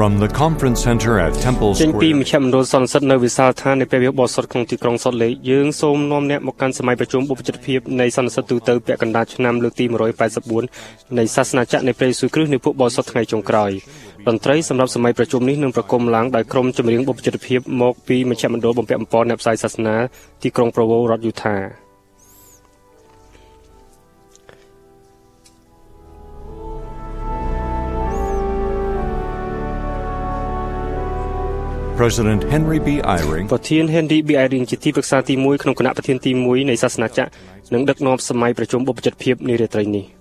From the conference center at Temple Square ពីមជ្ឈមណ្ឌលសន្និសីទនៅវិសាលដ្ឋាននៃព្រះវិហារបោះសុតក្នុងទីក្រុងសុតលេកយើងសូមនាំអ្នកមកកាន់សម័យប្រជុំបុព្វជិតភាពនៃសន្និសីទទូទៅពាក់កណ្ដាលឆ្នាំលើកទី184នៃសាសនាចក្រនៃព្រះយេស៊ូវគ្រីស្ទនៃពួកបោះសុតថ្ងៃចុងក្រោយតន្ត្រីសម្រាប់សម័យប្រជុំនេះនឹងប្រគំឡើងដោយក្រុមចម្រៀងបុព្វជិតភាពមកពីមជ្ឈមណ្ឌលបំពាក់បំពន់អ្នកផ្សាយសាសនាទីក្រុងប្រូវូរដ្ឋយូថា President Henry B. Eyring ប្រធាន Henry B. Eyring ជាទីប្រឹក្សាទី1ក្នុងគណៈប្រធានទី1នៃសាសនាចក្រនឹងដឹកនាំសម័យប្រជុំបុព្វជិតភាពនារាត្រីនេះ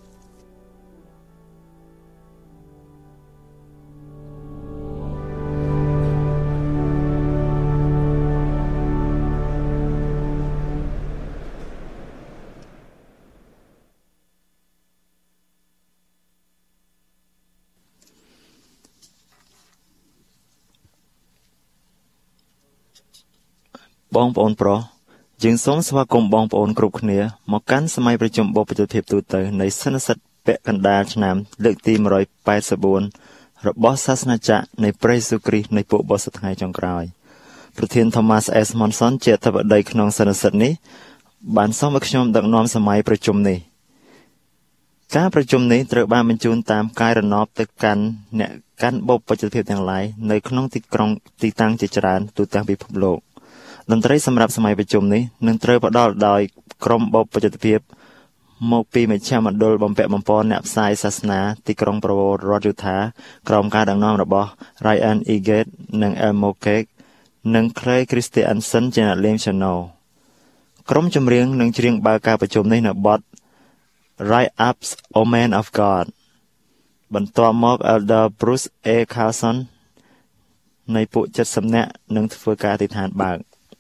បងប្អូនប្រុសយើងសូមស្វាគមន៍បងប្អូនគ្រប់គ្នាមកកាន់សម័យប្រជុំបុព្វជិតភាពទូទៅនៃសន្និសីទពាក់កណ្ដាលឆ្នាំលើកទី184របស់សាសនាចក្រនៃព្រះយេស៊ូវគ្រីស្ទនៃពួកបោះសុតថ្ងៃចុងក្រោយប្រធាន Thomas S. Monson ជាអធិបតីក្នុងសន្និសីទនេះបានសូមឲ្យខ្ញុំដឹកនាំសម័យប្រជុំនេះការប្រជុំនេះត្រូវបានបញ្ជូនតាមកាយរណបទៅកាន់អ្នកកាន់បុព្វជិតភាពទាំងឡាយនៅក្នុងទីតាំងជាច្រើនទូទាំងពិភពលោក តន្ត្រីសម្រាប់សម័យប្រជុំនេះនឹងត្រូវផ្ដល់ដោយក្រុមបុព្វជិតភាពមកពីមជ្ឈមណ្ឌលបំពាក់បំពន់អ្នកផ្សាយសាសនាទីក្រុងប្រូវូរដ្ឋយូថាក្រោមការដឹកនាំរបស់ Ryan E. Gate និង Elmo Cake និង Clay Christensen ជាអ្នកលេង piano ក្រុមចម្រៀងនឹងច្រៀងបើកការប្រជុំនេះនៅបទ Rise Up O Man of God បន្ទាប់មក Elder Bruce A. Carlson នៃពួក70នាក់នឹងធ្វើការអធិដ្ឋានបើក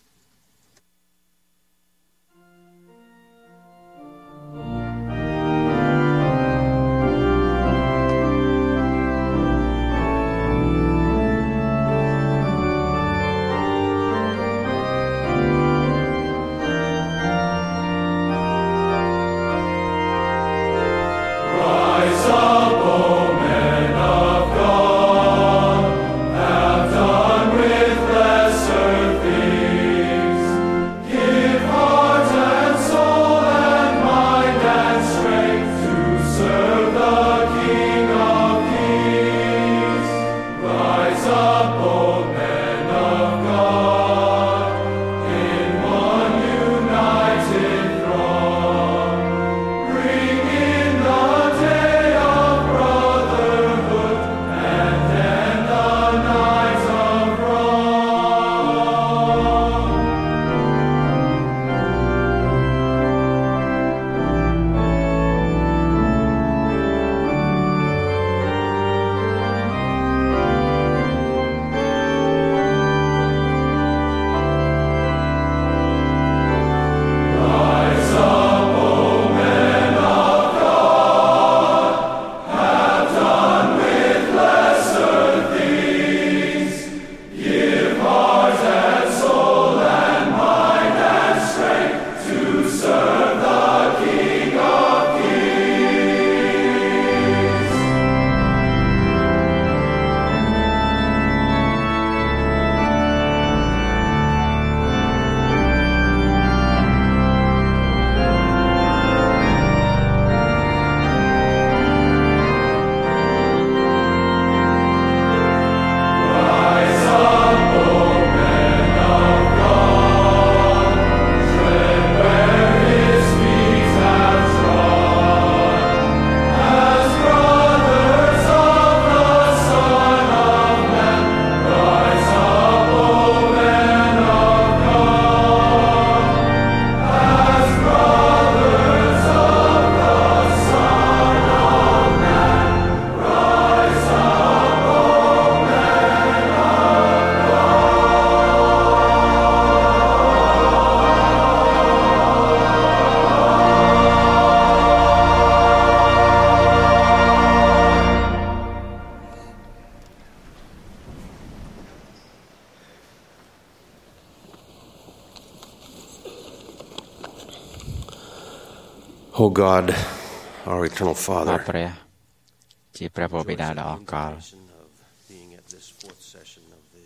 O God, our eternal Father, ព្រះជាព្រះបិតាដ៏អកល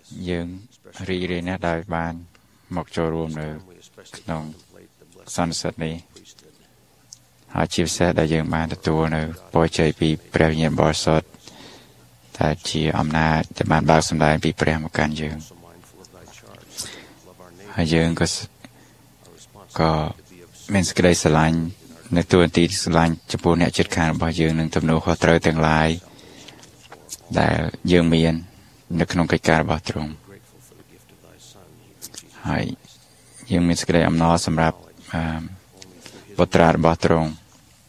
យើងរីករាយណាស់ដែលបានមកចូលរួមនៅក្នុងសន្និសីទនេះហើយជាពិសេសដែលយើងបានទទួលនៅពរជ័យពីព្រះវិញ្ញាណបរិសុទ្ធដែលជាអំណាចដែលបានបើកសម្ដែងពីព្រះមកកាន់យើងហើយយើងក៏មានសេចក្តីស្រឡាញ់នៅទូនាទីស្រឡាញ់ចំពោះអ្នកជិតខាងរបស់យើងនិងទំនួលខុសត្រូវទាំងឡាយដែលយើងមាននៅក្នុងកិច្ចការរបស់ទ្រង់ហើយយើងមានសេចក្តីអំណរសម្រាប់បុត្រារបស់ទ្រង់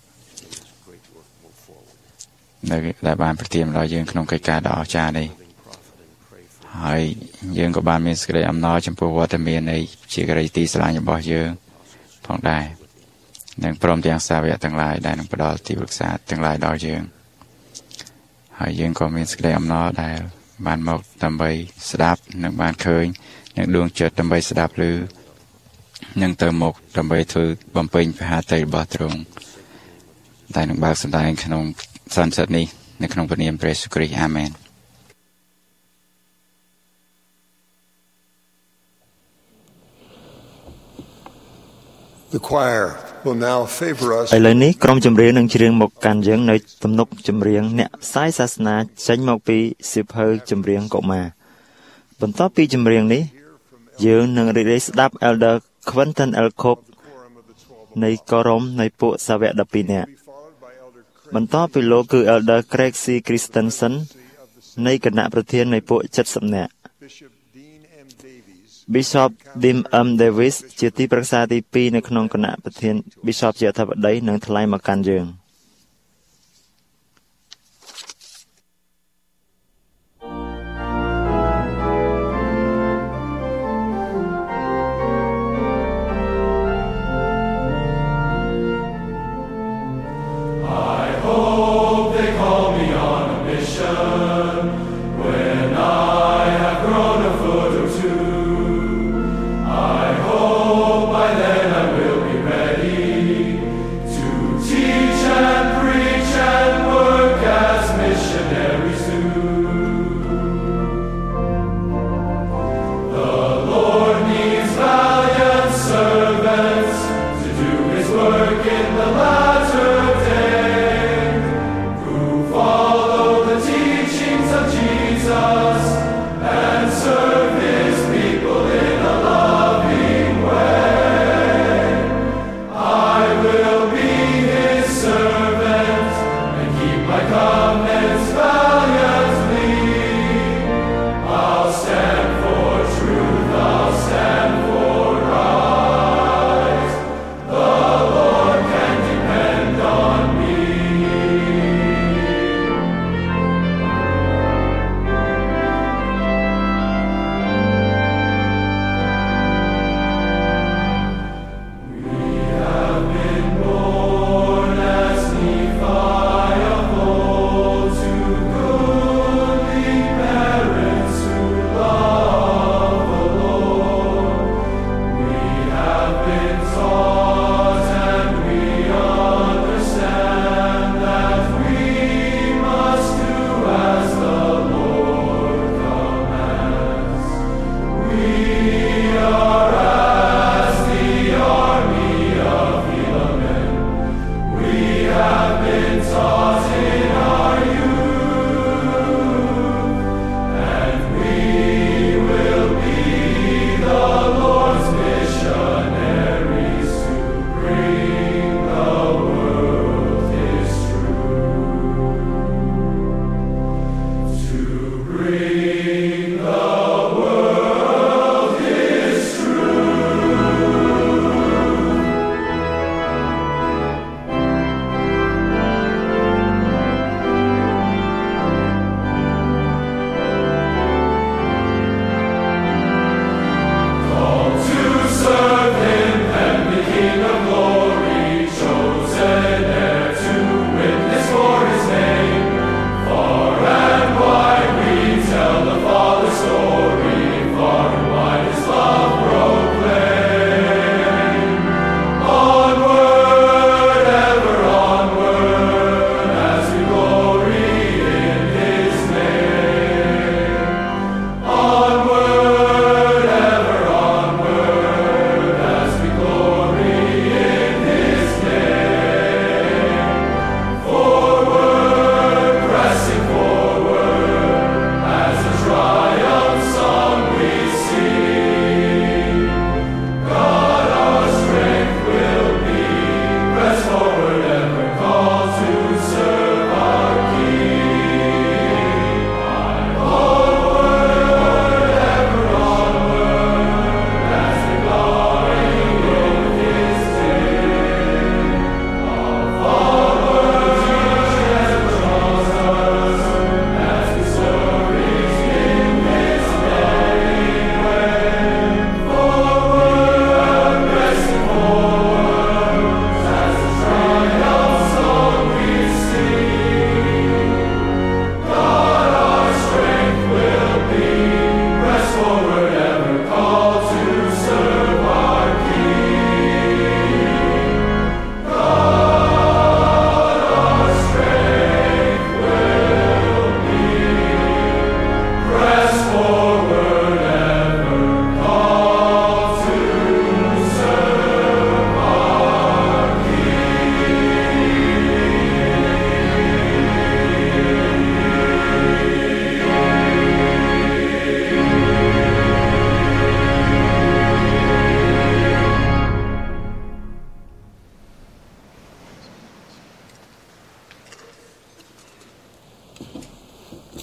ដែលបានប្រទានដល់យើងក្នុងកិច្ចការដ៏អស្ចារ្យនេះហើយយើងក៏បានមានសេចក្តីអំណរចំពោះវត្តមាននៃជាកិរិយាទីស្រឡាញ់របស់យើងផងដែរនិងព្រមទាំងសាវកទាំងឡាយដែលនឹងផ្ដល់ទីប្រឹក្សាទាំងឡាយដល់យើងហើយយើងក៏មានសេចក្តីអំណរដែលបានមកដើម្បីស្ដាប់និងបានឃើញនិងដួងចិត្តដើម្បីស្ដាប់ឬនឹងទៅមុខដើម្បីធ្វើបំពេញព្រះហត្ថីរបស់ទ្រង់ដែលនឹងបើកសម្ដែងក្នុងសន្និសីទនេះនៅក្នុងព្រះនាមព្រះយេស៊ូវគ្រីស្ទអាមែន The choir will now favor us. ឥឡូវនេះក្រុមចម្រៀងនឹងច្រៀងមកកាន់យើងនៅទំនុកចម្រៀងអ្នកផ្សាយសាសនាចេញមកពីសៀវភៅចម្រៀងកុមារបន្ទាប់ពីចម្រៀងនេះយើងនឹងរីករាយស្ដាប់ Elder Quentin L. Cook នៃកោរមនៃពួកសាវក12នាក់បន្ទាប់ពីលោកគឺ Elder Craig C. Christensen នៃគណៈប្រធាននៃពួក70នាក់Bishop Dean M. Davis ជាទីប្រឹក្សាទី2នៅក្នុងគណៈប្រធាន Bishop ជាអធិបតីនឹងថ្លែងមកកាន់យើង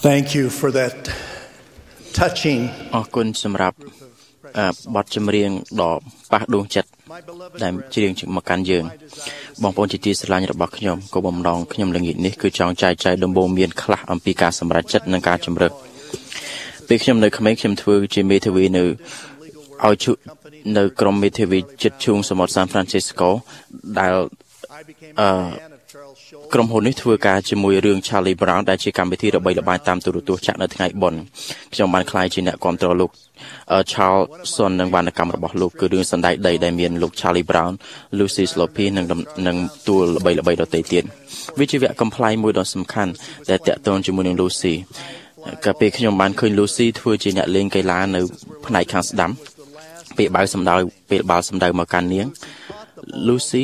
Thank you for that touching អរគុណសម្រាប់បទចម្រៀងដ៏ប៉ះដួងចិត្តដែលច្រៀងមកកាន់យើងបងប្អូនជាទីស្រឡាញ់របស់ខ្ញុំក៏បំណងខ្ញុំល្ងាចនេះគឺចង់ចែកចាយដំបូន្មានខ្លះអំពីការសម្រេចចិត្តនិងការជំរើសពេលខ្ញុំនៅក្មេងខ្ញុំធ្វើជាមេធាវីនៅក្រុមមេធាវីជិតឈូងសមុទ្រសានហ្វ្រាន់ស៊ីស្កូដែលក្រុមហ៊ុននេះធ្វើការជាមួយរឿង Charlie Brown ដែលជាកម្មវិធីល្បីល្បាញតាមទូរទស្សន៍ចាក់នៅថ្ងៃបុណ្យខ្ញុំបានក្លាយជាអ្នកគាំទ្រលោក Charleston និងវណ្ណកម្មរបស់លោកគឺរឿងសណ្ដែកដីដែលមានលោក Charlie Brown Lucy Sloppy និងតួល្បីៗដទៃទៀតវាជាវគ្គកំ pl មួយដ៏សំខាន់ដែលតាក់ទងជាមួយនឹង Lucy កាលពេលខ្ញុំបានឃើញ Lucy ធ្វើជាអ្នកលេងកីឡានៅផ្នែកខាងស្ដាំពេលបាល់សម្ដៅមកកាន់នាង Lucy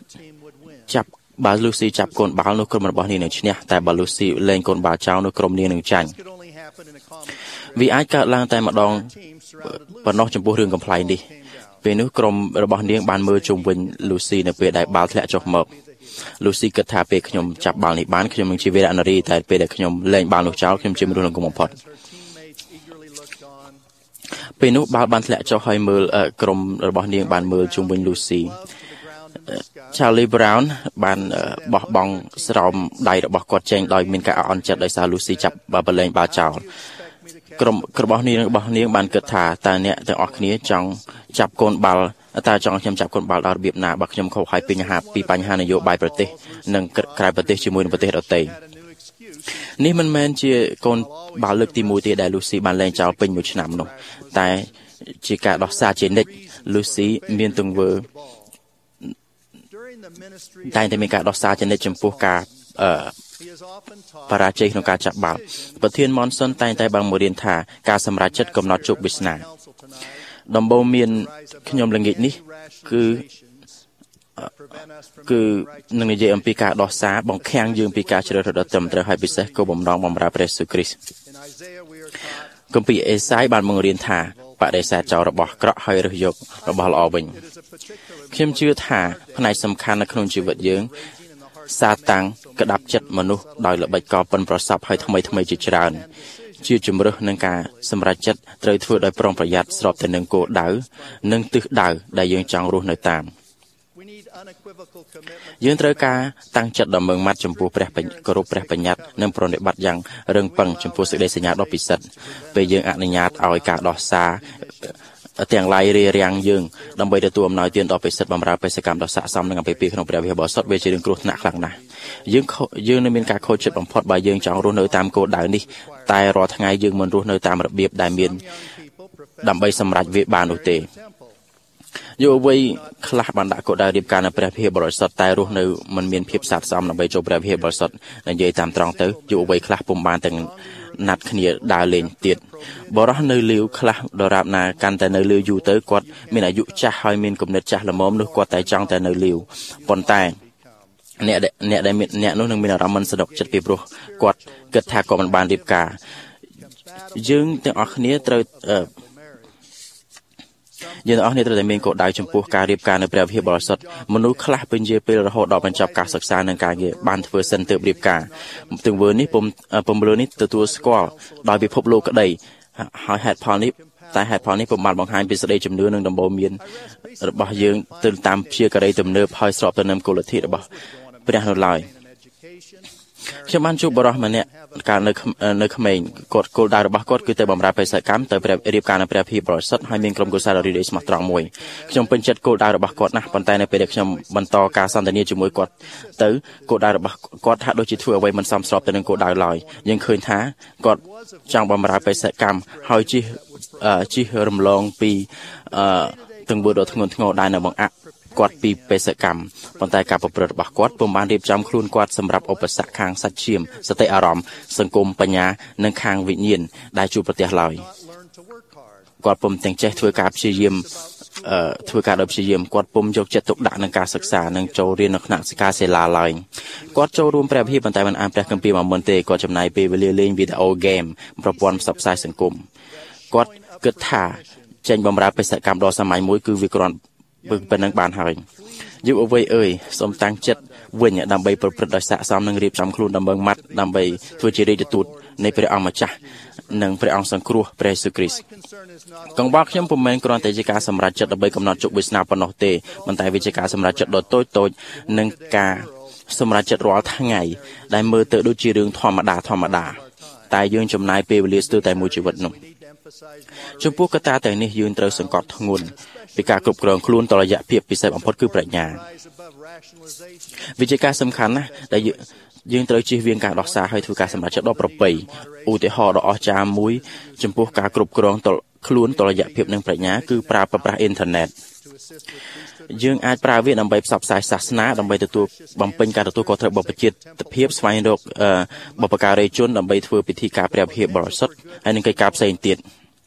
ចាប់កូនបាល់នោះក្រុមរបស់នាងនឹងឈ្នះតែបើ Lucy លេងកូនបាល់ចោលនោះក្រុមនាងនឹងចាញ់វាអាចកើតឡើងតែម្ដងប៉ុណ្ណោះចំពោះរឿងកំ pl នេះពេលនោះក្រុមរបស់នាងបានមើលជុំវិញ Lucy នៅពេលដែលបាល់ធ្លាក់ចុះមក Lucy គិតថាពេលខ្ញុំចាប់បាល់នេះបានខ្ញុំនឹងជាវីរនារីតែពេលដែលខ្ញុំលេងបាល់នោះចោលខ្ញុំជាមនុស្សល្ងង់បំផុតពេលនោះបាល់បានធ្លាក់ចុះហើយមើលក្រុមរបស់នាងបានមើលជុំវិញ Lucy Charlie Brown បានបោះបង់ស្រោមដៃរបស់គាត់ចេញដោយមានការអន់ចិត្តដោយសារ Lucy ចាប់បលែងបាល់ចោលក្រុមរបស់នាងបានគិតថាតើអ្នកទាំងអស់គ្នាចង់ចាប់កូនបាល់តើចង់ខ្ញុំចាប់កូនបាល់ដល់របៀបណាបើខ្ញុំខុសហើយពីបញ្ហានយោបាយប្រទេសនិងក្រៅប្រទេសជាមួយនឹងប្រទេសដទៃនេះមិនមែនជាកូនបាល់លើកទី1ទេដែល Lucy បានលែងចោលពេញមួយឆ្នាំនោះតែជាការដោះសារជានិច្ច Lucy មានទង្វើតែមានការដោះសារជានិច្ចចំពោះការបរាជ័យក្នុងការចាប់បាល់ប្រធាន Monson តែងតែបានមករៀនថាការសម្រេចចិត្តកំណត់ជោគវាសនាដំបូងមានខ្ញុំល្ងាចនេះគឺនឹងនិយាយអំពីការដោះសារបង្ខាំងយើងពីការជ្រើសរើសដ៏ត្រឹមត្រូវហើយពិសេសគោលបំណងបម្រើព្រះយេស៊ូវគ្រីស្ទគម្ពីរអេសាយបានបង្រៀនថាបដិសេធចោលរបស់អាក្រក់ហើយរើសយករបស់ល្អវិញខ្ញុំជឿថាផ្នែកសំខាន់នៅក្នុងជីវិតយើងសាតាំងក្តាប់ចិត្តមនុស្សដោយល្បិចកលប៉ិនប្រសពហើយថ្មីជាច្រើនជាជំរើសនឹងការសម្រេចចិត្តត្រូវធ្វើដោយប្រុងប្រយ័ត្នស្របទៅនឹងគោលដៅនិងទិសដៅដែលយើងចង់រស់នៅតាមយើងត្រូវការតាំងចិត្តដ៏ម៉ឺងម៉ាត់ចំពោះគោរពព្រះបញ្ញត្តិនិងប្រតិបត្តិយ៉ាងរឹងប៉ឹងចំពោះសេចក្តីសញ្ញាដ៏ពិសិដ្ឋពេលយើងអនុញ្ញាតឲ្យការដោះសារទាំងឡាយរារាំងយើងដើម្បីទទួលអំណោយទានដ៏ពិសិដ្ឋបម្រើបេសកកម្មដ៏ស័ក្តិសមនឹងអំពីពីក្នុងព្រះវិហារបរិសុទ្ធវាជារឿងគ្រោះថ្នាក់ខ្លាំងណាស់យើងនឹងមានការខូចចិត្តបំផុតបើយើងចង់រស់នៅតាមគោលដៅនេះតែរាល់ថ្ងៃយើងមិនរស់នៅតាមរបៀបដែលមានដើម្បីសម្រេចវាបាននោះទេយុវវ័យខ្លះបានដាក់គោលដៅរៀបការនៅព្រះវិហារបរិសុទ្ធតែរស់នៅមិនមានភាពស័ក្តិសមដើម្បីចូលព្រះវិហារបរិសុទ្ធនិយាយតាមត្រង់ទៅយុវវ័យខ្លះពុំបានទាំងណាត់គ្នាដើរលេងទៀតបរោះនៅលាវខ្លះដរាបណាកាន់តែនៅលាវយូរទៅគាត់មានអាយុចាស់ហើយមានគំនិតចាស់ល្មមនោះគាត់តែចង់តែនៅលាវប៉ុន្តែអ្នកនោះនឹងមានអារម្មណ៍មិនសនុកចិត្តពីព្រោះគាត់គិតថាគាត់មិនបានរៀបការយើងទាំងអស់គ្នាត្រូវតែមានគោលដៅចំពោះការរៀបការនៅព្រះវិហារបរិសុទ្ធមនុស្សខ្លះពេញជាពេលរហូតដល់បញ្ចប់ការសិក្សានិងការងារបានធ្វើសិនទើបរៀបការទង្វើនេះពំលើនេះទទួលស្គាល់ដោយពិភពលោកក្តីហើយហេតុផលនេះពុំបានបង្ហាញពីសេចក្តីជំនឿនិងដំបូន្មានរបស់យើងទៅតាមព្យាការីទំនើបហើយស្របទៅនឹងគោលលទ្ធិរបស់ព្រះនោះឡើយខ្ញុំបានជួបបរិះម្នាក់កាលនៅក្មេងគាត់គោលដៅរបស់គាត់គឺទៅបម្រើបេសកកម្មទៅរៀបការនៅព្រះវិហារបរិសុទ្ធហើយមានក្រុមគ្រួសាររីករាយស្មោះត្រង់មួយខ្ញុំពេញចិត្តគោលដៅរបស់គាត់ណាស់ប៉ុន្តែនៅពេលដែលខ្ញុំបន្តការសន្ទនាជាមួយគាត់ទៅគោលដៅរបស់គាត់ថាដូចជាធ្វើអ្វីមិនសមស្របទៅនឹងគោលដៅឡើយយើងឃើញថាគាត់ចង់បម្រើបេសកកម្មហើយជិះរំលងពីទង្វើដ៏ធ្ងន់ធ្ងរដែលនៅបង្អាក់គាត់ពីបេសកកម្មប៉ុន្តែការប្រព្រឹត្តរបស់គាត់ពុំបានរៀបចំខ្លួនគាត់សម្រាប់ឧបសគ្គខាងសាច់ឈាមសតិអារម្មណ៍សង្គមបញ្ញានិងខាងវិញ្ញាណដែលជួបប្រទះឡើយគាត់ពុំទាំងចេះធ្វើការដោយព្យាយាមគាត់ពុំយកចិត្តទុកដាក់នឹងការសិក្សានិងចូលរៀននៅថ្នាក់សិក្ខាសាលាឡើយគាត់ចូលរួមព្រះវិហារប៉ុន្តែមិនអានព្រះគម្ពីរមកមុនទេគាត់ចំណាយពេលវេលាលេងវីដេអូហ្គេមប្រព័ន្ធផ្សព្វផ្សាយសង្គមគាត់គិតថាចេញបម្រើបេសកកម្មដ៏សាមញ្ញមួយគឺវាគ្រាន់ប៉ុណ្ណឹងបានហើយយុវវ័យអើយសូមតាំងចិត្តវិញដើម្បីប្រព្រឹត្តដោយស័ក្តិសមនិងរៀបចំខ្លួនដើម្បីម៉ាត់ដើម្បីធ្វើជារាជទូតនៃព្រះអង្គម្ចាស់និងព្រះអង្គសង្គ្រោះព្រះយេស៊ូវគ្រីស្ទកង្វល់ខ្ញុំពុំមែនគ្រាន់តែជាការសម្រេចចិត្តដើម្បីកំណត់ជោគវាសនាប៉ុណ្ណោះទេប៉ុន្តែវាជាការសម្រេចចិត្តដ៏តូចនិងការសម្រេចចិត្តរាល់ថ្ងៃដែលមើលទៅដូចជារឿងធម្មតាតែយើងចំណាយពេលវេលាស្ទើរតែមួយជីវិតនោះចំពោះកត្តាទាំងនេះយើងត្រូវសង្កត់ធ្ងន់ពីការគ្រប់គ្រងខ្លួនតរយៈភាពពិសេសបំផុតគឺប្រាជ្ញាវាជាការសំខាន់ណាស់ដែលយើងត្រូវជៀសវាងការដោះសារឲ្យធ្វើការសម្រេចចិត្តដ៏ប្រពៃឧទាហរណ៍ដ៏អស្ចារ្យមួយចំពោះការគ្រប់គ្រងខ្លួនតរយៈភាពនិងប្រាជ្ញាគឺប្រើប្រាស់អ៊ីនធឺណិតយើងអាចប្រើវាដើម្បីផ្សព្វផ្សាយសាសនាដើម្បីទទួលបំពេញការទទួលខុសត្រូវបព្វជិតភាពស្វែងរកបុព្វការីជនដើម្បីធ្វើពិធីការព្រះវិហារបរិសុទ្ធហើយនិងកិច្ចការផ្សេងទៀត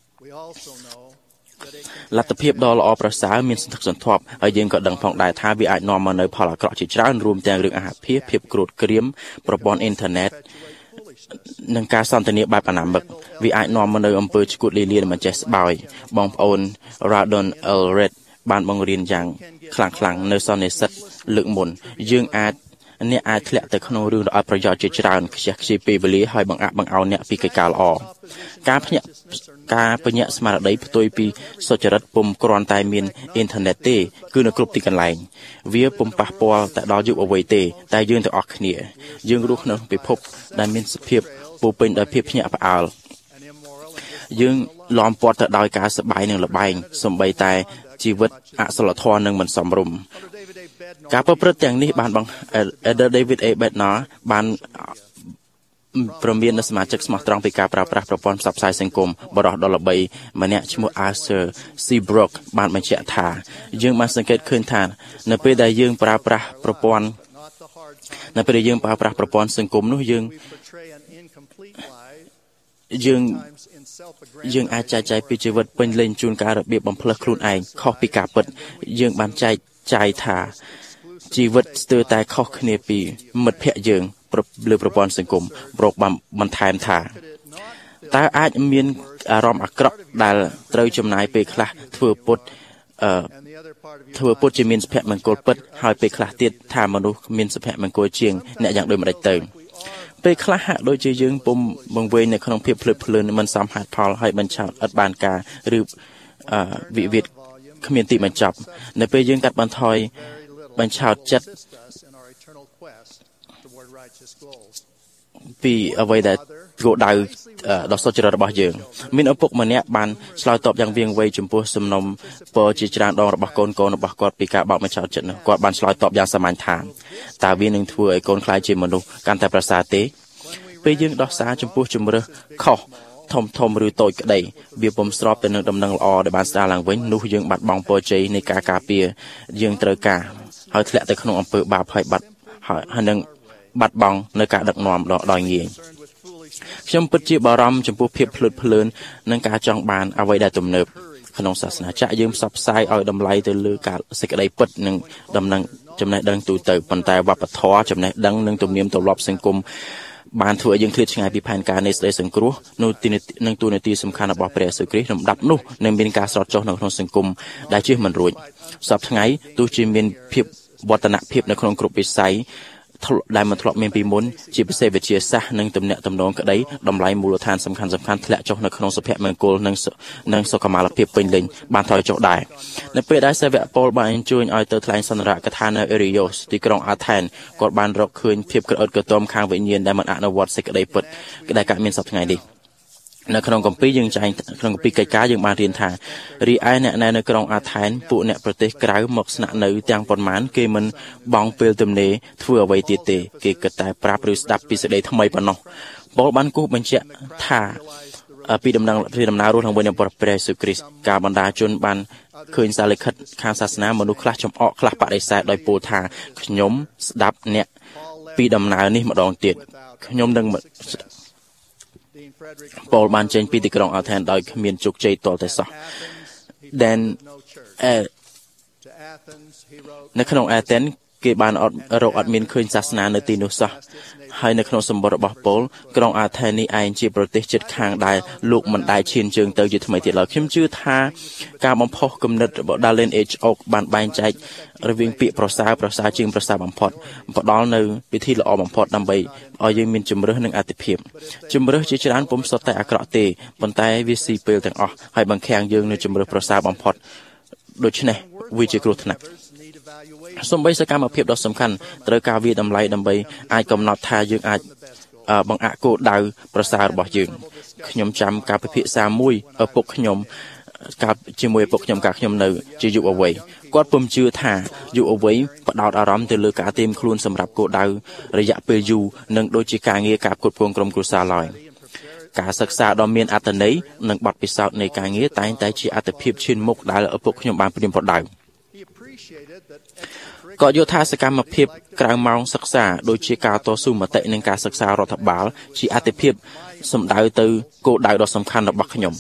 លទ្ធភាពដ៏ល្អប្រសើរមានសន្ធឹកសន្ធាប់ហើយយើងក៏ដឹងផងដែរថាវាអាចនាំមកនូវផលអាក្រក់ជាច្រើនរួមទាំងរឿងអាហារភាពក្រួតក្រៀមប្រព័ន្ធអ៊ីនធឺណិតនិងការសន្ទនាបែបអនាមិកវាអាចនាំមកនូវអំពើឈួតលីលាមិនចេះស្បើយបងប្អូន Radon Elred បានបង្រៀនយ៉ាងខ្លាំងនៅសន្និសីទលើកមុនអ្នកអាចធ្លាក់ទៅក្នុងរឿងដ៏អត់ប្រយោជន៍ជាច្រើនខ្ជះខ្ជាយពេលវេលាហើយបង្អាក់បង្អោនអ្នកពីកិច្ចការល្អការភ្ញាក់ស្មារតីផ្ទុយពីសុចរិតពុំគ្រាន់តែមានអ៊ីនធឺណិតទេគឺនៅគ្រប់ទីកន្លែងវាពុំប៉ះពាល់តែដល់យុវវ័យទេតែយើងទាំងអស់គ្នាយើងរស់ក្នុងពិភពដែលមានសភាពពោពេញដោយភាពភ្ញាក់ផ្អើលយើងឡោមព័ទ្ធទៅដោយការសប្បាយនិងលបែងសូម្បីតែជីវិតអសិលធម៌នឹងមិនសមរម្យការប្រព្រឹត្តទាំងនេះបានElder David A. Bednar បានព្រមាននៅសមាជិកស្មោះត្រង់ពីការប្រើប្រាស់ប្រព័ន្ធផ្សព្វផ្សាយសង្គមបរិសុទ្ធដ៏ល្បីម្នាក់ឈ្មោះ Arthur Seabrook បានបញ្ជាក់ថាយើងបានសង្កេតឃើញថានៅពេលដែលយើងប្រើប្រាស់ប្រព័ន្ធសង្គមនោះយើងអាចចែកចាយពីជីវិតពេញលេញជួនកាលរបៀបបំភ្លឺខ្លួនឯងខុសពីការពិតយើងបានចែកចាយថាជីវិតស្ទើរតែខុសគ្នាពីមិត្តភ័ក្តិយើងលើប្រព័ន្ធសង្គមប្រុកបានបន្ថែមថាតើអាចមានអារម្មណ៍អាក្រក់ដែលត្រូវចំណាយពេលខ្លះធ្វើពុតជាមានសុភមង្គលពិតហើយពេលខ្លះទៀតថាមនុស្សមានសុភមង្គលជាងអ្នកយ៉ាងដូចម្ដេចទៅពេលខ្លះហាក់ដូចជាយើងពុំបង្វេងនៅក្នុងភាពភ្លើតភ្លើនមិនសមហេតុផលហើយបញ្ឆោតឥតបានការឬវិវាទគ្មានទីបញ្ចប់នៅពេលយើងកាត់បន្ថយបញ្ឆោតចិត្តពីអ្វីដែលគោលដៅដ៏សុចរិតរបស់យើងមានឪពុកម្នាក់បានឆ្លើយតបយ៉ាងវាងវៃចំពោះសំណុំពរជាច្រើនដងរបស់កូនរបស់គាត់ពីការបោកបញ្ឆោតចិត្តនោះគាត់បានឆ្លើយតបយ៉ាងសាមញ្ញថាតើវានឹងធ្វើឲ្យកូនខ្លាចជាមនុស្សកាន់តែប្រសើរទេពេលយើងដោះសារចំពោះជំរើសខុសធំឬតូចក្តីវាពុំស្របទៅនឹងដំណឹងល្អដែលបានស្ដារឡើងវិញនោះយើងបាត់បង់ពរជ័យនៃការការពារយើងត្រូវការហើយធ្លាក់ទៅក្នុងអំពើបាបហើយនឹងបាត់បង់នៅការដឹកនាំដោយងាយខ្ញុំពិតជាបារម្ភចំពោះភាពភ្លើតភ្លើននិងការចង់បានអ្វីដែលទំនើបក្នុងសាសនាចាក់យើងផ្សព្វផ្សាយឲ្យតម្លៃទៅលើការសេចក្តីពិតនិងដំណឹងចំណេះដឹងទូទៅប៉ុន្តែវប្បធម៌ចំណេះដឹងនិងទំនៀមទម្លាប់សង្គមបានធ្វើឲ្យយើងឃ្លាតឆ្ងាយពីផែនការនៃសេចក្តីសង្គ្រោះនិងទូនាទីសំខាន់របស់ព្រះយេស៊ូវគ្រីស្ទលំដាប់នោះនឹងមានការស្រោតចុះនៅក្នុងសង្គមដែលជៀសមិនរួចសពថ្ងៃទោះជាមានភាពវឌ្ឍនភាពនៅក្នុងគ្រប់វិស័យដែលមិនធ្លាប់មានពីមុនជាពិសេសវិទ្យាសាស្ត្រនិងទំនាក់ទំនងក្តីតម្លៃមូលដ្ឋានសំខាន់ធ្លាក់ចុះនៅក្នុងសុភមង្គលនិងសុខុមាលភាពពេញលេញបានថយចុះដែរនៅពេលដែលសាវកប៉ូលបានអញ្ជើញឲ្យទៅថ្លែងសន្និរកថានៅអេរីយ៉ូសទីក្រុងអាថែនគាត់បានរកឃើញភាពក្រអឺតក្រទមខាងវិញ្ញាណដែលមិនអនុវត្តសេចក្តីពិតដែលកើតមានសប្តាហ៍ថ្ងៃនេះនៅក្នុងគម្ពីរយើងចែងក្នុងគម្ពីរកិច្ចការយើងបានរៀនថារីឯអ្នកណែនៅក្រុងអាថែនពួកអ្នកប្រទេសក្រៅមកស្នាក់នៅទាំងប៉ុន្មានគេមិនបង់ពេលទំនេរធ្វើអ្វីទៀតទេគេគិតតែប្រាប់ឬស្ដាប់ពីសេចក្តីថ្មីប៉ុណ្ណោះប៉ូលបានគូសបញ្ជាក់ថាពីដំណើររស់ក្នុងវិញព្រះយេស៊ូវគ្រីស្ទការបណ្ដាជនបានឃើញសារលិខិតខាងសាសនាមនុស្សខ្លះចំអកខ្លះបដិសេធដោយពោលថាខ្ញុំស្ដាប់អ្នកពីដំណើរនេះម្ដងទៀតខ្ញុំនឹងប៉ូលបានចេញពីទីក្រុងអាថែនដោយគ្មានជោគជ័យទាល់តែសោះនៅក្នុងអាថែនគេបានរកអត់មានឃើញសាសនានៅទីនោះសោះហើយនៅក្នុងសម្បត្តិរបស់ប៉ូលក្រុងអាថែននេះឯងជាប្រទេសជិតខាងដែលលោកមិនដែលឈានជើងទៅជាថ្មីទៀតឡើយខ្ញុំជឿថាការបំផុសគំនិតរបស់ Dallin H. Oak បានបែងចែករវាងពាក្យប្រសើរជាងប្រសើរបំផុតផ្ដល់នៅវិធីល្អបំផុតដើម្បីឲ្យយើងមានជំរឿសនិងអតិភិបជំរឿសជាច្រើនពុំសុទ្ធតែអាក្រក់ទេប៉ុន្តែវាស៊ីពេលទាំងអស់ហើយបង្ខាំងយើងនៅជំរឿសប្រសើរបំផុតដូច្នេះវាជាគ្រោះថ្នាក់សូម្បីសកម្មភាពដ៏សំខាន់ត្រូវការវាតម្លៃដើម្បីអាចកំណត់ថាយើងអាចបង្អាក់គោលដៅប្រសើររបស់យើងខ្ញុំចាំការពិភាក្សាមួយឪពុកខ្ញុំជាមួយឪពុកខ្ញុំកាលខ្ញុំនៅជាយុវវ័យគាត់ពុំជឿថាយុវវ័យផ្ដោតអារម្មណ៍ទៅលើការត្រៀមខ្លួនសម្រាប់គោលដៅរយៈពេលយូរនិងដូចជាការងារការផ្គត់ផ្គង់ក្រុមគ្រួសារឡើយការសិក្សាដ៏មានអត្ថន័យនិងបទពិសោធន៍នៃការងារតែងតែជាអត្ថប្រយោជន៍ឈានមុខដែលឪពុកខ្ញុំបានព្រៀនប្រដៅក៏យល់ថាសកម្មភាពក្រៅម៉ោងសិក្សាដូចជាការតស៊ូមតិនិងការសិក្សារដ្ឋបាលជាអត្ថប្រយោជន៍សម្ដៅទៅគោលដៅដ៏សំខាន់របស់ខ្ញុំ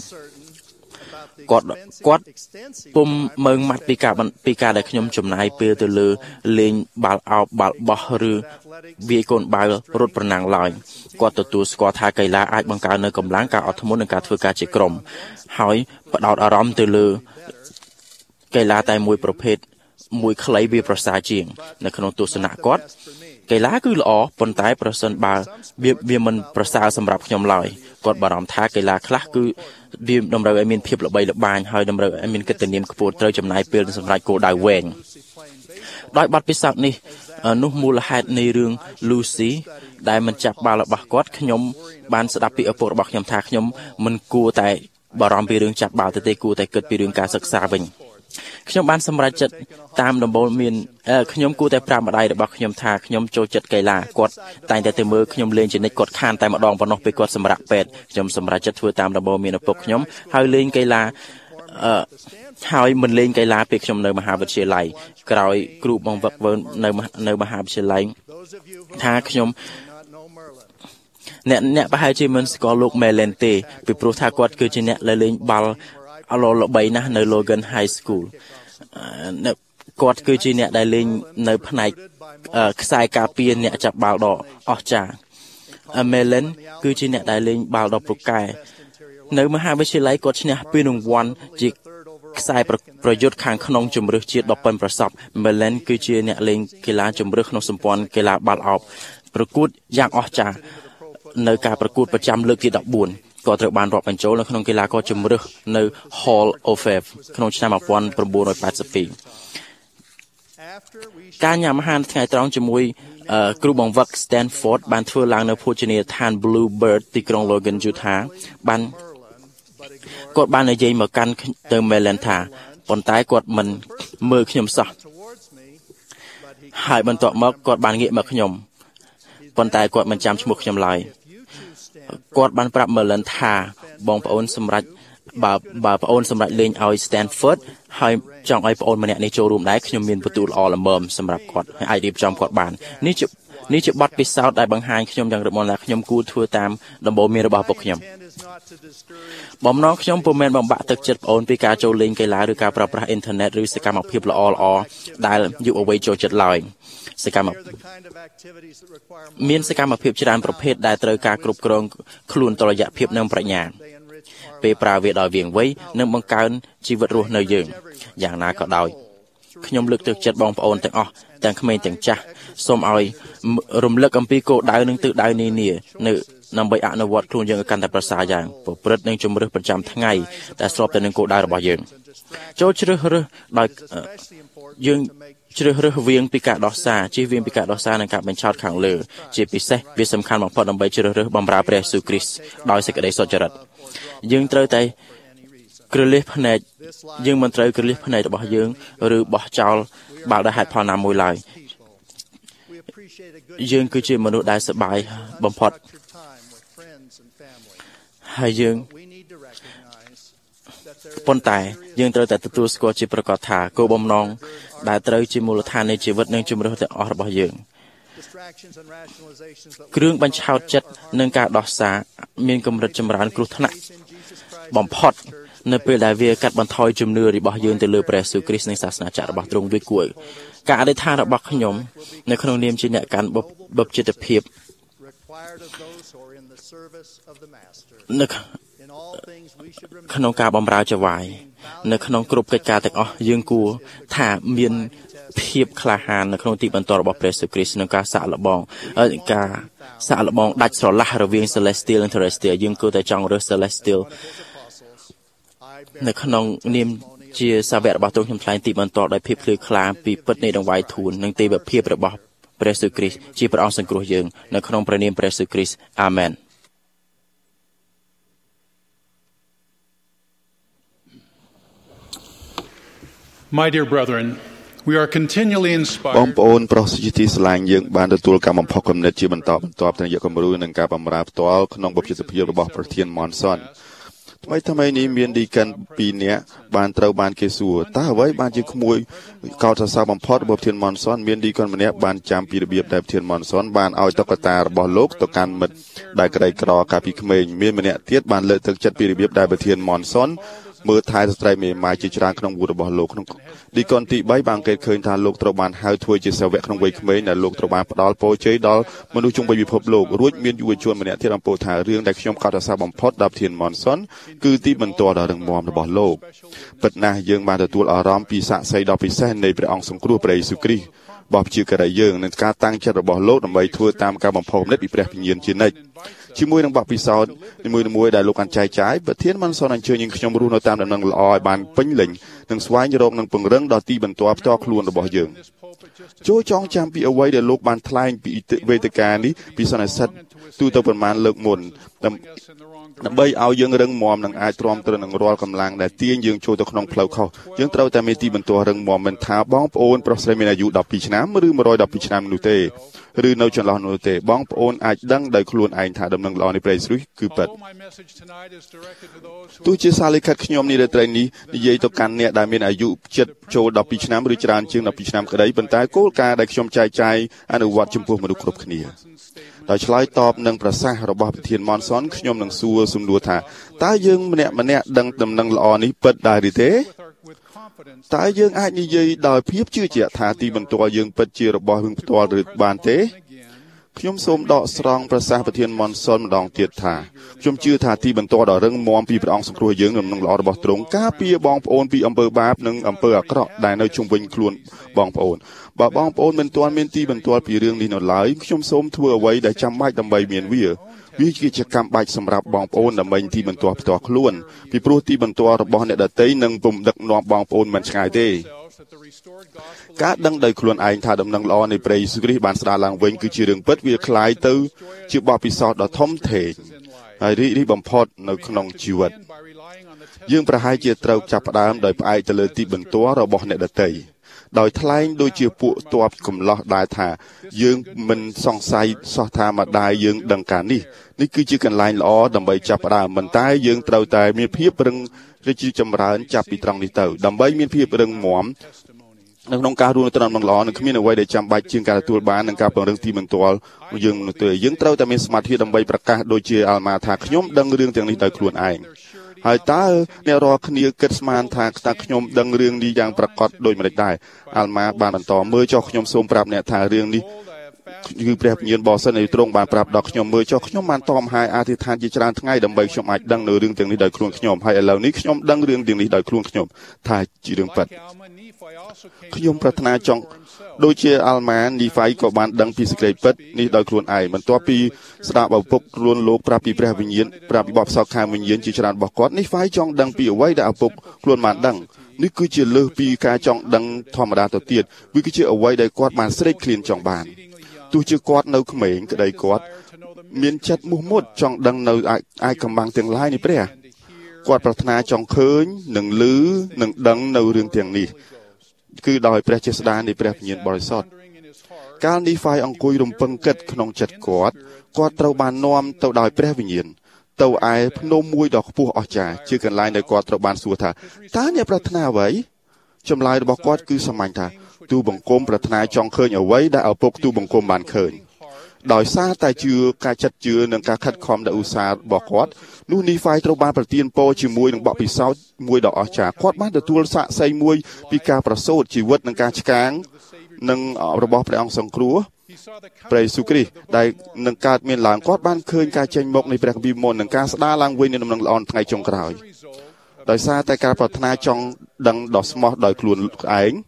គាត់ពុំមើងម៉ាត់ពីការដែលខ្ញុំចំណាយពេលទៅលើលេងបាល់អោបបាល់បោះឬវាយកូនបាល់រត់ប្រណាំងឡើយគាត់ទទួលស្គាល់ថាកីឡាអាចបង្កើននូវកម្លាំងការអត់ធ្មត់និងការធ្វើការជាក្រុមហើយផ្ដោតអារម្មណ៍ទៅលើកីឡាតែមួយប្រភេទមួយខ្លីវាប្រសើរជាងនៅក្នុងទស្សនៈគាត់កីឡាគឺល្អប៉ុន្តែប្រសិនបើវាមិនប្រសើរសម្រាប់ខ្ញុំឡើយគាត់បារម្ភថាកីឡាខ្លះគឺវាតម្រូវឲ្យមានភាពល្បីល្បាញហើយតម្រូវឲ្យមានកិត្តិនាមខ្ពស់ត្រូវចំណាយពេលសម្រាប់គោលដៅវែងដោយបទពិសោធន៍នេះនោះមូលហេតុនៃរឿង Lucy ដែលមិនចាប់បាល់របស់គាត់ខ្ញុំបានស្ដាប់ពីឪពុករបស់ខ្ញុំថាខ្ញុំមិនគួរតែបារម្ភពីរឿងចាប់បាល់ទេគួរតែគិតពីរឿងការសិក្សាវិញខ្ញុំបានសម្រេចចិត្តតាមដំបូលមានខ្ញុំគួរតែប្រាប់ម្ដាយរបស់ខ្ញុំថាខ្ញុំចូលចិត្តកីឡាគាត់តែងតែទៅមើលខ្ញុំលេងជានិច្ចគាត់ខានតែម្ដងប៉ុណ្ណោះពេលគាត់សម្រាប់ពេទ្យខ្ញុំសម្រេចចិត្តធ្វើតាមដំបូលមានឪពុកខ្ញុំហើយលេងកីឡាហើយមិនលេងកីឡាពេលខ្ញុំនៅមហាវិទ្យាល័យក្រោយគ្រូបង្វឹកវើនៅមហាវិទ្យាល័យថាខ្ញុំអ្នកប្រហែលជាមិនស្គាល់លោក Melen ទេពីព្រោះថាគាត់គឺជាអ្នកលេងបាល់ល្បីណាស់នៅ Logan High School គាត់គឺជាអ្នកដែលលេងនៅផ្នែកខ្សែការពារអ្នកចាប់បាល់ដ៏អស្ចារ្យ Melen គឺជាអ្នកដែលលេងបាល់ដ៏ពូកែនៅមហាវិទ្យាល័យគាត់ឈ្នះពានរង្វាន់ជាខ្សែប្រយុទ្ធខាងក្នុងជម្រើសជាតិដ៏ប៉ិនប្រសប់ Melen គឺជាអ្នកលេងកីឡាជម្រើសក្នុងសម្ព័ន្ធកីឡាបាល់ឱបប្រកួតយ៉ាងអស្ចារ្យនៅការប្រកួតប្រចាំលើកទី14គាត់ត្រូវបានរាប់បញ្ចូលនៅក្នុងកីឡាករជម្រើសនៅ Hall of Fame ក្នុងឆ្នាំ1982ការញ៉ាំអាហារថ្ងៃត្រង់ជាមួយគ្រូបង្វឹក Stanford បានធ្វើឡើងនៅភោជនីយដ្ឋាន Bluebird ទីក្រុង Logan Utah គាត់បាននិយាយមកកាន់ទៅ Melen ថាប៉ុន្តែគាត់មិនមើលខ្ញុំសោះហើយបន្ទាប់មកគាត់បានងាកមកខ្ញុំប៉ុន្តែគាត់មិនចាំឈ្មោះខ្ញុំឡើយគាត់បានប្រាប់ Melen ថាបងប្អូនសម្រាប់បើប្អូនសម្រាប់លេងឲ្យ Stanford ហើយចង់ឲ្យប្អូនម្នាក់នេះចូលរួមដែរខ្ញុំមានបន្ទូលល្អល្មមសម្រាប់គាត់ហើយអាចរៀបចំគាត់បាននេះជាបទពិសោធន៍ដែលបង្ហាញខ្ញុំយ៉ាងរឹងមាំថាខ្ញុំគួរធ្វើតាមដំបូន្មានរបស់ពុកខ្ញុំបំណងខ្ញុំពុំមែនបំបាក់ទឹកចិត្តប្អូនពីការចូលលេងកីឡាឬការប្រើប្រាស់អ៊ីនធឺណិតឬសកម្មភាពល្អៗដែលយុវវ័យចូលចិត្តឡើយមានសកម្មភាពច្រើនប្រភេទដែលត្រូវការគ្រប់គ្រងខ្លួនតុល្យភាពនិងប្រាជ្ញាពេលប្រើវាដោយវាងវៃនិងបង្កើនជីវិតរស់នៅយើងយ៉ាងណាក៏ដោយខ្ញុំលើកទឹកចិត្តបងប្អូនទាំងអស់ទាំងក្មេងទាំងចាស់សូមឲ្យរំលឹកអំពីគោលដៅនិងទិសដៅនានានៅដើម្បីអនុវត្តខ្លួនយើងឲ្យកាន់តែប្រសើរយ៉ាងប្រព្រឹត្តនិងជំរឿសប្រចាំថ្ងៃដែលស្របទៅនឹងគោលដៅរបស់យើងចូលជ្រើសរើសដោយយើងជ្រើសរើសវៀងពីការដោះសារជៀសវាងពីការដោះសារនិងការបញ្ឆោតខាងលើជាពិសេសវាសំខាន់បំផុតដើម្បីជ្រើសរើសបម្រើព្រះយេស៊ូវគ្រីស្ទដោយសេចក្តីសុចរិតយើងត្រូវតែក្រលៀសភ្នែកយើងមិនត្រូវក្រលៀសភ្នែករបស់យើងឬបោះចោលបាល់ដោយហេតុផលណាមួយឡើយយើងគឺជាមនុស្សដែលសប្បាយបំផុតហើយយើងប៉ុន្តែយើងត្រូវតែទទួលស្គាល់ជាប្រកាសថាគោលបំណងដែលត្រូវជាមូលដ្ឋាននៃជីវិតនិងជំរឿសទាំងអស់របស់យើងគ្រឿងបញ្ឆោតចិត្តនិងការដោះសារមានកម្រិតចម្រើនគ្រោះថ្នាក់បំផុតនៅពេលដែលវាកាត់បន្ថយជំនឿរបស់យើងទៅលើព្រះយេស៊ូវគ្រីស្ទនិងសាសនាចាស់របស់ទ្រង់ដូចគួរការអធិដ្ឋានរបស់ខ្ញុំនៅក្នុងនាមជាអ្នកកាន់បុព្វជិតភាពនៅក្នុងការបម្រើចវាយនៅក្នុងគ្រប់កិច្ចការទាំងអស់យើងគួរថាមានភាពក្លាហាននៅក្នុងទីបន្ទាល់របស់ព្រះយេស៊ូវគ្រីស្ទក្នុងការសាកល្បងដាច់ស្រឡះរវាង Celestial និង Terrestrial យើងគួរតែចង់រើស Celestial នៅក្នុងនាមជាសាវករបស់ទ្រង់ខ្ញុំថ្លែងទីបន្ទាល់ដោយភាពភ្លឺថ្លាពីពិតនៃដង្វាយធូននិងទេវភាពរបស់ព្រះយេស៊ូវគ្រីស្ទជាព្រះអង្គសង្គ្រោះយើងនៅក្នុងព្រះនាមព្រះយេស៊ូវគ្រីស្ទអាមែន My dear brethren, we are continually inspired បងប្អូនប្រុសជាទីស្រឡាញ់យើងបានទទួលការបំផុសគំនិតជាបន្តបន្ទាប់តាមរយៈគំរូនិងការបម្រើផ្ទាល់ក្នុងបុព្វជិតភាពរបស់ប្រធានម៉នសុនថ្មីនេះមានឌីកិន2នាក់បានត្រូវបានគេសួរតើអ្វីបានជាក្មួយកោតសរសើរបំផុតរបស់ប្រធានម៉នសុនមានឌីកិនម្នាក់បានចាំពីរបៀបដែលប្រធានម៉នសុនបានឲ្យតុក្កតារបស់លោកទៅកាន់មិត្តដែលក្រីក្រកាលពីក្មេងមានម្នាក់ទៀតបានលើកទឹកចិត្តពីរបៀបដែលប្រធានម៉នសុនមើលថែស្ត្រីមេម៉ាយជាច្រើនក្នុងវត្តរបស់លោកក្នុងឌីកុនទី3បានគេឃើញថាលោកត្រូវបានហៅធ្វើជាសាវកក្នុងវ័យក្មេងដែលលោកត្រូវបានផ្ដល់ពរជ័យដល់មនុស្សជុំវិញពិភពលោករួចមានយុវជនម្នាក់ទៀតអំពោថារឿងដែលខ្ញុំកោតសរសើរបំផុតដល់ប្រធានម៉នសុនគឺទីបន្ទាល់ដ៏រឹងមាំរបស់លោកពិតណាស់យើងបានទទួលអារម្មណ៍ពីស័ក្តិសិទ្ធិដ៏ពិសេសនៃព្រះអង្គសង្គ្រោះព្រះយេស៊ូវគ្រីស្ទបបជាការីយើងនឹងការតាំងចិត្តរបស់លោកដើម្បីធ្វើតាមការបំផុសគំនិតពីព្រះវិញ្ញាណជានិច្ចជាមួយនឹងបទពិសោធន៍នីមួយៗដែលលោកបានចែកចាយប្រធានម៉ាន់សុនអញ្ជើញយើងខ្ញុំរស់នៅតាមដំណឹងល្អឲ្យបានពេញលេញនិងស្វែងរកនិងពង្រឹងដល់ទីបន្ទាល់ផ្ទាល់ខ្លួនរបស់យើងចូលចងចាំពីអ្វីដែលលោកបានថ្លែងពីវេទិកានេះពីសន្និសីទទូទៅប្រមាណលើកមុនដើម្បីឲ្យយើងរឹងមាំនិងអាចទ្រាំទ្រនឹងរាល់កម្លាំងដែលទាញយើងចូលទៅក្នុងផ្លូវខុសយើងត្រូវតែមានទីបន្ទាល់រឹងមាំមិនថាបងប្អូនប្រុសស្រីមានអាយុ12ឆ្នាំឬ112ឆ្នាំនោះទេឬនៅចន្លោះនោះទេបងប្អូនអាចដឹងដោយខ្លួនឯងថាដំណឹងល្អនៃព្រះយេស៊ូវគឺពិតទោះជាសារលិខិតខ្ញុំនេះរាត្រីនេះនិយាយទៅកាន់អ្នកដែលមានអាយុជិតចូល12ឆ្នាំឬច្រើនជាង12ឆ្នាំក្តីប៉ុន្តែគោលការណ៍ដែលខ្ញុំចែកចាយអនុវត្តចំពោះមនុស្សគ្រប់គ្នាដោយឆ្លើយតបនឹងប្រសាសន៍របស់ប្រធានម៉នសុនខ្ញុំនឹងសួរសំណួរថាតើយើងម្នាក់ដឹងដំណឹងល្អនេះពិតដែរឬទេតើយើងអាចនិយាយដោយភាពជឿជាក់ថាទីបន្ទាល់យើងពិតជារបស់យើងផ្ទាល់ឬបានទេខ្ញុំសូមដកស្រង់ប្រសាសន៍ប្រធានម៉នសុនម្ដងទៀតថាខ្ញុំជឿថាទីបន្ទាល់ដ៏រឹងមាំពីព្រះអង្គសង្គ្រោះយើងដំណឹងល្អរបស់ទ្រង់ការពារបងប្អូនពីអំពើបាបនិងអំពើអាក្រក់ដែលនៅជុំវិញខ្លួនបងប្អូនបើបងប្អូនមិនទាន់មានទីបន្ទាល់ពីរឿងនេះនៅឡើយខ្ញុំសូមធ្វើអ្វីដែលចាំបាច់ដើម្បីមានវាគឺជាកម្មបាច់សម្រាប់បងប្អូនដើម្បីទីបន្ទាល់ផ្ទាល់ខ្លួនពីព្រោះទីបន្ទាល់របស់អ្នកដទៃនឹងពុំដឹកនាំបងប្អូនមិនឆ្ងាយទេការដឹងដោយខ្លួនឯងថាដំណឹងល្អនៃព្រះយេស៊ូវគ្រីស្ទបានស្ដារឡើងវិញគឺជារឿងពិតវាคล้ายទៅជាបទពិសោធន៍ដ៏ធំធេងហើយរីករាយបំផុតនៅក្នុងជីវិតយើងប្រហែលជាត្រូវចាប់ផ្ដើមដោយផ្អែកទៅលើទីបន្ទាល់របស់អ្នកដទៃដោយថ្លែងដូចជាពួកទ័ពកំឡោះដែរថាយើងមិនសង្ស័យសោះថាម្ដាយយើងដឹងការនេះគឺជាកន្លែងល្អដើម្បីចាប់ផ្ដើមប៉ុន្តែយើងត្រូវតែមានភាពរឹងរីកចម្រើនចាប់ពីត្រង់នេះទៅដើម្បីមានភាពរឹងមាំនៅក្នុងការរស់នៅតាមដំណឹងល្អនិងគ្មានអ្វីដែលចាំបាច់ជាងការទទួលបាននិងការពង្រឹងទីបន្ទាល់យើងនោះទេយើងត្រូវតែមានសមត្ថភាពដើម្បីប្រកាសដូចជាអាល់ម៉ាថាខ្ញុំដឹងរឿងទាំងនេះដោយខ្លួនឯងហើយតើអ្នករាល់គ្នាគិតស្មានថាខ្ញុំដឹងរឿងនេះយ៉ាងប្រកបដូចម្តេចដែរអាល់ម៉ាបានបន្តមើលចុះខ្ញុំសូមប្រាប់អ្នកថារឿងនេះគឺព្រះវិញ្ញាណបរិសុទ្ធនៃទ្រង់បានប្រាប់ដល់ខ្ញុំមើលចុះខ្ញុំបានតមហាយអធិដ្ឋានជាច្រើនថ្ងៃដើម្បីខ្ញុំអាចដឹងនៅរឿងទាំងនេះដោយខ្លួនខ្ញុំហើយឥឡូវនេះខ្ញុំដឹងរឿងទាំងនេះដោយខ្លួនខ្ញុំថាជារឿងពិតខ្ញុំប្រាថ្នាចង់ដូចជាអាល់ម៉ានីហ្វៃក៏បានដឹងពីសេចក្តីពិតនេះដោយខ្លួនឯងបន្ទាប់ពីស្ដាប់ឪពុកខ្លួនលោកប្រាប់ពីព្រះវិញ្ញាណប្រាប់ពីបបផ្សោតខាងវិញ្ញាណជាច្រើនរបស់គាត់នីហ្វៃចង់ដឹងពីអ្វីដែលឪពុកខ្លួនបានដឹងនេះគឺជាលើសពីការចង់ដឹងធម្មតាទៅទៀតវាគឺជាអ្វីដែលគាត់បានស្រេកឃ្លានចង់បានទោះជាគាត់នៅក្មេងក្តីគាត់មានចិត្តមោះមុតចង់ដឹងនៅឯកម្បាំងទាំងឡាយនៃព្រះគាត់ប្រាថ្នាចង់ឃើញនិងឮនិងដឹងនៅរឿងទាំងនេះគឺដោយព្រះចេស្តានៃព្រះវិញ្ញាណបរិសុទ្ធកាលនីហ្វៃអង្គុយរំពឹងគិតក្នុងចិត្តគាត់ត្រូវបាននាំទៅដោយព្រះវិញ្ញាណទៅឯភ្នំមួយដ៏ខ្ពស់អស្ចារ្យជាកន្លែងដែលគាត់ត្រូវបានសួរថាតើអ្នកប្រាថ្នាអ្វីចម្លើយរបស់គាត់គឺសាមញ្ញថាទូបង្គំប្រាថ្នាចង់ឃើញអ្វីដែលឪពុកទូបង្គំបានឃើញដោយសារតែជឿការចាត់ជឿនិងការខិតខំដែលឧស្សាហ៍របស់គាត់នោះនីហ្វាយត្រូវបានប្រទានពរជាមួយនឹងបទពិសោធន៍មួយដ៏អស្ចារ្យគាត់បានទទួលសាក្សីមួយពីការប្រសូតជីវិតនិងការឆ្កាងនិងរបស់ព្រះអង្គសង្គ្រោះព្រះយេស៊ូវគ្រីស្ទដែលនឹងកើតមានឡើងគាត់បានឃើញការចេញមកនៃព្រះគម្ពីរមុននិងការស្ដារឡើងវិញនៃដំណឹងល្អថ្ងៃចុងក្រោយដោយសារតែការប្រាថ្នាចង់ដឹងដ៏ស្មោះដោយខ្លួនឯង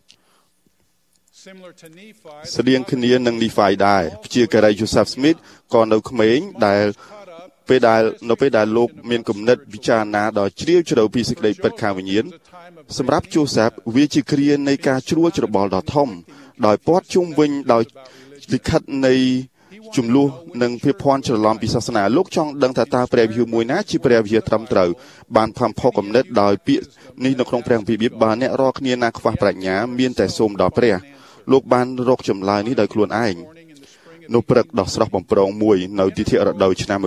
ស្តៀងគ្នានឹងនីហ្វាយដែរព្យាការី Joseph Smith ក៏នៅក្មេងដែលពេលដែលលោកមានគំនិតពិចារណាដ៏ជ្រាលជ្រៅពីសេចក្តីពិតខាងវិញ្ញាណសម្រាប់ Joseph វាជាគ្រានៃការជ្រួលច្របល់ដ៏ធំដោយព័ទ្ធជុំវិញដោយលិខិតនៃជំនួសនិងភាពភ័ន្តច្រឡំពីសាសនាលោកចង់ដឹងថាតើព្រះវិហារមួយណាជាព្រះវិហារត្រឹមត្រូវបានផំផុសគំនិតដោយពាក្យនេះនៅក្នុងព្រះគម្ពីរបើអ្នករាល់គ្នាណាខ្វះប្រាជ្ញាមានតែសូមដល់ព្រះលោកបានរកចម្លើយនេះដោយខ្លួនឯងនៅព្រឹកដ៏ស្រស់បំព្រងមួយនៅទីធ្លារដូវឆ្នាំ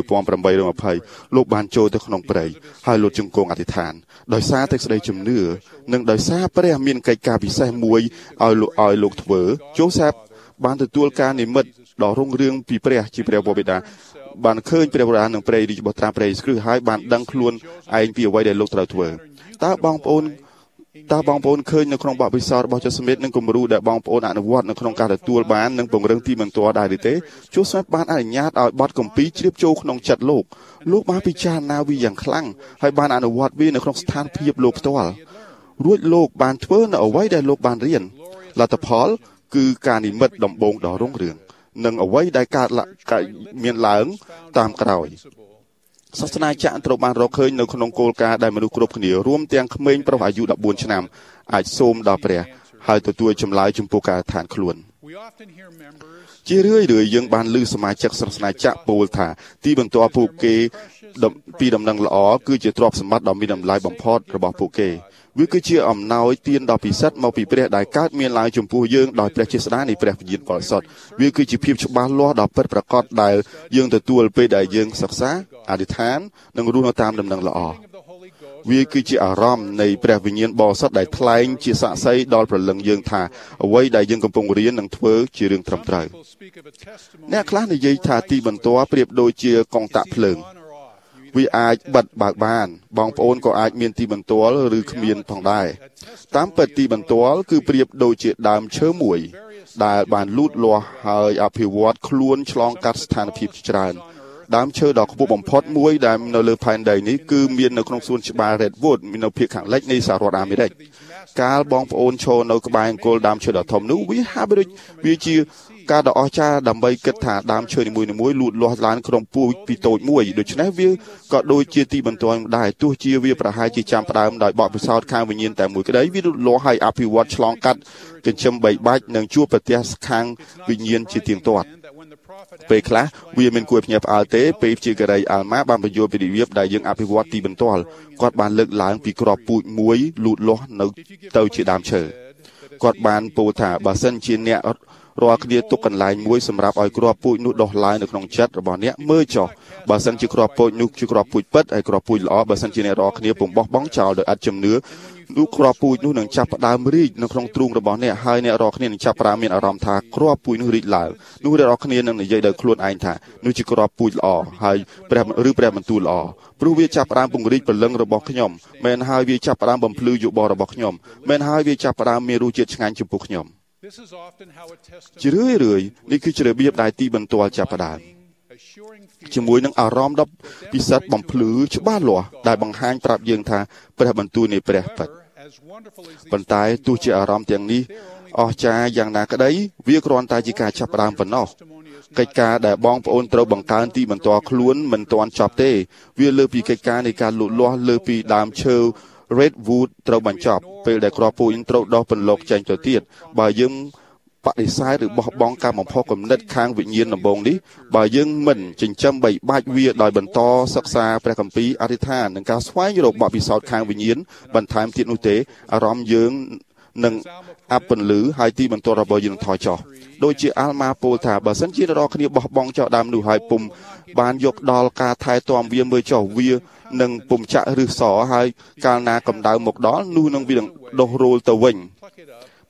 1820លោកបានចូលទៅក្នុងព្រៃហើយលោកជង្គង់អធិដ្ឋានដោយសារតែក្តីជំនឿនិងដោយសារព្រះមានកិច្ចការពិសេសមួយឲ្យលោកធ្វើជូសេបបានទទួលការនិមិត្តដ៏រុងរឿងពីព្រះជាព្រះវរបិតាបានឃើញព្រះវរៈនិងព្រះរាជបុត្រាព្រះយេស៊ូវគ្រីស្ទហើយបានដឹងខ្លួនឯងពីអ្វីដែលលោកត្រូវធ្វើតើបងប្អូនឃើញនៅក្នុងបទពិសោធន៍របស់ជូសេបនិងគំរូដែលបងប្អូនអនុវត្តនៅក្នុងការទទួលបាននិងពង្រឹងទីបន្ទាល់ដែរឬទេជូសេបបានអនុញ្ញាតឲ្យបទគម្ពីរជ្រាបចូលក្នុងចិត្តលោកបានពិចារណាវាយ៉ាងខ្លាំងហើយបានអនុវត្តវានៅក្នុងស្ថានភាពលោកផ្ទាល់រួចលោកបានធ្វើនៅអ្វីដែលលោកបានរៀនលទ្ធផលគឺការនិមិត្តដំបូងដ៏រុងរឿងនិងអ្វីដែលកើតមានឡើងតាមក្រោយសាសនាចាក់ត្រូវបានរកឃើញនៅក្នុងគោលការណ៍ដែលមនុស្សគ្រប់គ្នារួមទាំងក្មេងប្រុសអាយុ14ឆ្នាំអាចសូមដល់ព្រះហើយទទួលចម្លើយចំពោះការឋានខ្លួនជារឿយយើងបានឮសមាជិកសាសនាចាក់ពោលថាទីបន្ទាល់ពួកគេពីដំណឹងល្អគឺជាទ្រព្យសម្បត្តិដ៏មានតម្លៃបំផុតរបស់ពួកគេវាគឺជាអំណោយទានដ៏ពិសិដ្ឋមកពីព្រះដែលកើតមានឡើងចំពោះយើងដោយព្រះជាស្ដេចនៃព្រះវិញ្ញាណបរិសុទ្ធវាគឺជាភាពច្បាស់លាស់ដ៏ពិតប្រាកដដែលយើងទទួលពេលដែលយើងសិក្សាអធិដ្ឋាននិងរស់នៅតាមដំណឹងល្អវាគឺជាអារម្មណ៍នៃព្រះវិញ្ញាណបរិសុទ្ធដែលថ្លែងជាសាក្សីដល់ព្រលឹងយើងថាអ្វីដែលយើងកំពុងរៀននិងធ្វើជារឿងត្រឹមត្រូវអ្នកខ្លះនិយាយថាទីបន្ទាល់ប្រៀបដូចជាកងតាក់ភ្លើងវាអាចបិទបើកបានបងប្អូនក៏អាចមានទីបន្ទាល់ឬគ្មានផងដែរតាមពិតទីបន្ទាល់គឺប្រៀបដូចជាដើមឈើមួយដែលបានលូតលាស់ហើយអភិវឌ្ឍខ្លួនឆ្លងកាត់ស្ថានភាពច្រើនដើមឈើដ៏ខ្ពស់បំផុតមួយដែលនៅលើផែនដីនេះគឺមាននៅក្នុងសួនច្បារ Redwood នៅភាគខាងលិចនៃសហរដ្ឋអាមេរិកកាលបងប្អូនឈរនៅក្បែរអង្គលដើមឈើដ៏ធំនោះវាហាក់ដូចវាជាការដ៏អស្ចារ្យដើម្បីគិតថាដើមឈើនីមួយៗលូតលាស់ឡើងក្នុងពូជពីតូចមួយដូច្នេះវាក៏ដូចជាទីបន្ទាល់ដែរទោះជាវាប្រហែលជាចាំផ្ដើមដោយបទពិសោធន៍ខាងវិញ្ញាណតែមួយក្តីវាលូតលាស់ហើយអភិវឌ្ឍឆ្លងកាត់ចិញ្ចឹមបីបាច់និងជួបប្រទះខាងវិញ្ញាណជាទៀងទាត់ពេលខ្លះវាមិនគួរភ្ញាក់ផ្អើលទេពេលជាការីអាល់ម៉ាបានបញ្យល់ពីរបៀបដែលយើងអភិវឌ្ឍទីបន្ទាល់គាត់បានលើកឡើងពីក្របពូជមួយលូតលាស់នៅទៅជាដើមឈើគាត់បានពោលថាបើសិនជាអ្នករាល់គ្នាទុកកន្លែងមួយសម្រាប់ឲ្យគ្រាប់ពូជនោះដុះឡើងនៅក្នុងចិត្តរបស់អ្នកមើលចុះបើសិនជាគ្រាប់ពូជនោះជាគ្រាប់ពូជពិតហើយគ្រាប់ពូជល្អបើសិនជាអ្នករាល់គ្នាពុំបោះបង់ចោលដោយឥតជំនឿនោះគ្រាប់ពូជនោះនឹងចាប់ផ្ដើមរីកនៅក្នុងទ្រូងរបស់អ្នកហើយអ្នករាល់គ្នានឹងចាប់ផ្ដើមមានអារម្មណ៍ថាគ្រាប់ពូជនោះរីកឡើងនោះអ្នករាល់គ្នានឹងនិយាយដោយខ្លួនឯងថានោះជាគ្រាប់ពូជល្អហើយព្រះបន្ទូលល្អព្រោះវាចាប់ផ្ដើមពង្រីកព្រលឹងរបស់ខ្ញុំមែនហើយវាចាប់ផ្ដើមបំភ្លឺយោបល់របស់ខ្ញុំមែនហើយវាចាប់ផ្ដើមមានរសជាតិឆ្ងាញ់ចំពោះខ្ញុំជារឿយនេះគឺជារបៀបដែលទីបន្ទាល់ចាប់ផ្ដើមជាមួយនឹងអារម្មណ៍ដ៏ពិសិដ្ឋបំភ្លឺច្បាស់លាស់ដែលបង្ហាញប្រាប់យើងថាព្រះបន្ទូលនៃព្រះពិតប៉ុន្តែទោះជាអារម្មណ៍ទាំងនេះអស្ចារ្យយ៉ាងណាក្តីវាគ្រាន់តែជាការចាប់ផ្ដើមប៉ុណ្ណោះកិច្ចការដែលបងប្អូនត្រូវបង្កើនទីបន្ទាល់ខ្លួនមិនទាន់ចប់ទេវាលើពីកិច្ចការនៃការលូតលាស់លើពីដើមឈើ Redwood ត្រូវបញ្ចប់ពេលដែលគ្រាប់ពូជត្រូវដោះពន្លកចេញទៅទៀតបើយើងបដិសេធឬបោះបង់ការបំផុសគំនិតខាងវិញ្ញាណដំបូងនេះបើយើងមិនចិញ្ចឹមបីបាច់វាដោយបន្តសិក្សាព្រះគម្ពីរអធិដ្ឋាននិងការស្វែងរកបទពិសោធន៍ខាងវិញ្ញាណបន្ថែមទៀតនោះទេអារម្មណ៍យើងនឹងអាប់ពន្លឺហើយទីបន្ទាល់របស់យើងថយចុះដូចជាអាល់ម៉ាពោលថាបើសិនជារាល់គ្នាបោះបង់ចោលដើមនោះហើយពុំបានយកដល់ការថែទាំវាមើលចុះវានឹងពុំចាក់ឫសសហើយកាលណាកម្ដៅមកដល់នោះនឹងវានឹងដុះរោលទៅវិញ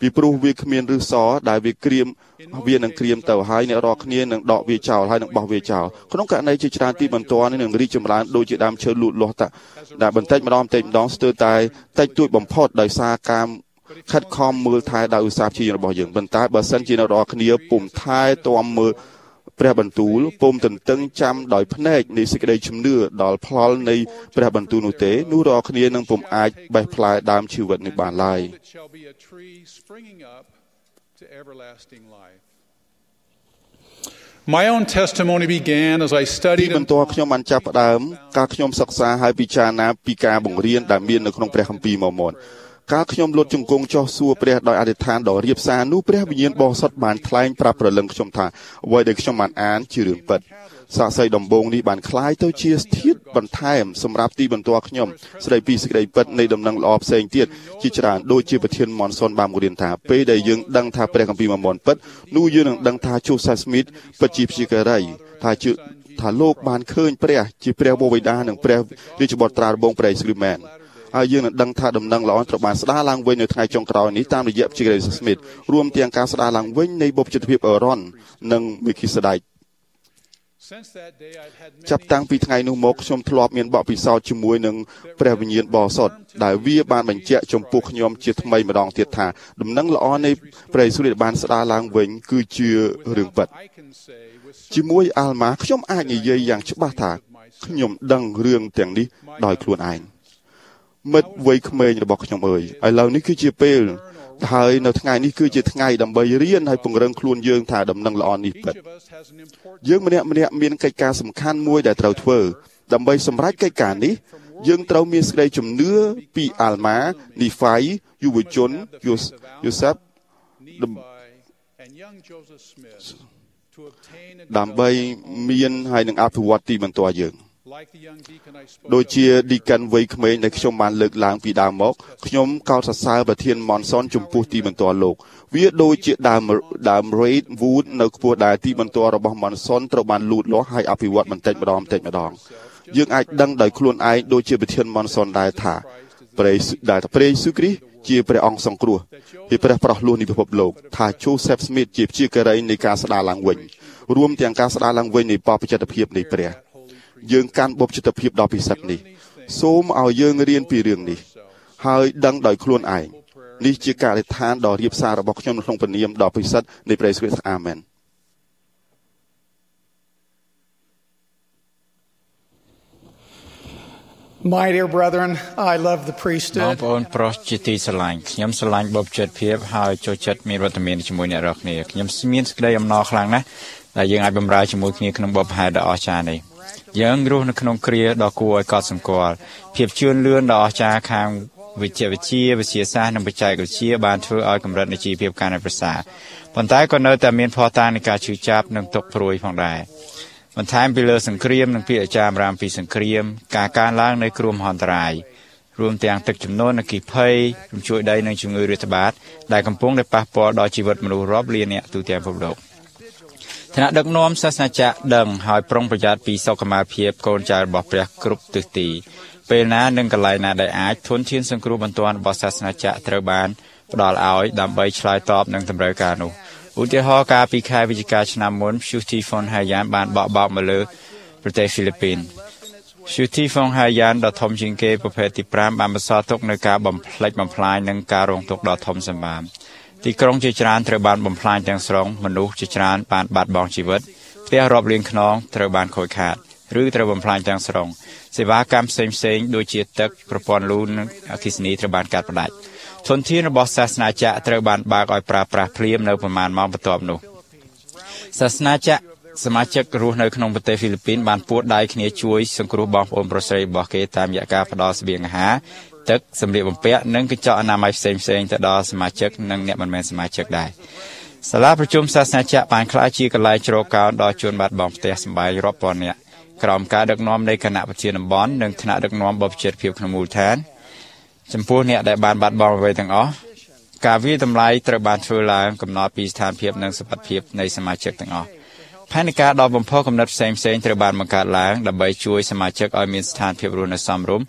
ពីព្រោះវាគ្មានឫសសដែលវាក្រៀមវានឹងក្រៀមទៅហើយអ្នករាល់គ្នានឹងដកវាចោលហើយនឹងបោះវាចោលក្នុងករណីជាច្រើនទីបន្ទាល់នេះនឹងរីកចម្រើនដូចជាដើមឈើលូតលាស់តាដែលបន្តិចម្ដងស្ទើរតែតិចតួចបំផុតដោយសារការខិតខំមើលថែដោយឧស្សាហ៍ព្យាយាមរបស់យើងប៉ុន្តែបើសិនជាអ្នករាល់គ្នាពុំថែទាំមើលព្រះបន្ទូលពុំទន្ទឹងចាំដោយភ្នែកនៃសេចក្តីជំនឿដល់ផលនៃព្រះបន្ទូលនោះទេនោះរាល់គ្នានឹងពុំអាចបេះផ្លែដើមជីវិតនេះបានឡើយ My own testimony began as I studied បន្ទាប់ខ្ញុំបានចាប់ផ្ដើមការខ្ញុំសិក្សាហើយពិចារណាពីការបង្រៀនដែលមាននៅក្នុងព្រះគម្ពីរមកមុនកាលខ្ញុំលុតជង្គង់ចុះសួរព្រះដោយអធិដ្ឋានដ៏រាបសារនោះព្រះវិញ្ញាណបរិសុទ្ធបានថ្លែងប្រាប់ព្រលឹងខ្ញុំថាអ្វីដែលខ្ញុំបានអានជារឿងពិតសាក្សីដំបូងនេះបានคล้ายទៅជាស្ថិតបន្ថែមសម្រាប់ទីបន្ទាល់ខ្ញុំស្ដីពីសេចក្តីពិតនៃដំណឹងល្អផ្សេងទៀតជាច្រើនដូចជាប្រធានម៉ុនសុនបានបង្រៀនថាពេលដែលយើងដឹងថាព្រះគម្ពីរមកមុនពិតនោះយើងនឹងដឹងថា Joseph Smith ពិតជាព្យាការីថាលោកបានឃើញព្រះជាព្រះបិតានិងព្រះរាជបុត្រាដំបងព្រះយេស៊ូវមែនហើយយើងនឹងដឹងថាដំណឹងល្អត្រូវបានស្ដារឡើងវិញនៅថ្ងៃចុងក្រោយនេះតាមរយៈព្យាការី Smith រួមទាំងការស្ដារឡើងវិញនៃបុព្វជិតភាពអេរ៉ុននិងមីគីសេដេកចាប់តាំងពីថ្ងៃនោះមកខ្ញុំធ្លាប់មានបទពិសោធន៍ជាមួយនឹងព្រះវិញ្ញាណបរិសុទ្ធដែលវាបានបញ្ជាក់ចំពោះខ្ញុំជាថ្មីម្ដងទៀតថាដំណឹងល្អនៃព្រះយេស៊ូវដែលបានស្ដារឡើងវិញគឺជារឿងពិតជាមួយអាល់ម៉ាខ្ញុំអាចនិយាយយ៉ាងច្បាស់ថាខ្ញុំដឹងរឿងទាំងនេះដោយខ្លួនឯងមិត្តវ័យក្មេងរបស់ខ្ញុំអើយឥឡូវនេះគឺជាពេលហើយនៅថ្ងៃនេះគឺជាថ្ងៃដើម្បីរៀនហើយពង្រឹងខ្លួនយើងថាដំណឹងល្អនេះពិតយើងម្នាក់មានកិច្ចការសំខាន់មួយដែលត្រូវធ្វើដើម្បីសម្រេចកិច្ចការនេះយើងត្រូវមានសេចក្តីជំនឿពីអាល់ម៉ានីហ្វៃយុវជនយូសាប់ដើម្បីមានហើយនឹងអភិវឌ្ឍទីបន្ទាល់យើងដូចជាឌីកានវ័យក្មេងដែលខ្ញុំបានលើកឡើងពីដើមមកខ្ញុំកោតសរសើរប្រធានម៉ុនសុនចំពោះទីបន្ទាល់លោកវាដូចជាដើម Red Wood នៅខ្ពស់ដែលទីបន្ទាល់របស់ម៉ុនសុនត្រូវបានលូតលាស់ហើយអភិវឌ្ឍបន្តិចម្ដងយើងអាចដឹងដោយខ្លួនឯងដូចជាប្រធានម៉ុនសុនដែរថាព្រះយេស៊ូវគ្រីស្ទជាព្រះអង្គសង្គ្រោះពីព្រះប្រោះលោះនៃពិភពលោកថា Joseph Smith ជាព្យាការីនៃការស្ដារឡើងវិញរួមទាំងការស្ដារឡើងវិញនៃបព្វជិតភាពនៃព្រះយើងកាន់បុព្វជិតភាពដ៏ពិសិដ្ឋនេះសូមឲ្យយើងរៀនពីរឿងនេះហើយដឹងដោយខ្លួនឯងនេះជាការអធិដ្ឋានដ៏រាបសាររបស់ខ្ញុំក្នុងព្រះនាមដ៏ពិសិដ្ឋនៃព្រះយេស៊ូវគ្រីស្ទអាមែន My dear brethren, I love the priesthood. បងប្អូនប្រុសជាទីស្រឡាញ់ខ្ញុំស្រឡាញ់បុព្វជិតភាពហើយចូលចិត្តមានវត្តមានជាមួយអ្នករាល់គ្នាខ្ញុំមានសេចក្តីអំណរខ្លាំងណាស់ដែលយើងអាចបម្រើជាមួយគ្នាក្នុងបុព្វហេតុដ៏អស្ចារ្យនេះយើងរស់នៅក្នុងគ្រាដ៏គួរឲ្យកត់សម្គាល់ភាពជឿនលឿនដ៏អស្ចារ្យខាងវិទ្យាសាស្ត្រនិងបច្ចេកវិទ្យាបានធ្វើឲ្យកម្រិតនៃជីវភាពកាន់តែប្រសើរប៉ុន្តែក៏នៅតែមានភ័ស្តុតាងនៃការឈឺចាប់និងទុក្ខព្រួយផងដែរបន្ថែមពីលើសង្គ្រាមនិងពាក្យចាមរាមពីសង្គ្រាមការកើនឡើងនៃគ្រោះមហន្តរាយរួមទាំងទឹកជំនន់អគ្គិភ័យរំជួយដីនិងជំងឺរាតត្បាតដែលកំពុងតែប៉ះពាល់ដល់ជីវិតមនុស្សរាប់លាននាក់ទូទាំងពិភពលោកថ្នាក់ដឹកនាំសាសនាចាក់ដឹងហើយប្រុងប្រយ័ត្នពីសុខុមាលភាពកូនចៅរបស់ព្រះគ្រប់ទិសទីពេលណានិងកន្លែងណាដែលអាចធនធានសង្គ្រោះបន្ទាន់របស់សាសនាចាក់ត្រូវបានផ្ដល់ឲ្យដើម្បីឆ្លើយតបនឹងតម្រូវការនោះឧទាហរណ៍ការពីខែវិច្ឆិកាឆ្នាំមុន Shufti Fon Hayan បានបោកមកលើប្រទេសហ្វីលីពីន Shufti Fon Hayan ដ៏ធំជាងគេប្រភេទទី5បានបន្សល់ទុកនៅការបំផ្លិចបំផ្លាញនិងការរងទុក្ខដ៏ធំសម្បើមទីក្រុងជាច្រើនត្រូវបានបំផ្លាញទាំងស្រុងមនុស្សជាច្រើនបានបាត់បង់ជីវិតផ្ទះរាប់លានខ្នងត្រូវបានខូចខាតឬត្រូវបំផ្លាញទាំងស្រុងសេវាកម្មផ្សេងដូចជាទឹកប្រព័ន្ធលូនិងអគ្គិសនីត្រូវបានកាត់ផ្តាច់ធនធានរបស់សាសនាចាក់ត្រូវបានបើកឲ្យប្រើប្រាស់ភ្លាមនៅប្រមាណម៉ោងបន្ទាប់នោះសាសនាចាក់សមាជិករស់នៅក្នុងប្រទេសហ្វីលីពីនបានពួតដៃគ្នាជួយសង្គ្រោះបងប្អូនប្រុសស្រីរបស់គេតាមរយៈការផ្ដល់ស្បៀងអាហារទឹកសម្លៀកបំពាក់និងកញ្ចក់អនាម័យផ្សេងទៅដល់សមាជិកនិងអ្នកមិនមែនសមាជិកដែរសាលាប្រជុំសាសនាចាក់បានក្លាយជាកន្លែងជ្រកកោនដល់ជនបាត់បង់ផ្ទះសម្បែងរាប់ពាន់នាក់ក្រោមការដឹកនាំនៃគណៈប្រធានតំបន់និងថ្នាក់ដឹកនាំបុព្វជិតភាពក្នុងមូលដ្ឋានចំពោះអ្នកដែលបានបាត់បង់អ្វីទាំងអស់ការវាយតម្លៃត្រូវបានធ្វើឡើងកំណត់ពីស្ថានភាពនិងសុវត្ថិភាពនៃសមាជិកទាំងអស់ផែនការដ៏បំផុសកំណត់ផ្សេងត្រូវបានបង្កើតឡើងដើម្បីជួយសមាជិកឲ្យមានស្ថានភាពរស់នៅសមរម្យ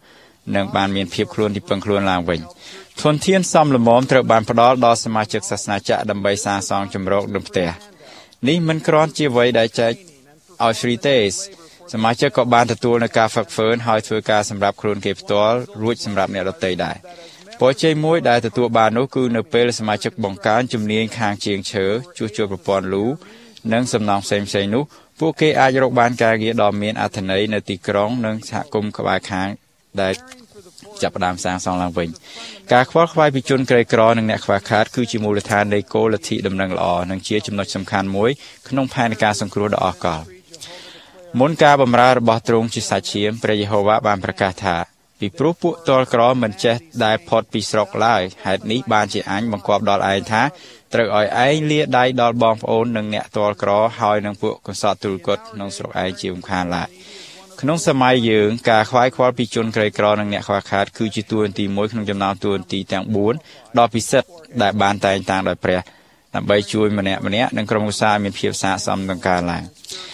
និងបានមានភាពខ្លួនទីពឹងខ្លួនឡើងវិញធនធានសំលមមត្រូវបានផ្ដល់ដល់សមាជិកសាសនាចាក់ដើម្បីសាងសង់ជំរកនៅផ្ទះនេះមិនគ្រាន់ជាអ្វីដែលចែកឲ្យ free ទេសមាជិកក៏បានទទួលនូវការហ្វឹកហ្វឺនហើយធ្វើការសម្រាប់ខ្លួនគេផ្ទាល់រួចសម្រាប់អ្នកដទៃដែរពរជ័យមួយដែលទទួលបាននោះគឺនៅពេលសមាជិកបង្កើនជំនាញខាងជាងឈើជួសជុលប្រព័ន្ធលូនិងសំណង់ផ្សេងៗនោះពួកគេអាចរកបានការងារដ៏មានអត្ថន័យនៅទីក្រុងនិងសហគមន៍ក្បែរខាងដែលចាប់ផ្ដើមសាងសង់ឡើងវិញការខ្វល់ខ្វាយពីជនក្រីក្រនិងអ្នកខ្វះខាតគឺជាមូលដ្ឋាននៃគោលលទ្ធិដំណឹងល្អនិងជាចំណុចសំខាន់មួយក្នុងផែនការសង្គ្រោះដ៏អស្ចារ្យមុនការបម្រើរបស់ទ្រង់ជាសាច់ឈាមព្រះយេហូវ៉ាបានប្រកាសថាពីព្រោះពួកទ័លក្រមិនចេះដែលផុតពីស្រុកឡើយហេតុនេះបានជាអញបង្គាប់ដល់ឯងថាត្រូវឲ្យឯងលាដៃដល់បងប្អូននិងអ្នកទ័លក្រហើយនឹងពួកកសត់ទូលគត់ក្នុងស្រុកឯងជារំខានឡើយក្នុងសម័យយើងការខ្វាយខ្វល់ពីជនក្រីក្រនិងអ្នកខ្វះខាតគឺជាតួនាទីមួយក្នុងចំណោមតួនាទីទាំង4ដ៏ពិសិដ្ឋដែលបានតែងតាំងដោយព្រះដើម្បីជួយម្នាក់ៗនិងក្រុមគ្រួសារមានភាពស័ក្តិសមនឹងការឡើង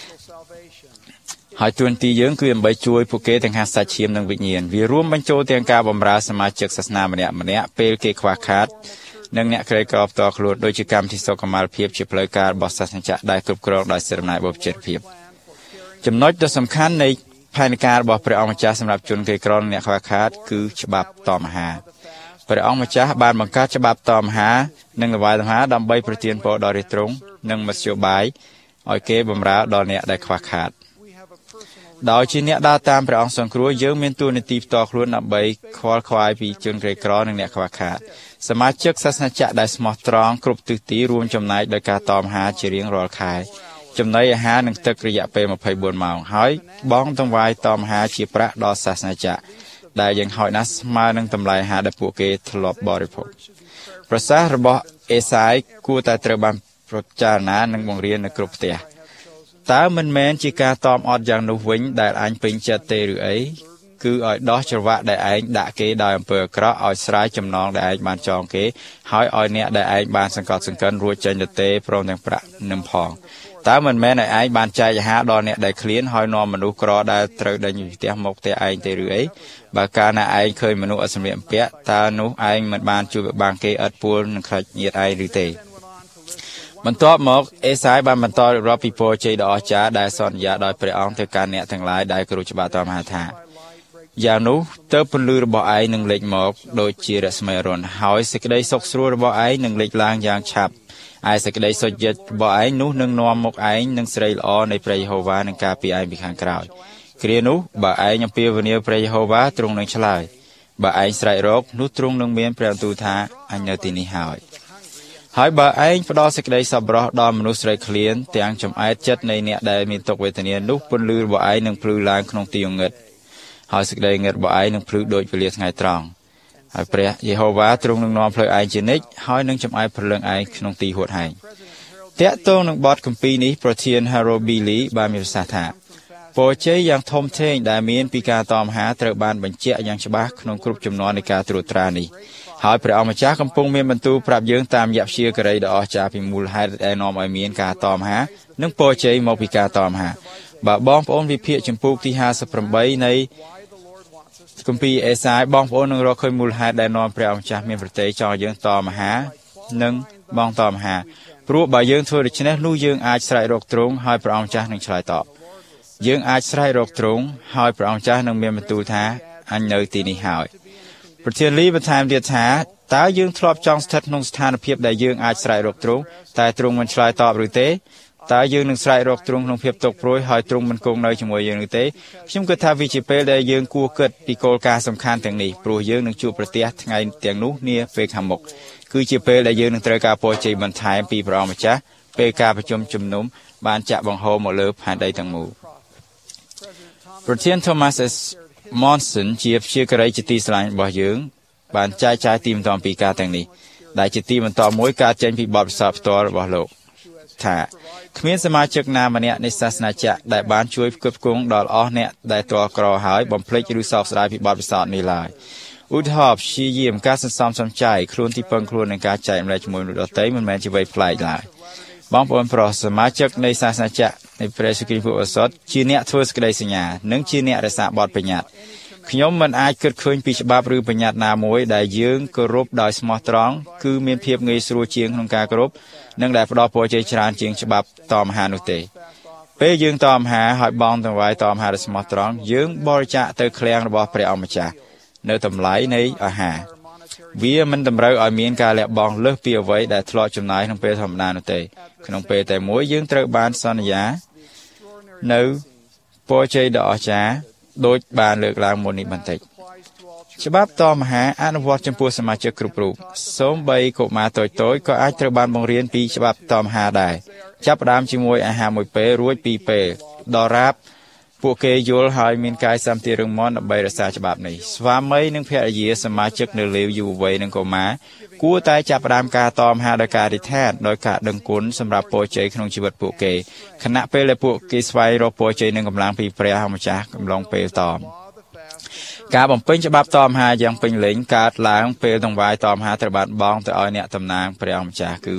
ហើយតួនាទីយើងគឺដើម្បីជួយពួកគេទាំងខាងសាច់ឈាមនិងវិញ្ញាណវារួមបញ្ចូលទាំងការបម្រើសមាជិកសាសនាម្នាក់ពេលគេខ្វះខាតនិងអ្នកក្រីក្រផ្ទាល់ខ្លួនដូចជាកម្មវិធីសុខុមាលភាពជាផ្លូវការរបស់សាសនាចាក់ដែលគ្រប់គ្រងដោយសិទ្ធិអំណាចបព្វជិតភាពចំណុចដ៏សំខាន់នៃផែនការរបស់ព្រះអង្គម្ចាស់សម្រាប់ជនក្រីក្រនិងអ្នកខ្វះខាតគឺច្បាប់តមហាព្រះអង្គម្ចាស់បានបង្កើតច្បាប់តមហានិងលវាយតមហាដើម្បីប្រទានពរដល់រាជទ្រង់និងមធ្យោបាយឲ្យគេបម្រើដល់អ្នកដែលខ្វះខាតដោយជាអ្នកដើរតាមព្រះអង្គសង្គ្រោះយើងមានតួនាទីផ្ទាល់ខ្លួនដើម្បីខ្វល់ខ្វាយពីជនក្រីក្រនិងអ្នកខ្វះខាតសមាជិកសាសនាចាក់ដែលស្មោះត្រង់គ្រប់ទិសទីរួមចំណែកដោយការតមហាជារៀងរាល់ខែចំណីអាហារនិងទឹករយៈពេល24ម៉ោងហើយបងតង្វាយតមហាជាប្រាក់ដល់សាសនាចាក់ដែលយ៉ាងហោចណាស់ស្មើនឹងតម្លៃអាហារដែលពួកគេធ្លាប់បរិភោគប្រសាសន៍របស់អេសាយគួរតែត្រូវបានប្រចារណានិងបង្រៀននៅគ្រប់ផ្ទះតើមិនមែនជាការតមអត់យ៉ាងនោះវិញដែលអញពេញចិត្តទេឬអីគឺឲ្យដោះច្រវាក់ដែលឯងដាក់គេដោយអំពើអាក្រក់ឲ្យស្រាយចំណងដែលឯងបានចងគេហើយឲ្យអ្នកដែលឯងបានសង្កត់សង្កិនរួចចេញទៅទេព្រមទាំងប្រាក់នឹងផងតើមិនមែនឲ្យឯងបានចែកអាហារដល់អ្នកដែលឃ្លានហើយនាំមនុស្សក្រដែលត្រូវដេញពីផ្ទះមកផ្ទះឯងទេឬអីបើកាលណាឯងឃើញមនុស្សអត់សម្លៀកបំពាក់តើនោះឯងមិនបានជួយបាំងគេឥតពួលនឹងខ្លាចញាតិឯងឬទេបន្ទាប់មកអេសាយបានបន្តរៀបរាប់ពីពរជ័យដ៏អស្ចារ្យដែលសន្យាដោយព្រះអង្គទៅកាន់អ្នកទាំងឡាយដែលគោរពច្បាប់តមហាថាយ៉ាងនោះទើបពន្លឺរបស់ឯងនឹងលេចមកដូចជារស្មីអរុណហើយសេចក្តីសុខស្រួលរបស់ឯងនឹងលេចឡើងយ៉ាងឆាប់ឯសេចក្តីសុចរិតរបស់ឯងនោះនឹងនាំមកឯងនឹងស្រីល្អនៃព្រះយេហូវ៉ានឹងការពារឯងពីខាងក្រោយគ្រានោះបើឯងអំពាវនាវព្រះយេហូវ៉ាទ្រង់នឹងឆ្លើយបើឯងស្រែករកនោះទ្រង់នឹងមានព្រះបន្ទូលថាអញនៅទីនេះហើយបើឯងផ្ដល់សេចក្តីសប្បុរសដល់មនុស្សស្រីឃ្លានទាំងចំអែតចិត្តនៃអ្នកដែលមានទុក្ខវេទនានោះពន្លឺរបស់ឯងនឹងភ្លឺឡើងក្នុងទីងងឹតហើយសេចក្តីងឹតរបស់ឯងនឹងភ្លឺដូចវេលាថ្ងៃត្រង់ហើយព្រះយេហូវ៉ាទ្រង់នឹងនាំផ្លូវឯងជានិច្ចហើយនឹងចំអែតព្រលឹងឯងក្នុងទីហួតហែងតាក់ទងនឹងបទគម្ពីរនេះប្រធាន Harold Bailey បានមានប្រសាសន៍ថាពរជ័យយ៉ាងធំធេងដែលមានពីការតមហាត្រូវបានបញ្ជាក់យ៉ាងច្បាស់ក្នុងគ្រប់ចំនួននៃការត្រួតត្រានេះហើយព្រះអង្គម្ចាស់កំពុងមានបន្ទូលប្រាប់យើងតាមរយៈព្យាការីដ៏អស្ចារ្យពីមូលហេតុដែលនាំឲ្យមានការតមហានិងពរជ័យមកពីការតមហាបើបងប្អូនវិភាគចំពោះទី58នៃគម្ពីរអេសាយបងប្អូននឹងរកឃើញមូលហេតុដែលនាំព្រះអង្គម្ចាស់មានប្រតិចង់យើងតមហានិងបងតមហាព្រោះបើយើងធ្វើដូច្នេះនោះយើងអាចស្រែករកទ្រង់ហើយព្រះអង្គម្ចាស់នឹងឆ្លើយតបយើងអាចស្រែករកទ្រង់ហើយព្រះអង្គម្ចាស់នឹងមានបន្ទូលថាអញនៅទីនេះហើយប្រធានលីបន្ថែមទៀតថាតើយើងធ្លាប់ចង់ស្ថិតក្នុងស្ថានភាពដែលយើងអាចស្រែករកទ្រង់តែទ្រង់មិនឆ្លើយតបឬទេតើយើងនឹងស្រែករកទ្រង់ក្នុងភាពទុក្ខព្រួយហើយទ្រង់មិនគង់នៅជាមួយយើងឬទេខ្ញុំគិតថាវាជាពេលដែលយើងគួរគិតពីគោលការណ៍សំខាន់ទាំងនេះព្រោះយើងនឹងជួបប្រទះថ្ងៃទាំងនោះនាពេលខាងមុខគឺជាពេលដែលយើងនឹងត្រូវការពរជ័យបន្ថែមពីព្រះអង្គម្ចាស់ពេលការប្រជុំជំនុំបានចាក់បង្ហូរមកលើផែនដីទាំងមូលប្រធាន Thomas S. Monson ជាព្យាការីជាទីស្រឡាញ់របស់យើងបានចែកចាយទីបន្ទាប់ពីការទាំងនេះដែលជាទីបន្តមួយការចេញពីបទពិសោធន៍ផ្ទាល់របស់លោកថាគ្មានសមាជិកណាម្នាក់នៃសាសនាចាក់ដែលបានជួយផ្គត់ផ្គង់ដល់អស់អ្នកដែលទាល់ក្រហើយបំភ្លេចឬសោកស្ដាយពីបទពិសោធន៍នេះឡើយឧទាហរណ៍ព្យាយាមការសន្សំសំចៃខ្លួនទីពឹងខ្លួននឹងការចែកម្លែកជាមួយមនុស្សដទៃមិនមែនជាអ្វីប្លែកឡើយបងប្អូនប្រុសសមាជិកនៃសាសនាចាក់នៃព្រះសិគីពុទ្ធឱសថជាអ្នកធ្វើសេចក្តីសញ្ញានិងជាអ្នករក្សាបទបញ្ញត្តិខ្ញុំមិនអាចគិតឃើញពីច្បាប់ឬបញ្ញត្តិណាមួយដែលយើងគោរពដោយស្មោះត្រង់គឺមានភាពងាយស្រួលជាងក្នុងការគោរពនិងដែលផ្ដល់ពរជ័យច្រើនជាងច្បាប់តមហានោះទេពេលយើងតមហាហើយបង់ទាំងវាយតមហាដោយស្មោះត្រង់យើងបរិច្ចាគទៅឃ្លាំងរបស់ព្រះអម្ចាស់នៅតម្លៃនៃអាហារវាមិនតម្រូវឲ្យមានការលះបង់លើសពីអ្វីដែលធ្លាប់ចំណាយក្នុងពេលធម្មតានោះទេក្នុងពេលតែមួយយើងត្រូវបានសន្យានៅពរជ័យដ៏អស្ចារ្យដោយបានលើកឡើងមុននេះបន្តិចច្បាប់តមហាអនុវត្តចំពោះសមាជិកគ្រប់រូបសូម្បីកុមារតូចៗក៏អាចត្រូវបានបង្រៀនពីច្បាប់តមហាដែរចាប់ផ្ដើមជាមួយអាហារមួយពេលរួចពីរពេលដល់រាបពួកគេយល់ហើយមានកាយសម្បទារឹងមាំដើម្បីរក្សាច្បាប់នេះស្វាមីនិងភរិយាសមាជិកនៅលេវយុវវ័យនិងកុមារគួរតែចាប់ផ្ដើមការតមហាដោយការអធិដ្ឋានដោយការដឹងគុណសម្រាប់ពរជ័យក្នុងជីវិតពួកគេខណៈពេលដែលពួកគេស្វែងរកពរជ័យនិងកម្លាំងពីព្រះម្ចាស់កំឡុងពេលតមការបំពេញច្បាប់តមហាយ៉ាងពេញលេញកើតឡើងពេលដង្វាយតមហាត្រូវបានបង់ទៅឲ្យអ្នកតំណាងព្រះម្ចាស់គឺ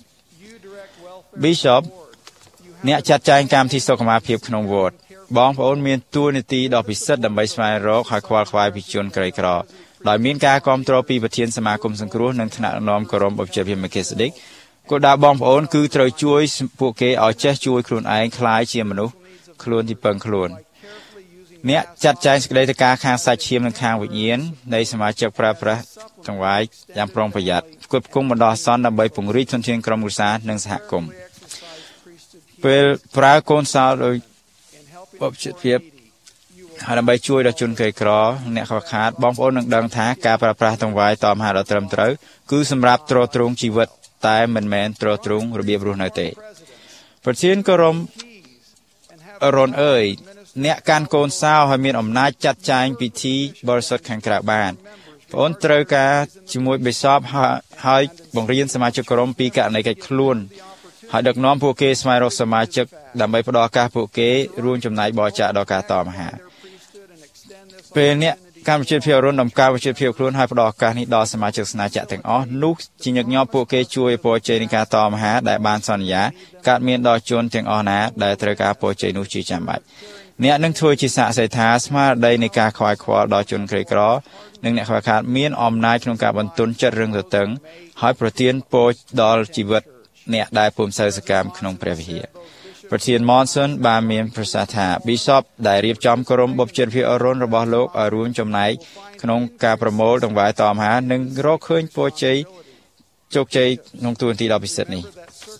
Bishop អ្នកចាត់ចែងកម្មវិធីសុខភាពក្នុងវត្តបងប្អូនមានតួនាទីដ៏ពិសិដ្ឋដើម្បីស្វែងរកហើយខ្វល់ខ្វាយពីជនក្រីក្រដោយមានការគាំទ្រពីប្រធានសមាគមសង្គ្រោះនិងថ្នាក់ដឹកនាំគោរមបុព្វជិតភាព Melchizedek គោលដៅបងប្អូនគឺត្រូវជួយពួកគេឲ្យចេះជួយខ្លួនឯងក្លាយជាមនុស្សខ្លួនទីពឹងខ្លួនអ្នកចាត់ចែងសេចក្តីទៅការខាងសាច់ឈាមនិងខាងវិញ្ញាណនៃសមាជិកប្រើប្រាស់ទាំងវាយយ៉ាងប្រុងប្រយ័ត្នផ្គត់ផ្គង់បណ្ដោះអាសន្នដើម្បីពង្រីកធនធានក្រុមគ្រួសារនិងសហគមន៍ពេលប្រើកូនសោដោយបុព្វជិតភាពហើយដើម្បីជួយដល់ជនក្រីក្រអ្នកខ្វះខាតបងប្អូននឹងដឹងថាការប្រើប្រាស់ទាំងវាយតមហាដ៏ត្រឹមត្រូវគឺសម្រាប់ទ្រទ្រង់ជីវិតតែមិនមែនទ្រទ្រង់របៀបរស់នៅទេប្រធានគោរមអរុនអើយអ្នកកាន់កូនសោហើយមានអំណាចចាត់ចែងពិធីបរិសុទ្ធខាងក្រៅបានបងអូនត្រូវការជាមួយ Bishop ហើយបង្រៀនសមាជិកក្រុមពីករណីកិច្ចខ្លួនហើយដឹកនាំពួកគេស្វែងរកសមាជិកដើម្បីផ្ដល់ឱកាសពួកគេរួមចំណែកបរិច្ចាគដល់ការតមហាពេលអ្នកកម្មវិធីភាពរុនដំណើរវិជាភាពខ្លួនហើយផ្ដល់ឱកាសនេះដល់សមាជិកស្នាចក្រទាំងអស់នោះជាញឹកញាប់ពួកគេជួយពរជ័យនៃការតមហាដែលបានសន្យាកើតមានដល់ជនទាំងអស់ណាដែលត្រូវការពរជ័យនោះជាចាំបាច់អ្នកនឹងធ្វើជាសាក្សីថាស្មារតីនៃការខ្វាយខ្វល់ដល់ជនក្រីក្រនិងអ្នកខ្វះខាតមានអំណាចក្នុងការបន្ទន់ចិត្តរឹងទទឹងហើយប្រទានពរដល់ជីវិតអ្នកដែលពុំសូវសកម្មក្នុងព្រះវិហារប្រធាន Monson បានមានប្រសាសន៍ថា Bishop ដែលរៀបចំក្រុមបុព្វជិតភាពអរុនរបស់លោកឲ្យរួមចំណែកក្នុងការប្រមូលដង្វាយតមហានិងរកឃើញពរជ័យជោគជ័យក្នុងទូនទីដ៏ពិសិដ្ឋនេះ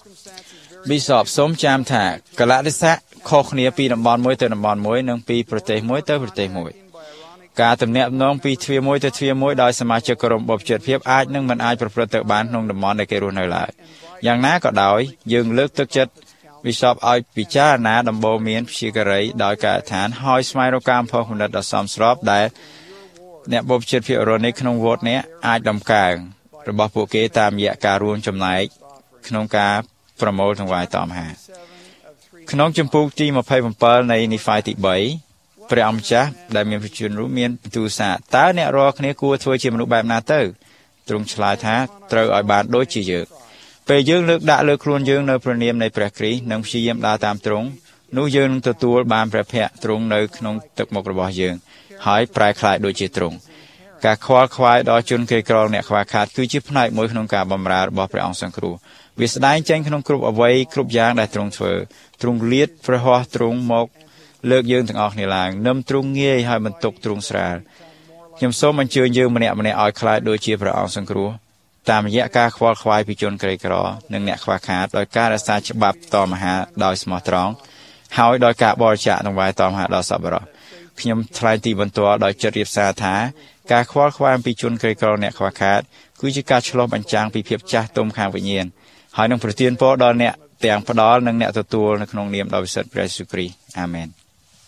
Bishop សូមចាំថាកលៈទេសៈខុសគ្នាពីតំបន់មួយទៅតំបន់មួយនិងពីប្រទេសមួយទៅប្រទេសមួយការទំនាក់ទំនងពីទ្វារមួយទៅទ្វារមួយដោយសមាជិកក្រុមបុព្វជិតភាពអាចនឹងមិនអាចប្រព្រឹត្តទៅបានក្នុងតំបន់ដែលគេរស់នៅឡើយយ៉ាងណាក៏ដោយយើងលើកទឹកចិត្ត Bishop ឲ្យពិចារណាដំបូន្មានព្យាការីដោយការឋានហើយស្វែងរកការផុសគំនិតដ៏សមស្របដែលអ្នកបុព្វជិតភាពរនេះក្នុងវត្តនេះអាចដំកើងរបស់ពួកគេតាមរយៈការរួមចំណែកក្នុងការប្រមូលទាំងវាយតមហាក្នុងចម្ពោះទី27នៃនិហ្វាយទី3ព្រះអង្គម្ចាស់ដែលមានព្រះជន្មនោះមានបន្ទូលថាតើអ្នករាល់គ្នាគួរធ្វើជាមនុស្សបែបណាទៅទ្រង់ឆ្លើយថាត្រូវឲ្យបានដូចជាយើងពេលយើងលើកដាក់លើខ្លួនយើងនៅព្រះនាមនៃព្រះគ្រីស្ទនិងព្យាយាមដើរតាមទ្រង់នោះយើងនឹងទទួលបានព្រះភ័ក្ត្រទ្រង់នៅក្នុងទឹកមុខរបស់យើងហើយប្រែក្លាយដូចជាទ្រង់ការខ្វល់ខ្វាយដល់ជនក្រីក្រអ្នកខ្វះខាតគឺជាផ្នែកមួយក្នុងការបម្រើរបស់ព្រះអង្គសង្គ្រោះវាស្ដែងចេញក្នុងគ្រប់អ្វីគ្រប់យ៉ាងដែលទ្រង់ធ្វើទ្រង់លាតព្រះហស្ថទ្រង់មកលើកយើងទាំងអស់គ្នាឡើងនឹមទ្រង់ងាយហើយបន្ទុកទ្រង់ស្រាលខ្ញុំសូមអញ្ជើញយើងម្នាក់ៗឲ្យខ្លាចដូចជាព្រះអង្គសង្គ្រោះតាមរយៈការខ្វល់ខ្វាយពីជនក្រីក្រនិងអ្នកខ្វះខាតដោយការរក្សាច្បាប់តមហាដោយស្មោះត្រង់ហើយដោយការបរិច្ចាគដង្វាយតមហាដល់សប្បុរសខ្ញុំថ្លែងទីបន្ទាល់ដោយចិត្តរៀបសារថាការខ្វល់ខ្វាយពីជនក្រីក្រអ្នកខ្វះខាតគឺជាការឆ្លុះបញ្ចាំងពីភាពចាស់ទុំខាងវិញ្ញាណហើយនឹងប្រទានពរដល់អ្នកទាំងផ្ដល់និងអ្នកទទួលនៅក្នុងនាមដ៏វិសុទ្ធព្រះយេស៊ូវគ្រីស្ទអាមែន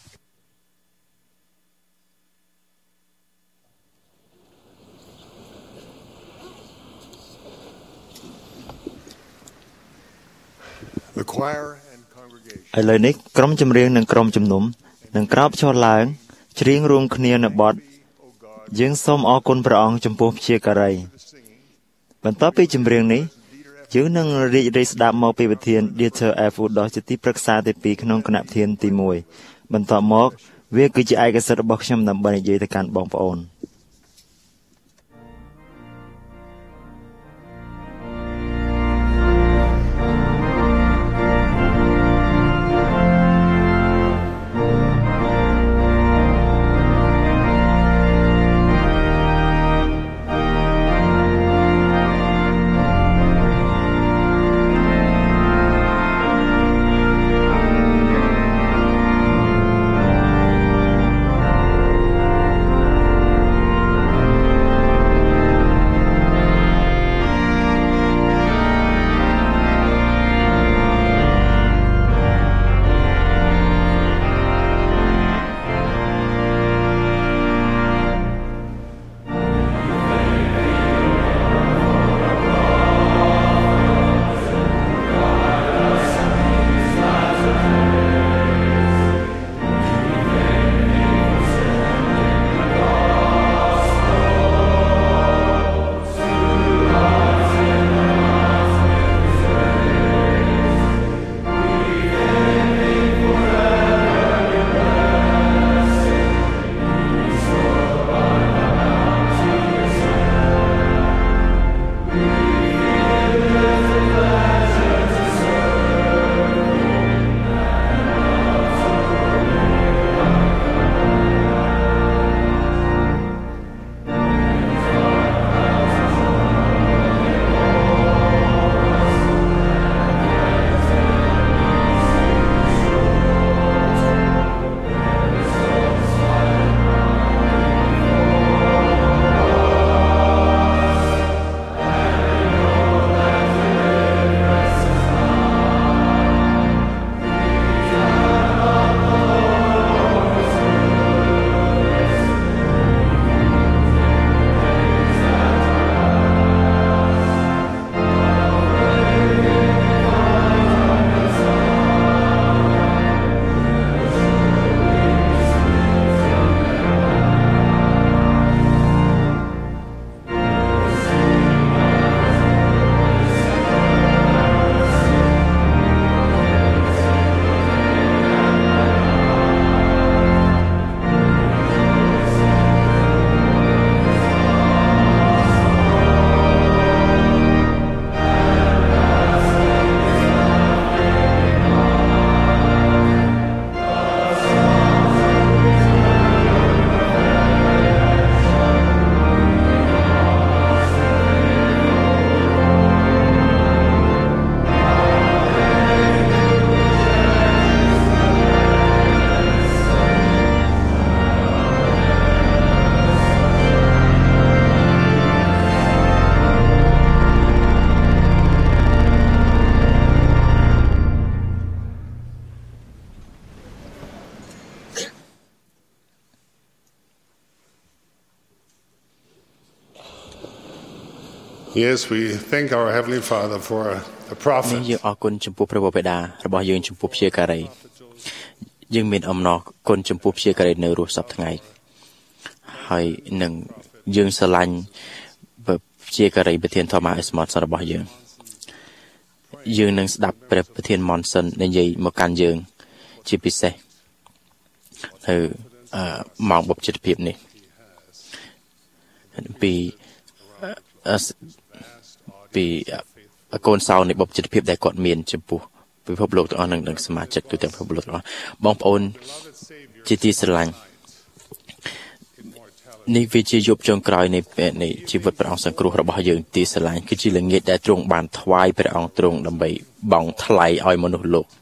ឥឡូវនេះក្រុមចម្រៀងនិងក្រុមជំនុំនឹងក្រោកឈរឡើងច្រៀងរួមគ្នានៅបទយើងសូមអរគុណព្រះអង្គចំពោះព្យាការីបន្ទាប់ពីចម្រៀងនេះយើងនឹងរីករាយស្ដាប់មកពីប្រធាន Dieter F. Udoh ជាទីប្រឹក្សាទី2ក្នុងគណៈប្រធានទី1បន្ទាប់មកវាគឺជាឯកសិទ្ធិរបស់ខ្ញុំដើម្បីនិយាយទៅកាន់បងប្អូន Yes, we thank our Heavenly Father for the prophet. យើងអរគុណចំពោះព្រះបិតារបស់យើងចំពោះព្យាការីយើងមានអំណរគុណចំពោះព្យាការីនៅរស់សពថ្ងៃហើយនឹងយើងស្រឡាញ់ព្យាការីប្រធាន Thomas S. Monson របស់យើងនឹងស្ដាប់ព្រះប្រធាន Monson និយាយមកកាន់យើងជាពិសេសនៅម៉ោងបុព្វជិតភាពនេះពីកូនសោនៃបុព្វជិតភាពដែលគាត់មានចំពោះពិភពលោកទាំងអស់និងសមាជិកទូទាំងពិភពលោកទាំងអស់បងប្អូនជាទីស្រឡាញ់នេះវាជាយប់ចុងក្រោយនៃជីវិតព្រះអង្គសង្គ្រោះរបស់យើងទីស្រឡាញ់គឺជាល្ងាចដែលទ្រង់បានថ្វាយព្រះអង្គទ្រង់ដើម្បីបង់ថ្លៃឲ្យមនុស្សលោក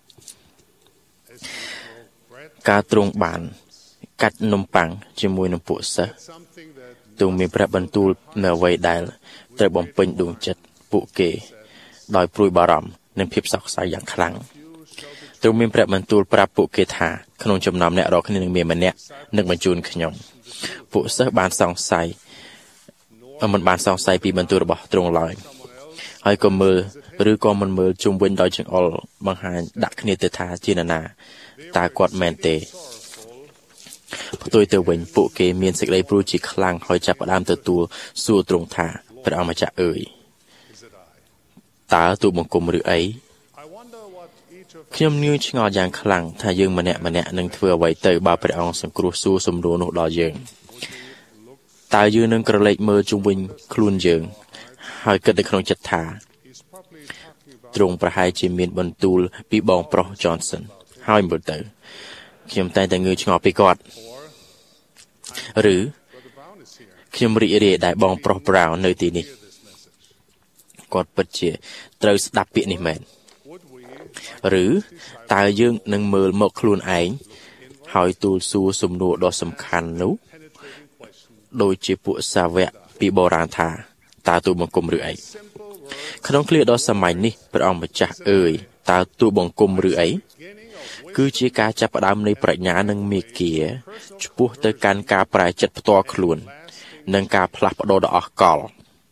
ការទ្រង់បានកាត់នំប៉័ងជាមួយនឹងពួកសិស្សទ្រង់មានព្រះបន្ទូលនៅអ្វីដែលត្រូវបំពេញដួងចិត្តពួកគេដោយព្រួយបារម្ភនិងភាពសោកស្ដាយយ៉ាងខ្លាំងទ្រង់មានព្រះបន្ទូលប្រាប់ពួកគេថាក្នុងចំណោមអ្នករាល់គ្នានឹងមានម្នាក់នឹងបញ្ជូនខ្ញុំពួកសិស្សបានសង្ស័យមិនបានសង្ស័យពីបន្ទូលរបស់ទ្រង់ឡើយហើយក៏មើលឬក៏មិនមើលជុំវិញដោយចង្អុលបង្ហាញដាក់គ្នាទៅថាជានរណាតើគាត់មែនទេផ្ទុយទៅវិញពួកគេមានសេចក្តីព្រួយជាខ្លាំងហើយចាប់ផ្ដើមទទួលសួរទ្រង់ថាព្រះអង្គម្ចាស់អើយតើទូបង្គំឬអីខ្ញុំញឿឆ្ងល់យ៉ាងខ្លាំងថាយើងម្នាក់នឹងធ្វើអ្វីទៅបើព្រះអង្គសង្គ្រោះសួរសំណួរនោះដល់យើងតើយើងនឹងក្រឡេកមើលជុំវិញខ្លួនយើងហើយគិតនៅក្នុងចិត្តថាទ្រង់ប្រហែលជាមានបន្ទូលពីបងប្រុស Johnson ហើយមើលទៅខ្ញុំតែងតែងឿឆ្ងល់ពីគាត់ឬខ្ញុំរីករាយដែលបងប្រុស Brown នៅទីនេះគាត់ពិតជាត្រូវស្ដាប់ពាក្យនេះមែនឬតើយើងនឹងមើលមកខ្លួនឯងហើយទូលសួរសំណួរដ៏សំខាន់នោះដោយជាពួកសាវកពីបុរាណថាតើទូលបង្គំឬអីក្នុងឃ្លាដ៏សាមញ្ញនេះព្រះអង្គម្ចាស់អើយតើទូលបង្គំឬអីគឺជាការចាប់ផ្ដើមនៃប្រាជ្ញានិងមេគាឆ្ពោះទៅកាន់ការប្រែចិត្តផ្ទាល់ខ្លួននិងការផ្លាស់ប្ដូរដ៏អស់កល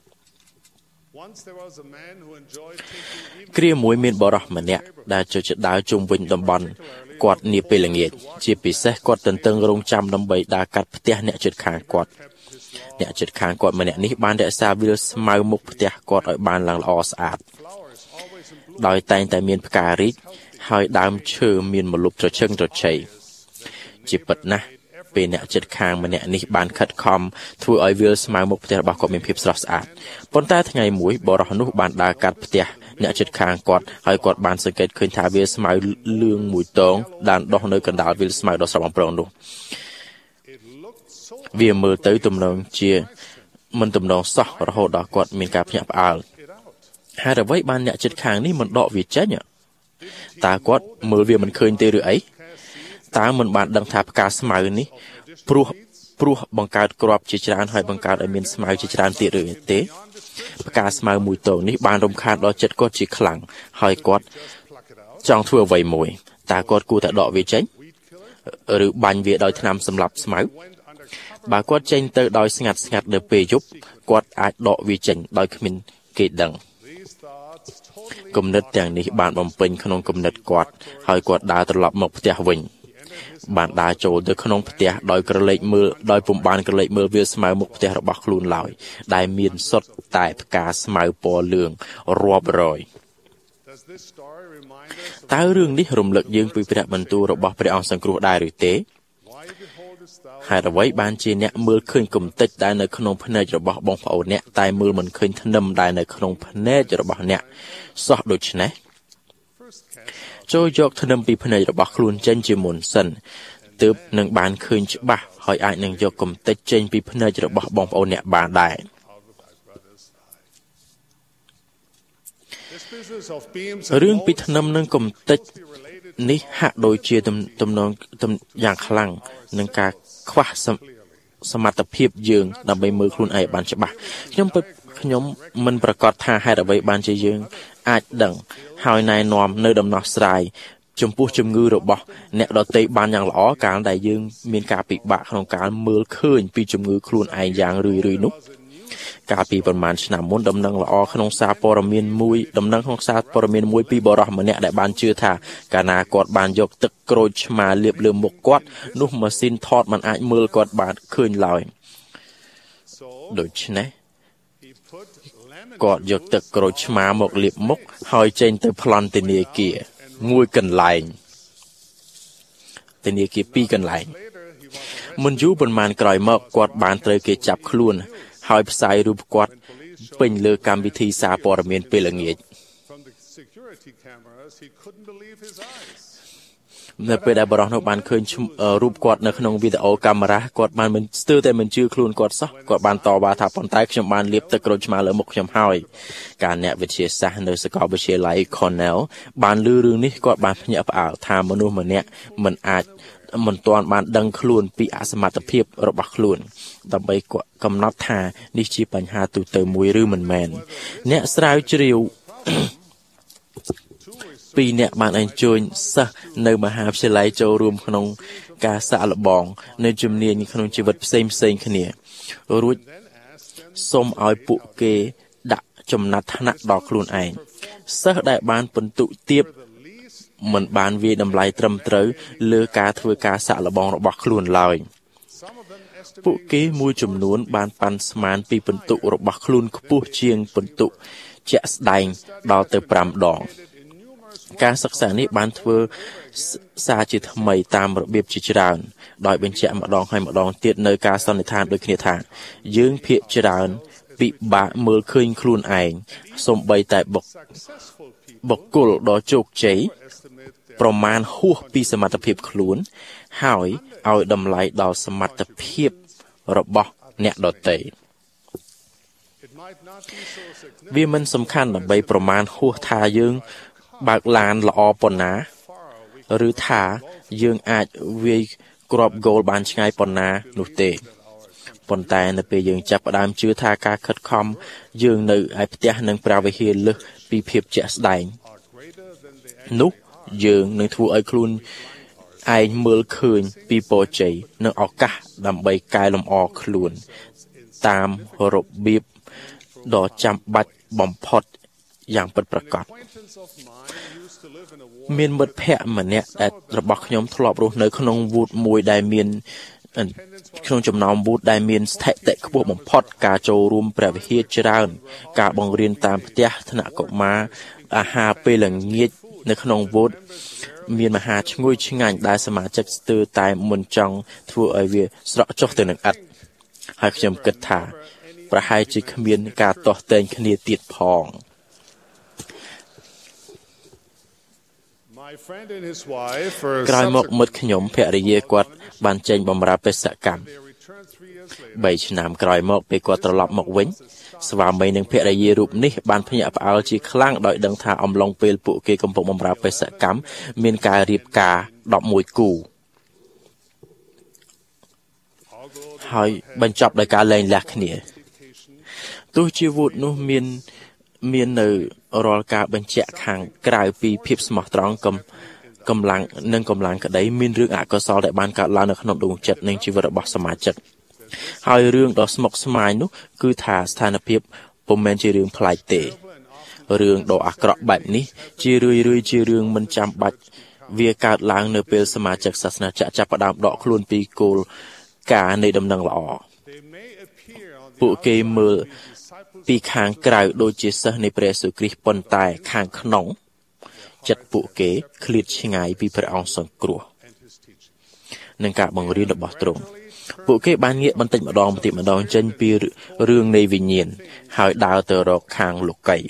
គ្រាមួយមានបរិះម្នាក់ដែលចូលចិត្តដើរជុំវិញតំបន់គាត់នាពេលល្ងាចជាពិសេសគាត់ទន្ទឹងរង់ចាំដើម្បីដើរកាត់ផ្ទះអ្នកជិតខាងគាត់ម្នាក់នេះបានរក្សាវាលស្មៅមុខផ្ទះគាត់ឲ្យបានឡើងល្អស្អាតដោយតែងតែមានផ្ការីកហើយដើមឈើមានម្លប់ត្រឈឹងត្រឈៃជាពិតណាស់ពេលអ្នកជិតខាងម្នាក់នេះបានខិតខំធ្វើឲ្យវាលស្មៅមុខផ្ទះរបស់គាត់មានភាពស្រស់ស្អាតប៉ុន្តែថ្ងៃមួយបរិះនោះបានដើរកាត់ផ្ទះអ្នកជិតខាងគាត់ហើយគាត់បានសង្កេតឃើញថាវាលស្មៅលឿងមួយតងបានដុះនៅកណ្ដាលវាលស្មៅដ៏ស្រស់បំព្រងនោះវាមើលទៅទំនងជាមិនទំនងសោះរហូតដល់គាត់មានការភ្ញាក់ផ្អើលហើយអ្វីបានអ្នកជិតខាងនេះមិនដកវាចេញតើគាត់មើលវាមិនឃើញទេឬអីតើមិនបានដឹងថាផ្កាស្មៅនេះព្រោះបង្កើតគ្រាប់ជាច្រើនហើយបង្កើតឲ្យមានស្មៅជាច្រើនទៀតឬទេផ្កាស្មៅមួយតងនេះបានរំខានដល់ចិត្តគាត់ជាខ្លាំងហើយគាត់ចង់ធ្វើអ្វីមួយតើគាត់គួរតែដកវាចេញឬបាញ់វាដោយថ្នាំសម្លាប់ស្មៅបើគាត់ចេញទៅដោយស្ងាត់នៅពេលយប់គាត់អាចដកវាចេញដោយគ្មានគេដឹងគំនិតទាំងនេះបានបំពេញក្នុងគំនិតគាត់ហើយគាត់ដើរត្រឡប់មកផ្ទះវិញបានដើរចូលទៅក្នុងផ្ទះដោយក្រឡេកមើលដោយពុំបានក្រឡេកមើលវាលស្មៅមុខផ្ទះរបស់ខ្លួនឡើយដែលមានសុទ្ធតែផ្កាស្មៅពណ៌លឿងរាប់រយតើរឿងនេះរំលឹកយើងពីព្រះបន្ទូលរបស់ព្រះអង្គសង្គ្រោះដែរឬទេហេតុអ្វីបានជាអ្នកមើលឃើញកំទេចដែលនៅក្នុងភ្នែករបស់បងប្អូនអ្នកតែមើលមិនឃើញធ្នឹមដែលនៅក្នុងភ្នែករបស់អ្នកសោះដូច្នេះចូលយកធ្នឹមពីភ្នែករបស់ខ្លួនចេញជាមុនសិនទើបនឹងបានឃើញច្បាស់ហើយអាចនឹងយកកំទេចចេញពីភ្នែករបស់បងប្អូនអ្នកបានដែររឿងពីធ្នឹមនិងកំទេចនេះហាក់ដូចជាទំនងយ៉ាងខ្លាំងនឹងការខ្វះសមត្ថភាពយើងដើម្បីមើលខ្លួនឯងបានច្បាស់ខ្ញុំមិនប្រកាសថាហេតុអ្វីបានជាយើងអាចដឹងហើយណែនាំនៅដំណោះស្រាយចំពោះជំងឺរបស់អ្នកដទៃបានយ៉ាងល្អកាលដែលយើងមានការពិបាកក្នុងការមើលឃើញពីជំងឺខ្លួនឯងយ៉ាងរឿយនោះកាលពីប្រហែលឆ្នាំមុនដំណឹងល្អក្នុងសារព័ត៌មានមួយពីបរិះម្នាក់ដែលបានជឿថាកាលណាគាត់បានយកទឹកក្រូចឆ្មាលាបលើមុខគាត់នោះម៉ាស៊ីនថតមិនអាចមើលគាត់បានឃើញឡើយដូច្នេះគាត់យកទឹកក្រូចឆ្មាមកលាបមុខហើយចេញទៅប្លន់ធនាគារមួយកន្លែងធនាគារពីរកន្លែងមិនយូរប៉ុន្មានក្រោយមកគាត់បានត្រូវគេចាប់ខ្លួនហើយផ្សាយរូបគាត់ពេញលើកម្មវិធីសារព័ត៌មានពេលល្ងាចនៅពេលដែលបរិះនោះបានឃើញរូបគាត់នៅក្នុងវីដេអូកាមេរ៉ាគាត់បានមិនស្ទើរតែមិនជឿខ្លួនគាត់សោះគាត់បានតបថាប៉ុន្តែខ្ញុំបានលាបទឹកក្រូចឆ្មាលើមុខខ្ញុំហើយការអ្នកវិទ្យាសាស្ត្រនៅសាកលវិទ្យាល័យ Cornell បានឮរឿងនេះគាត់បានភ្ញាក់ផ្អើលថាមនុស្សម្នាក់មិនទាន់បានដឹងខ្លួនពីអសមត្ថភាពរបស់ខ្លួនដើម្បីកំណត់ថានេះជាបញ្ហាទូទៅមួយឬមិនមែនអ្នកស្រាវជ្រាវពីរអ្នកបានអញ្ជើញសិស្សនៅមហាវិទ្យាល័យចូលរួមក្នុងការសាកល្បងនៅជំនាញក្នុងជីវិតផ្សេងគ្នារួចសូមឲ្យពួកគេដាក់ចំណាត់ថ្នាក់ដល់ខ្លួនឯងសិស្សដែលបានពិន្ទុទាបមិនបានវាយតម្លៃត្រឹមត្រូវលើការធ្វើការសាកល្បងរបស់ខ្លួនឡើយពួកគេមួយចំនួនបានប៉ាន់ស្មានពីពិន្ទុរបស់ខ្លួនខ្ពស់ជាងពិន្ទុជាក់ស្ដែងដល់ទៅ5ដងការសិក្សានេះបានធ្វើសារជាថ្មីតាមរបៀបជាច្រើនដោយបញ្ជាក់ម្ដងហើយម្ដងទៀតនៅការសន្និដ្ឋានដូចគ្នាថាយើងភាគច្រើនពិបាកមើលឃើញខ្លួនឯងសូម្បីតែបុគ្គលដ៏ជោគជ័យប្រមាណហួសពីសមត្ថភាពខ្លួនហើយឲ្យតម្លៃដល់សមត្ថភាពរបស់អ្នកដទៃវាមិនសំខាន់ដើម្បីប្រមាណហួសថាយើងបើកឡានល្អប៉ុណ្ណាឬថាយើងអាចវាយគ្រាប់ហ្គោលបានឆ្ងាយប៉ុណ្ណានោះទេប៉ុន្តែនៅពេលយើងចាប់ផ្ដើមជឿថាការខិតខំយើងនៅឯផ្ទះនឹងព្រះវិហារលើសពីភាពជាក់ស្ដែងនោះយើងនឹងធ្វើឲ្យខ្លួនឯងមើលឃើញពីពរជ័យនិងឱកាសដើម្បីកែលម្អខ្លួនតាមរបៀបដ៏ចាំបាច់បំផុតយ៉ាងពិតប្រាកដមានមិត្តភ័ក្តិម្នាក់ដែលរបស់ខ្ញុំធ្លាប់រស់នៅក្នុងវូតមួយដែលមានក្នុងចំណោមវូតដែលមានស្ថិតិខ្ពស់បំផុតការចូលរួមព្រះវិហារច្រើនការបង្រៀនតាមផ្ទះថ្នាក់កុមារអាហារពេលល្ងាចនៅក្នុងវូតមានមហាឈ្ងុយឆ្ងាញ់ដែលសមាជិកស្ទើរតែមិនចង់ធ្វើឲ្យវាស្រក់ចុះទៅនឹងឥដ្ឋហើយខ្ញុំគិតថាប្រហែលជាគ្មានការទាស់ទែងគ្នាទៀតផងក្រោយមកមិត្តខ្ញុំភរិយាគាត់បានចេញបម្រើបេសកកម្ម3ឆ្នាំក្រោយមកពេលគាត់ត្រឡប់មកវិញស្វាមីនិងភរិយារូបនេះបានភ្ញាក់ផ្អើលជាខ្លាំងដោយដឹងថាអំឡុងពេលពួកគេកំពុងបម្រើបេសកកម្មមានការរៀបការ11គូហើយបញ្ចប់ដោយការលែងលះគ្នាទោះជាវូតនោះមាននៅរាល់ការបញ្ជាក់ខាងក្រៅពីភាពស្មោះត្រង់កម្លាំងក្តីមានរឿងអកុសលដែលបានកើតឡើងនៅក្នុងដួងចិត្តនិងជីវិតរបស់សមាជិកហើយរឿងដ៏ស្មុគស្មាញនោះគឺថាស្ថានភាពពុំមែនជារឿងប្លែកទេរឿងដ៏អាក្រក់បែបនេះជារឿយៗជារឿងមិនចាំបាច់វាកើតឡើងនៅពេលសមាជិកសាសនាចាប់ផ្ដើមដកខ្លួនពីគោលការណ៍នៃដំណឹងល្អពួកគេមើលពីខាងក្រៅដូចជាសិស្សនៃព្រះយេស៊ូវគ្រីស្ទប៉ុន្តែខាងក្នុងចិត្តពួកគេឃ្លាតឆ្ងាយពីព្រះអង្គសង្គ្រោះនិងការបង្រៀនរបស់ទ្រង់ពួកគេបានងាកបន្តិចម្ដងចេញពីរឿងនៃវិញ្ញាណហើយដើរទៅរកខាងលោកី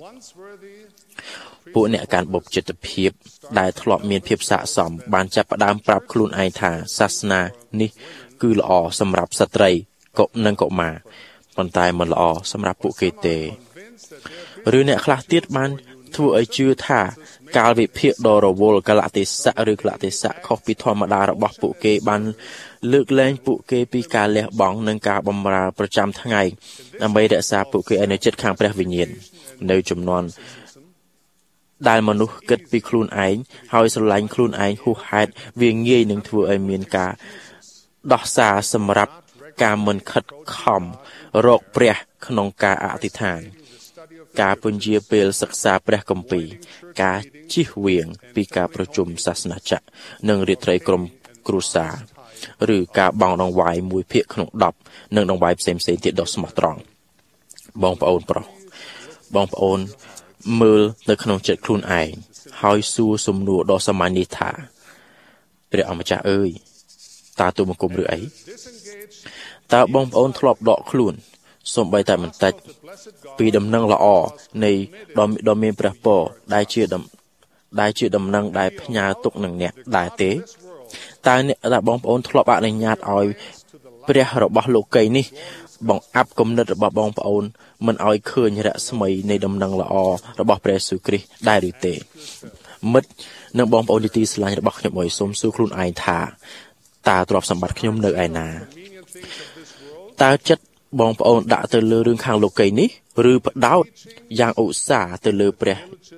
ពួកអ្នកកាន់បុព្វជិតភាពដែលធ្លាប់មានភាពស័ក្តិសមបានចាប់ផ្ដើមប្រាប់ខ្លួនឯងថាសាសនានេះគឺល្អសម្រាប់ស្ត្រីនិងកុមារប៉ុន្តែមិនល្អសម្រាប់ពួកគេទេឬអ្នកខ្លះទៀតបានធ្វើឲ្យជឿថាកាលវិភាគដ៏រវល់កលៈទេសៈឬកលៈទេសៈខុសពីធម្មតារបស់ពួកគេបានលើកលែងពួកគេពីការលះបង់និងការបម្រើប្រចាំថ្ងៃដើម្បីរក្សាពួកគេឲ្យនៅជិតខាងព្រះវិញ្ញាណនៅចំនួនដែលមនុស្សគិតពីខ្លួនឯងហើយស្រឡាញ់ខ្លួនឯងហួសហេតុវាងាយនឹងធ្វើឲ្យមានការដោះសារសម្រាប់ការមិនខិតខំរកព្រះក្នុងការអធិដ្ឋានការពន្យាពេលសិក្សាព្រះគម្ពីរការជៀសវាងពីការប្រជុំសាសនាចក្រនិងរាត្រីក្រុមគ្រួសារឬការបង់ដង្វាយ1ភាគក្នុង10និងដង្វាយផ្សេងៗទៀតដ៏ស្មោះត្រង់បងប្អូនប្រុសបងប្អូនមើលនៅក្នុងចិត្តខ្លួនឯងហើយសួរសំណួរដ៏សាមញ្ញនេះថាព្រះអម្ចាស់អើយតើទូបង្គំឬអីតើបងប្អូនធ្លាប់ដកខ្លួនសូម្បីតែបន្តិចពីដំណឹងល្អនៃដ៏មានព្រះពរដែលជាដំណឹងដែលផ្ញើទុកនឹងអ្នកដែរទេតើបងប្អូនធ្លាប់អនុញ្ញាតឲ្យព្រះរបស់លោកីនេះបង្អាប់គំនិតរបស់បងប្អូនមិនឲ្យឃើញរស្មីនៃដំណឹងល្អរបស់ព្រះយេស៊ូវគ្រីស្ទដែរឬទេមិត្តនិងបងប្អូនទីស្រឡាញ់របស់ខ្ញុំអើយសូមសួរខ្លួនឯងថាតើទ្រព្យសម្បត្តិខ្ញុំនៅឯណាតើចិត្តបងប្អូនដាក់ទៅលើរឿងខាងលោកីនេះឬផ្ដោតយ៉ាងឧស្សាហ៍ទៅលើព្រះ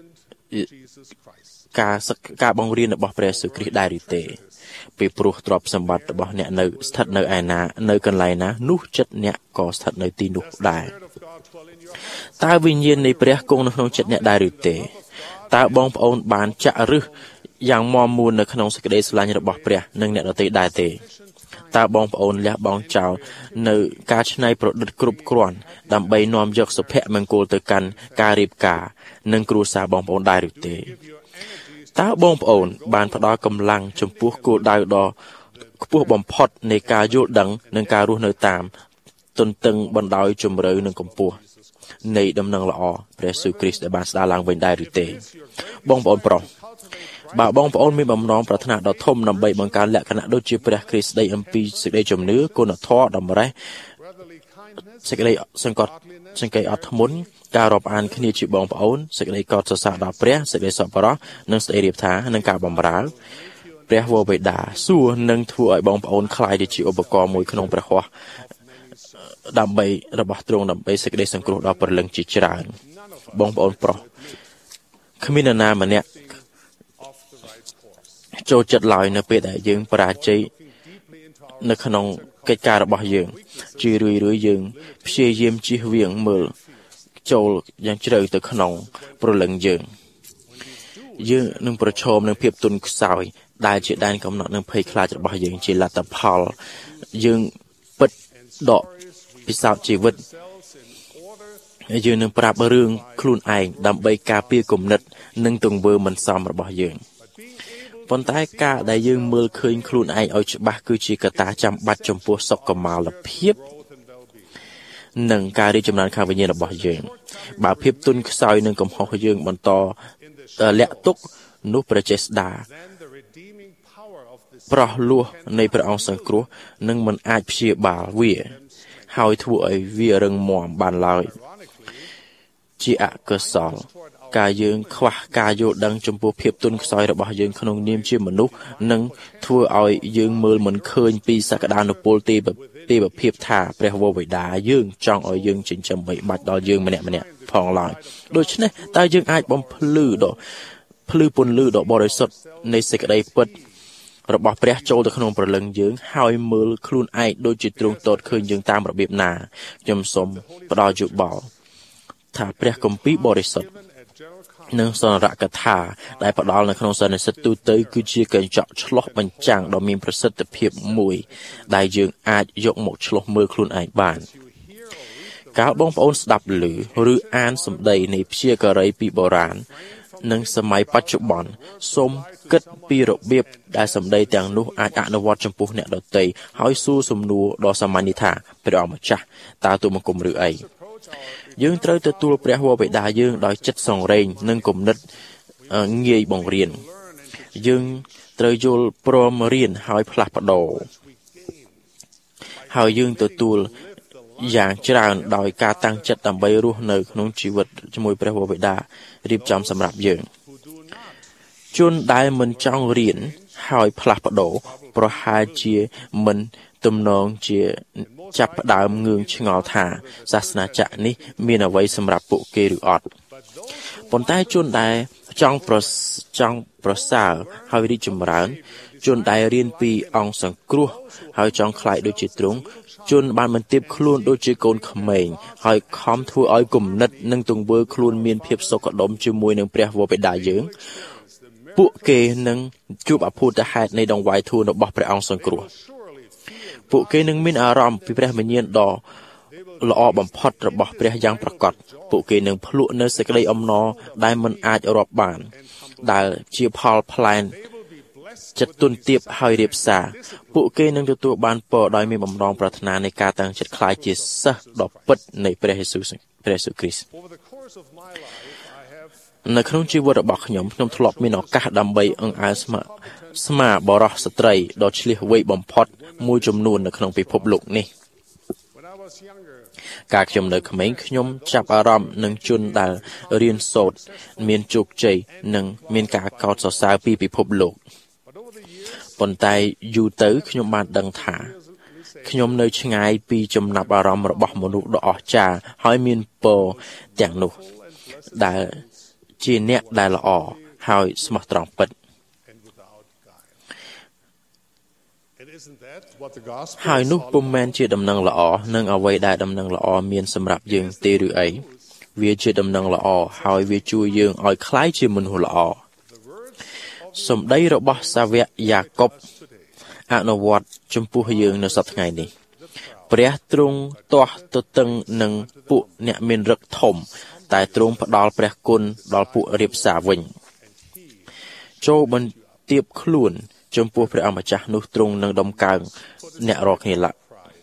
ការបង្រៀនរបស់ព្រះយេស៊ូវគ្រីស្ទដែរឬទេពីព្រោះទ្រព្យសម្បត្តិរបស់អ្នកនៅស្ថិតនៅឯណានៅកន្លែងណានោះចិត្តអ្នកក៏ស្ថិតនៅទីនោះដែរតើវិញ្ញាណនៃព្រះគង់នៅក្នុងចិត្តអ្នកដែរឬទេតើបងប្អូនបានចាក់ឫសយ៉ាងមាំមួននៅក្នុងសេចក្តីស្រឡាញ់របស់ព្រះនិងអ្នកដទៃដែរទេតើបងប្អូនលះបង់ចោលនៅការច្នៃប្រឌិតគ្រប់គ្រាន់ដើម្បីនាំយកសុភមង្គលទៅកាន់ការរៀបការនិងគ្រួសារបងប្អូនដែរឬទេតើបងប្អូនបានផ្ដល់កម្លាំងចំពោះគោលដៅដ៏ខ្ពស់បំផុតនៃការយល់ដឹងនិងការរស់នៅតាមទន្ទឹងបណ្ដោយជម្រៅនិងកម្ពស់នៃដំណឹងល្អព្រះយេស៊ូវគ្រីស្ទដែលបានស្ដារឡើងវិញដែរឬទេបងប្អូនប្រុសបើបងប្អូនមានបំណងប្រាថ្នាដ៏ធំដើម្បីបង្កើនលក្ខណៈដូចជាព្រះគ្រីស្ទស្ដីអំពីសេចក្តីជំនឿគុណធម៌តម្រេះសេចក្តីសង្កត់អត់ធ្មត់ការរាប់អានគ្នាជាបងប្អូនសេចក្តីកោតសរសើរដល់ព្រះសេចក្តីសប្បុរសនិងសេចក្តីរៀបថានិងការបម្រើព្រះវរបិតាសួរនឹងធ្វើឲ្យបងប្អូនខ្លាយទៅជាឧបករណ៍មួយក្នុងព្រះហស្ថដើម្បីរបស់ទ្រង់ដើម្បីសេចក្តីសង្គ្រោះដល់ព្រលឹងជាច្រើនបងប្អូនប្រុសគ្មាននរណាម្នាក់ចូលចិត្តឡើយនៅពេលដែលយើងបរាជ័យនៅក្នុងកិច្ចការរបស់យើងជារឿយយើងព្យាយាមជៀសវាងមើលចូលយ៉ាងជ្រៅទៅក្នុងព្រលឹងយើងនឹងប្រឈមនឹងភាពទន់ខ្សោយដែលជាដែនកំណត់នឹងភ័យខ្លាចរបស់យើងជាលទ្ធផលយើងពិតដកពិសោធន៍ជីវិតយើងនឹងប្រាប់រឿងខ្លួនឯងដើម្បីការពារគំនិតនិងទង្វើមិនសមរបស់យើងប៉ុន្តែការដែលយើងមើលឃើញខ្លួនឯងឲ្យច្បាស់គឺជាកត្តាចាំបាច់ចំពោះសុខុមាលភាពនិងការរីកចម្រើនខាងវិញ្ញាណរបស់យើងបើភាពទន់ខ្សោយនិងកំហុសយើងបន្តលាក់ទុកនោះព្រះចេស្តាប្រោះលោះនៃព្រះអង្គសង្គ្រោះនឹងមិនអាចព្យាបាលវាហើយធ្វើឲ្យវារឹងមាំបានឡើយជាអកុសលការយើងខ្វះការយល់ដឹងចំពោះភាពទន់ខ្សោយរបស់យើងក្នុងនាមជាមនុស្សនឹងធ្វើឲ្យយើងមើលមិនឃើញពីសក្តានុពលទេភាពថាព្រះវរបិតាយើងចង់ឲ្យយើងចិញ្ចឹមបីបាច់ដល់យើងម្នាក់ផងឡើយដូច្នេះតើយើងអាចបំភ្លឺពន្លឺដ៏បរិសុទ្ធនៃសេចក្តីពិតរបស់ព្រះចូលទៅក្នុងព្រលឹងយើងហើយមើលខ្លួនឯងដូចជាទ្រង់ទតឃើញយើងតាមរបៀបណាខ្ញុំសូមផ្ដល់យោបល់ថាព្រះគម្ពីរបរិសុទ្ធនិងសរកថាដែលផ្ដល់នៅក្នុងសន្និសីទទូទៅគឺជាកញ្ចក់ឆ្លុះបញ្ចាំងដ៏មានប្រសិទ្ធភាពមួយដែលយើងអាចយកមកឆ្លុះមើលខ្លួនឯងបានកាលបងប្អូនស្ដាប់ឮឬអានសម្ដីនៃព្យាការីពីបុរាណនិងសម័យបច្ចុប្បន្នសូមគិតពីរបៀបដែលសម្ដីទាំងនោះអាចអនុវត្តចំពោះអ្នកដទៃហើយសួរសំណួរដ៏សាមញ្ញថាព្រះអង្គម្ចាស់តើទូលបង្គំឬអីយើងត្រូវទទួលព្រះវរបិតាយើងដោយចិត្តសង្រេងនិងគំនិតងាយបង្រៀនយើងត្រូវយល់ព្រមរៀនហើយផ្លាស់ប្ដូរហើយយើងទទួលយ៉ាងច្រើនដោយការតាំងចិត្តដើម្បីរស់នៅក្នុងជីវិតជាមួយព្រះវរបិតារៀបចំសម្រាប់យើងជនដែលមិនចង់រៀនហើយផ្លាស់ប្ដូរប្រហែលជាមិនទំនងជាចាប់ផ្ដើមងឿងឆ្ងល់ថាសាសនាចក្រនេះមានអ្វីសម្រាប់ពួកគេឬអត់ប៉ុន្តែជនដែលចង់ប្រសើរហើយរីកចម្រើនជនដែលរៀនពីអង្គសង្គ្រោះហើយចង់ខ្លាយដូចជាទ្រង់ជនបានបន្ទាបខ្លួនដូចជាកូនក្មេងហើយខំធ្វើឲ្យគំនិតនិងទង្វើខ្លួនមានភាពសុខដុមជាមួយនឹងព្រះវរបិតាយើងពួកគេនឹងជួបអភូតហេតុនៃដង្វាយធូនរបស់ព្រះអង្គសង្គ្រោះពួកគេនឹងមានអារម្មណ៍ពីព្រះវិញ្ញាណដ៏ល្អបំផុតរបស់ព្រះយ៉ាងប្រកបពួកគេនឹងភ្លក់នៅសេចក្តីអំណរដែលមិនអាចរាប់បានដែលជាផលផ្លែចិត្តទុនទាបហើយរៀបសារពួកគេនឹងទទួលបានពរដោយមានបំណងប្រាថ្នានៃការតាំងចិត្តខ្លាយជាសិស្សដ៏ពិតនៃព្រះយេស៊ូវគ្រីស្ទនៅក្នុងជីវិតរបស់ខ្ញុំធ្លាប់មានឱកាសដើម្បីអង្អើលស្មាបរោះស្ត្រីដ៏ឆ្លៀសវៃបំផុតមួយចំនួននៅក្នុងពិភពលោកនេះកាលខ្ញុំនៅក្មេងខ្ញុំចាប់អារម្មណ៍នឹងជនដែលរៀនសូត្រមានជោគជ័យនិងមានការកោតសរសើរពីពិភពលោកប៉ុន្តែយូរទៅខ្ញុំបានដឹងថាខ្ញុំនៅឆ្ងាយពីចំណាប់អារម្មណ៍របស់មនុស្សដ៏អស្ចារ្យហើយមានពរទាំងនោះដែលជាអ្នកដែលល្អហើយស្មោះត្រង់ពិតហើយនោះពុំមែនជាដំណឹងល្អនឹងអ្វីដែលដំណឹងល្អមានសម្រាប់យើងទេឬអីវាជាដំណឹងល្អហើយវាជួយយើងឲ្យក្លាយជាមនុស្សល្អសម្ដីរបស់សាវកយ៉ាកុបអនុវត្តចំពោះយើងនៅសប្តាហ៍ថ្ងៃនេះព្រះទ្រង់ទាស់ទទឹងនឹងពួកអ្នកមានឫទ្ធិធំតែទ្រង់ផ្ដល់ព្រះគុណដល់ពួករៀបសារវិញចូលបន្ទាបខ្លួនចំពោះព្រះអង្គម្ចាស់នោះទ្រង់នឹងដំកើងអ្នករាល់គ្នាឡើយ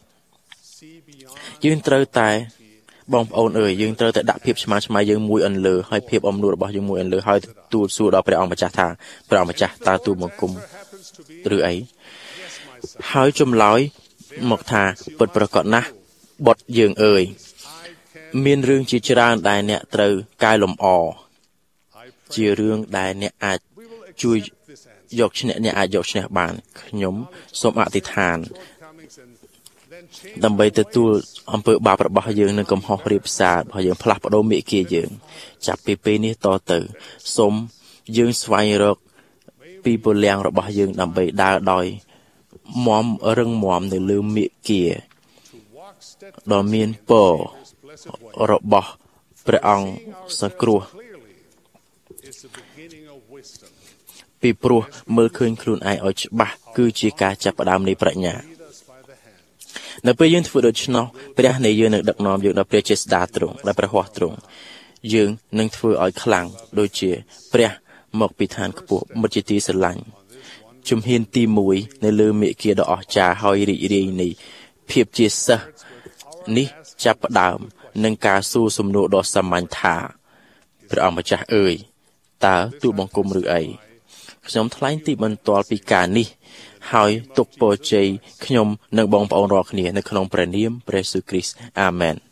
យើងត្រូវតែបងប្អូនអើយយើងត្រូវតែដាក់ភាពឆ្មាឆ្មៃយើងមួយអន្លើហើយភាពអំនួតរបស់យើងមួយអន្លើហើយទូលសួរដល់ព្រះអង្គម្ចាស់ថាព្រះអង្គម្ចាស់តើទូលបង្គំឬអីហើយចម្លើយមកថាពិតប្រាកដណាស់បុត្រយើងអើយមានរឿងជាច្រើនដែលអ្នកត្រូវកែលម្អជារឿងដែលអ្នកអាចជួយយកឈ្នះអ្នកអាចយកឈ្នះបានខ្ញុំសូមអធិដ្ឋានដើម្បីទទួលអំពើបាបរបស់យើងនិងកំហុសរាបសាររបស់យើងផ្លាស់ប្ដូរមេគាយើងចាប់ពីពេលនេះតទៅសូមយើងស្វែងរកពីពលលាំងរបស់យើងដើម្បីដើរដោយរឹងមាំនៅលើមេគាដ៏មានពររបស់ព្រះអង្គសង្គ្រោះពីព្រោះមើលឃើញខ្លួនឯងឲ្យច្បាស់គឺជាការចាប់ផ្ដើមនៃប្រាជ្ញានៅពេលយើងធ្វើដូច្នោះព្រះនៃយើងនឹងដឹកនាំយើងដល់ព្រះជាស្ដាទ្រង់ដល់ព្រះហស្ថទ្រង់យើងនឹងធ្វើឲ្យខ្លាំងដូចជាព្រះមកពីឋានខ្ពស់មិត្តជាទីស្រឡាញ់ជំហានទី1នៅលើមេគាដ៏អស្ចារ្យហើយរីករាយនៃភាពជាសិស្សនេះចាប់ផ្ដើមនឹងការសួរសំណួរដ៏សាមញ្ញថាព្រះអង្គម្ចាស់អើយតើទូលបង្គំឬអីខ្ញុំថ្លែងទីបន្ទាល់ពីការនេះហើយទុកពរជ័យខ្ញុំនិងបងប្អូនរាល់គ្នានៅក្នុងព្រះនាមព្រះយេស៊ូវគ្រីស្ទអាមែន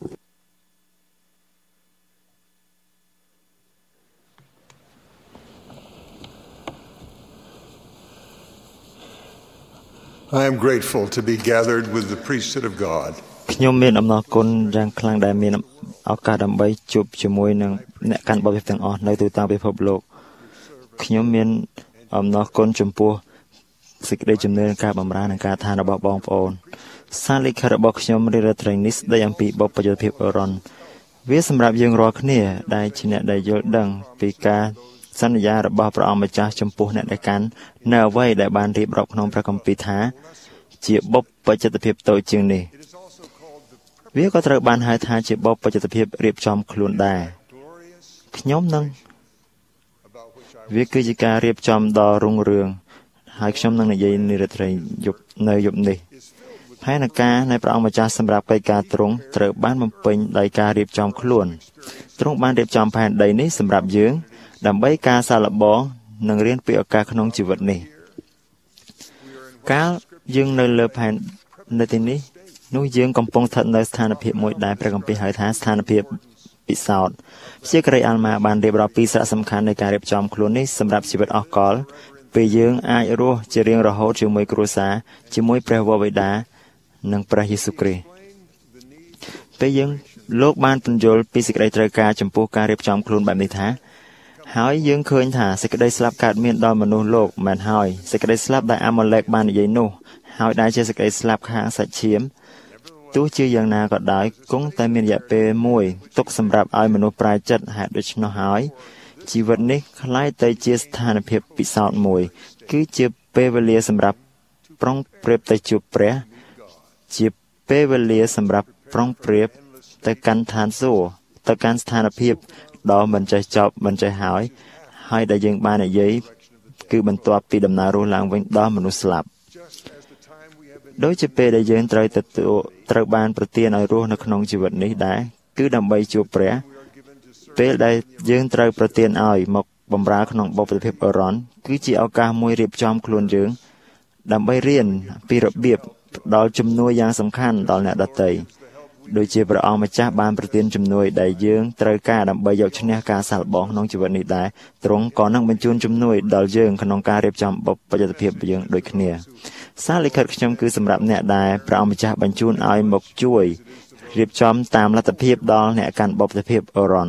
I am grateful to be gathered with the priesthood of God. ខ្ញុំមានអំណរគុណយ៉ាងខ្លាំងដែលមានឱកាសដើម្បីជួបជាមួយនឹងអ្នកកាន់បទទាំងអស់នៅទូទាំងពិភពលោកខ្ញុំមានអំណរគុណចំពោះសេចក្តីជំនឿនិងការបម្រើនិងការឋានរបស់បងប្អូនសារលិខិតរបស់ខ្ញុំរៀបរាប់ត្រង់នេះស្ដីអំពីបុព្វជិតភាពអរ៉ុនវាសម្រាប់យើងរាល់គ្នាដែលជាអ្នកដែលយល់ដឹងពីការសន្យារបស់ព្រះអង្គម្ចាស់ចំពោះអ្នកដែលកាន់នៅអ្វីដែលបានរៀបរាប់ក្នុងព្រះគម្ពីរថាជាបុព្វជិតភាពតូចជាងនេះវាក៏ត្រូវបានហៅថាជាបុព្វជិតភាពរៀបចំខ្លួនដែរខ្ញុំនឹងវាគឺជាការរៀបចំដ៏រុងរឿងហើយខ្ញុំនឹងនិយាយនារាត្រីនៅយប់នេះផែនការនៃព្រះអង្គម្ចាស់សម្រាប់កិច្ចការទ្រង់ត្រូវបានបំពេញដោយការរៀបចំខ្លួនទ្រង់បានរៀបចំផែនដីនេះសម្រាប់យើងដើម្បីការសាកល្បងនិងរៀនពីឱកាសក្នុងជីវិតនេះកាលយើងនៅលើផែនដីទីនេះនោះយើងកំពុងស្ថិតនៅស្ថានភាពមួយដែលព្រះគម្ពីរហៅថាស្ថានភាពពិសោធន៍ព្យាការីអាល់ម៉ាបានរៀបរាប់ពីសារៈសំខាន់នៃការរៀបចំខ្លួននេះសម្រាប់ជីវិតអស់កលពេលយើងអាចរស់ជារៀងរហូតជាមួយគ្រួសារជាមួយព្រះវរបិតានិងព្រះយេស៊ូវគ្រីស្ទពេលយើងលោកបានពន្យល់ពីសេចក្តីត្រូវការចំពោះការរៀបចំខ្លួនបែបនេះថាហើយយើងឃើញថាសេចក្តីស្លាប់កើតមានដល់មនុស្សលោកមែនហើយសេចក្តីស្លាប់ដែលអាម៉ូឡេកបាននិយាយនោះហើយដែលជាសេចក្តីស្លាប់ខាងសាច់ឈាមទោះជាយ៉ាងណាក៏ដោយគង់តែមានរយៈពេលមួយទុកសម្រាប់ឲ្យមនុស្សប្រាជ្ញចិត្តហេតុដូច្នោះហើយជីវិតនេះคล้ายទៅជាស្ថានភាពពិសោធន៍មួយគឺជាពេលវេលាសម្រាប់ប្រុងប្រៀបទៅជួបព្រះជាពេលវេលាសម្រាប់ប្រុងប្រៀបទៅកាន់ឋានសួគ៌ទៅកាន់ស្ថានភាពដ៏មិនចេះចប់មិនចេះហើយដែលយើងបាននិយាយគឺបន្ទាប់ពីដំណើររស់ឡើងវិញដល់មនុស្សស្លាប់ដូចជាពេលដែលយើងត្រូវបានប្រទានឲ្យរស់នៅក្នុងជីវិតនេះដែរគឺដើម្បីជួបព្រះពេលដែលយើងត្រូវប្រទានឲ្យមកបម្រើក្នុងបុព្វភាពអរ៉ុនគឺជាឱកាសមួយរៀបចំខ្លួនយើងដើម្បីរៀនពីរបៀបផ្ដល់ជំនួយយ៉ាងសំខាន់ដល់អ្នកដទៃដូចជាព្រះអង្គម្ចាស់បានប្រទានជំនួយដែលយើងត្រូវការដើម្បីយកឈ្នះការសាកល្បងក្នុងជីវិតនេះដែរទ្រង់ក៏នឹងបញ្ជូនជំនួយដល់យើងក្នុងការរៀបចំបុព្វជិតភាពយើងដូចគ្នាសារលិខិតខ្ញុំគឺសម្រាប់អ្នកដែលព្រះអង្គម្ចាស់បញ្ជូនឲ្យមកជួយរៀបចំតាមលទ្ធភាពដល់អ្នកកាន់បុព្វភាពអរ៉ុន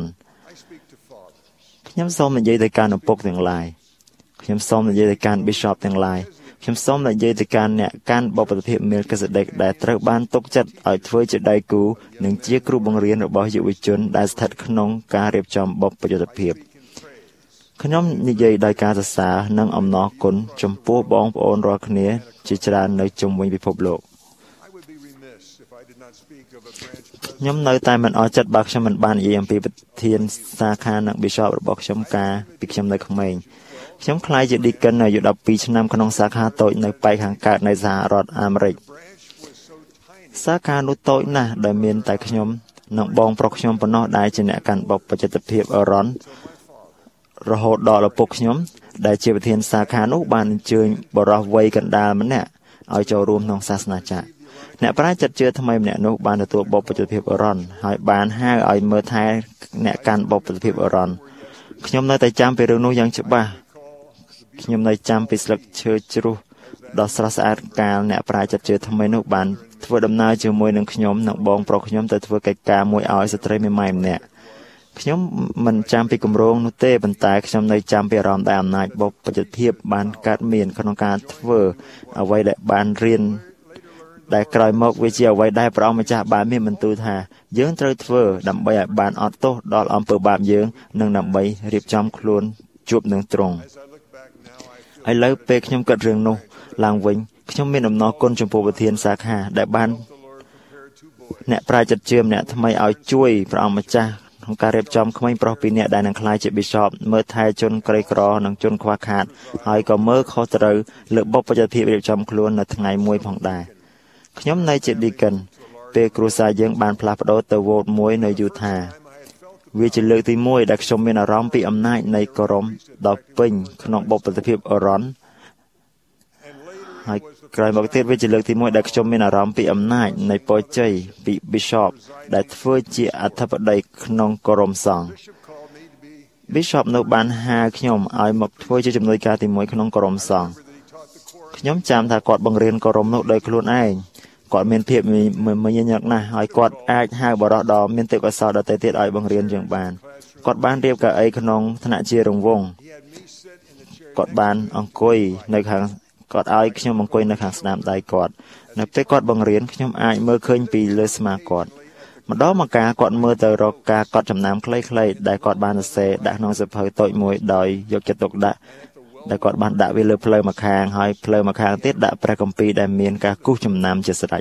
ខ្ញុំសូមនិយាយទៅកាន់ឪពុកទាំងឡាយខ្ញុំសូមនិយាយទៅកាន់ Bishop ទាំងឡាយខ្ញុំសូមនិយាយទៅកាន់អ្នកកាន់បុព្វភាពមេលគិសេដេកដែលត្រូវបានទុកចិត្តឲ្យធ្វើជាដៃគូនិងជាគ្រូបង្រៀនរបស់យុវជនដែលស្ថិតក្នុងការរៀបចំបុព្វជិតភាពខ្ញុំនិយាយដោយការសរសើរនិងអំណរគុណចំពោះបងប្អូនរាល់គ្នាជាច្រើននៅជុំវិញពិភពលោកខ្ញុំនៅតែមិនអស់ចិត្តបើខ្ញុំមិនបាននិយាយអំពីប្រធានសាខានិង Bishop របស់ខ្ញុំកាលពីខ្ញុំនៅក្មេងខ្ញុំខ្លាយជា Deacon អាយុ12ឆ្នាំក្នុងសាខាតូចនៅប៉ែកខាងកើតនៃសហរដ្ឋអាមេរិកសាខានោះតូចណាស់ដែលមានតែខ្ញុំនិងបងប្រុសខ្ញុំប៉ុណ្ណោះដែលជាអ្នកកាន់បព្វជិតភាពអរ៉នរហូតដល់ឪពុកខ្ញុំដែលជាប្រធានសាខានោះបានអញ្ជើញបរិសុទ្ធវ័យកណ្ដាលម្នាក់ឲ្យចូលរួមក្នុងសាសនាចាស់អ្នកប្រាជ្ញចិត្តជឿថ្មីម្នាក់នោះបានទទួលបព្វជិតភាពអរ៉នហើយបានហៅឲ្យមើលថែអ្នកកាន់បព្វជិតភាពអរ៉នខ្ញុំនៅតែចាំពីរឿងនោះយ៉ាងច្បាស់ខ្ញុំនៅចាំពីស្លឹកឈើជ្រុះដ៏ស្រស់ស្អាតកាលអ្នកប្រាជ្ញចិត្តជឿថ្មីនោះបានធ្វើដំណើរជាមួយនឹងខ្ញុំនិងបងប្រុសខ្ញុំទៅធ្វើកិច្ចការមួយឲ្យស្ត្រីមេម៉ាយម្នាក់ខ្ញុំមិនចាំពីគម្រោងនោះទេប៉ុន្តែខ្ញុំនៅចាំពីអារម្មណ៍ដែលអំណាចបព្វជិតភាពបានកើតមានក្នុងការធ្វើអ្វីដែលបានរៀនដែលក្រោយមកវាជាអ្វីដែលព្រះអង្គម្ចាស់បានមានបន្ទូលថាយើងត្រូវធ្វើដើម្បីឲ្យបានអត់ទោសដល់អំពើបាបយើងនិងដើម្បីរៀបចំខ្លួនជួបនឹងទ្រង់ឥឡូវពេលខ្ញុំគិតរឿងនោះឡើងវិញខ្ញុំមានអំណរគុណចំពោះប្រធានសាខាដែលបានអ្នកប្រាជ្ញចិត្តជឿម្នាក់ថ្មីឲ្យជួយព្រះអង្គម្ចាស់ក្នុងការរៀបចំក្មេងប្រុសពីរនាក់ដែលនឹងក្លាយជា Bishop មើលថែជនក្រីក្រនិងជនខ្វះខាតហើយក៏មើលខុសត្រូវលើបព្វជិតភាពរៀបចំខ្លួននៅថ្ងៃមួយផងដែរខ្ញុំនៅជា Deacon ពេលគ្រួសារយើងបានផ្លាស់ប្ដូរទៅវ៉ូតមួយនៅយូថាវាជាលើកទី1ដែលខ្ញុំមានអារម្មណ៍ពីអំណាចនៃកុរ៉ុមដល់ពេញក្នុងបព្វជិតភាពអរ៉នហើយក្រោយមកទៀតវាជាលើកទី1ដែលខ្ញុំមានអារម្មណ៍ពីអំណាចនៃពរជ័យពី Bishop ដែលធ្វើជាអធិបតីក្នុងកុរ៉ុមសង្ឃ Bishop នៅបានហៅខ្ញុំឲ្យមកធ្វើជាជំនួយការទី1ក្នុងកុរ៉ុមសង្ឃខ្ញុំចាំថាគាត់បង្រៀនកុរ៉ុមនោះដោយខ្លួនឯងគាត់មានភាពមមាញឹកណាស់ហើយគាត់អាចហៅបរិសុទ្ធដ៏មានទេពកោសល្យដទៃទៀតឲ្យបង្រៀនយើងបានគាត់បានរៀបកៅអីក្នុងថ្នាក់ជារង្វង់គាត់បានអង្គុយនៅខាងគាត់ឲ្យខ្ញុំអង្គុយនៅខាងស្នាមដៃគាត់នៅពេលគាត់បង្រៀនខ្ញុំអាចមើលឃើញពីលើស្មាគាត់ម្ដងមកការគាត់មើលទៅរកការកត់ចំណាំខ្លីៗដែលគាត់បានសរសេរដាក់ក្នុងសៀវភៅតូចមួយដោយយកចិត្តទុកដាក់ដែលគាត់បានដាក់វាលើផ្លូវម្ខាងហើយផ្លូវម្ខាងទៀតដាក់ព្រះគម្ពីរដែលមានការគូសចំណាំជាស្រេច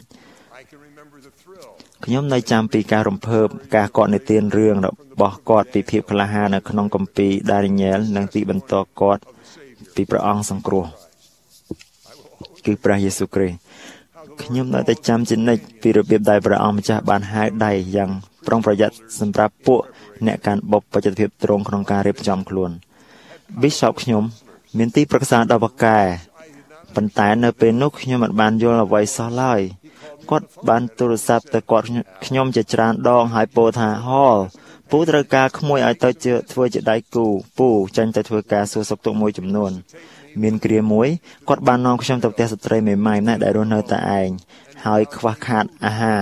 ខ្ញុំនៅចាំពីការរំភើបការកត់និទានរឿងរបស់គាត់ពីភាពក្លាហាននៅក្នុងគម្ពីរដានីញ៉ែលនិងទីបន្តគាត់ពីព្រះអង្គសង្គ្រោះគឺព្រះយេស៊ូវគ្រីស្ទខ្ញុំនៅតែចាំជានិច្ចពីរបៀបដែលព្រះអង្គម្ចាស់បានហៅដៃយ៉ាងប្រុងប្រយ័ត្នសម្រាប់ពួកអ្នកកាន់បព្វជិតភាពត្រង់ក្នុងការរៀបចំខ្លួន Bishop ខ្ញុំមានទីប្រឹក្សាដ៏ពូកែប៉ុន្តែនៅពេលនោះខ្ញុំមិនបានយល់អ្វីសោះឡើយគាត់បានទូរស័ព្ទទៅគាត់ខ្ញុំជាច្រើនដងហើយពោលថាហលពូត្រូវការក្មួយឲ្យទៅធ្វើជាដៃគូពូចាញ់ទៅធ្វើការសួរសុខទុក្ខមួយចំនួនមានគ្រាមួយគាត់បាននាំខ្ញុំទៅផ្ទះស្ត្រីមេម៉ាយម្នាក់ដែលរស់នៅតែឯងហើយខ្វះខាតអាហារ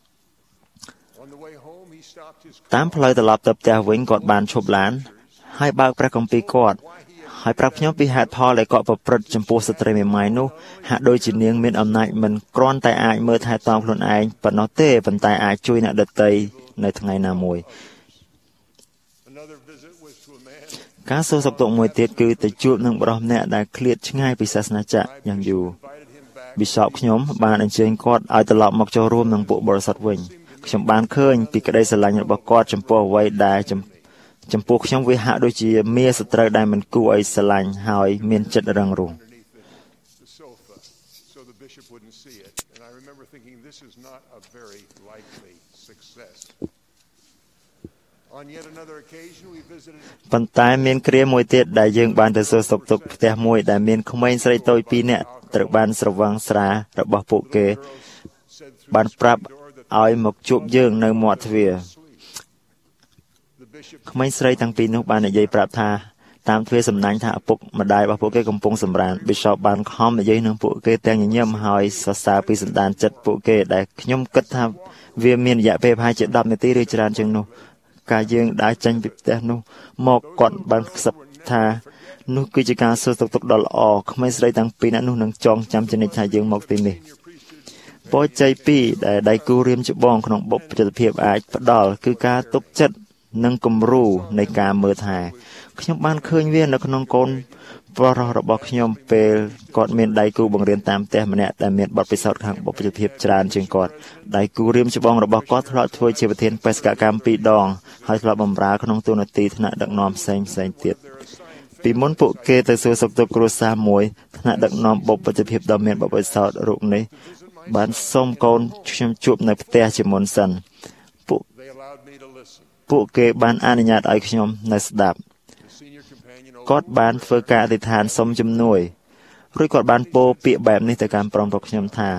តាមផ្លូវត្រឡប់ទៅផ្ទះវិញគាត់បានឈប់ឡានហើយបើកព្រះគម្ពីរគាត់ហើយប្រាប់ខ្ញុំពីហេតុផលដែលគាត់ប្រព្រឹត្តចំពោះស្ត្រីមេម៉ាយនោះហាក់ដូចជានាងមានអំណាចមិនគ្រាន់តែអាចមើលថែទាំខ្លួនឯងប៉ុណ្ណោះទេប៉ុន្តែអាចជួយអ្នកដទៃនៅថ្ងៃណាមួយការសួរសុខទុក្ខមួយទៀតគឺទៅជួបនឹងបុរសម្នាក់ដែលឃ្លាតឆ្ងាយពីសាសនាចាក់យ៉ាងយូរ Bishop ខ្ញុំបានអញ្ជើញគាត់ឲ្យត្រឡប់មកចូលរួមនឹងពួកបរិសុទ្ធវិញខ្ញុំបានឃើញពីក្តីស្រឡាញ់របស់គាត់ចំពោះអ្វីដែលចំពោះខ្ញុំវាហាក់ដូចជាមាសត្រូវដែលមិនគួរឲ្យស្រឡាញ់ហើយមានចិត្តរឹងរូសប៉ុន្តែមានគ្រាមួយទៀតដែលយើងបានទៅសួរសុខទុក្ខផ្ទះមួយដែលមានក្មេងស្រីតូច2នាក់ត្រូវបានស្រវឹងស្រារបស់ពួកគេបានប្រាប់ឲ្យមកជួបយើងនៅមាត់ទ្វារក្មេងស្រីទាំងពីរនោះបាននិយាយប្រាប់ថាតាមទ្វារសំណាញ់ថាឪពុកម្ដាយរបស់ពួកគេកំពុងសម្រាន Bishop បានខំនិយាយនឹងពួកគេទាំងញញឹមហើយសរសើរពីសន្តានចិត្តពួកគេដែលខ្ញុំគិតថាវាមានរយៈពេលប្រហែលជា10នាទីឬច្រើនជាងនោះការយើងដើរចេញពីផ្ទះនោះមកគាត់បានខ្សឹបថានោះគឺជាការសួរសុខទុក្ខដ៏ល្អក្មេងស្រីទាំងពីរនាក់នោះនឹងចងចាំជានិច្ចថាយើងមកទីនេះពរជ័យ2ដែលដៃគូរៀមច្បងក្នុងបុព្វជិតភាពអាចផ្ដល់គឺការទុកចិត្តនិងគំរូនៃការមើលថែខ្ញុំបានឃើញវានៅក្នុងកូនប្រុសរបស់ខ្ញុំពេលគាត់មានដៃគូបង្រៀនតាមផ្ទះម្នាក់ដែលមានបទពិសោធន៍ខាងបុព្វជិតភាពច្រើនជាងគាត់ដៃគូរៀមច្បងរបស់គាត់ធ្លាប់ធ្វើជាប្រធានបេសកកម្ម2ដងហើយធ្លាប់បម្រើក្នុងតួនាទីថ្នាក់ដឹកនាំផ្សេងទៀតពីមុនពួកគេទៅសួរសុខទុក្ខគ្រួសារមួយថ្នាក់ដឹកនាំបុព្វជិភាពដ៏មានបបិសោតរូបនេះបានសូមកូនខ្ញុំជួបនៅផ្ទះជាមុនសិនពួកគេបានអនុញ្ញាតឲ្យខ្ញុំនៅស្ដាប់គាត់បានធ្វើការអធិដ្ឋានសុំជំនួយរួចគាត់បានពោលពាក្យបែបនេះទៅកាន់ក្រុមរបស់ខ្ញុំថា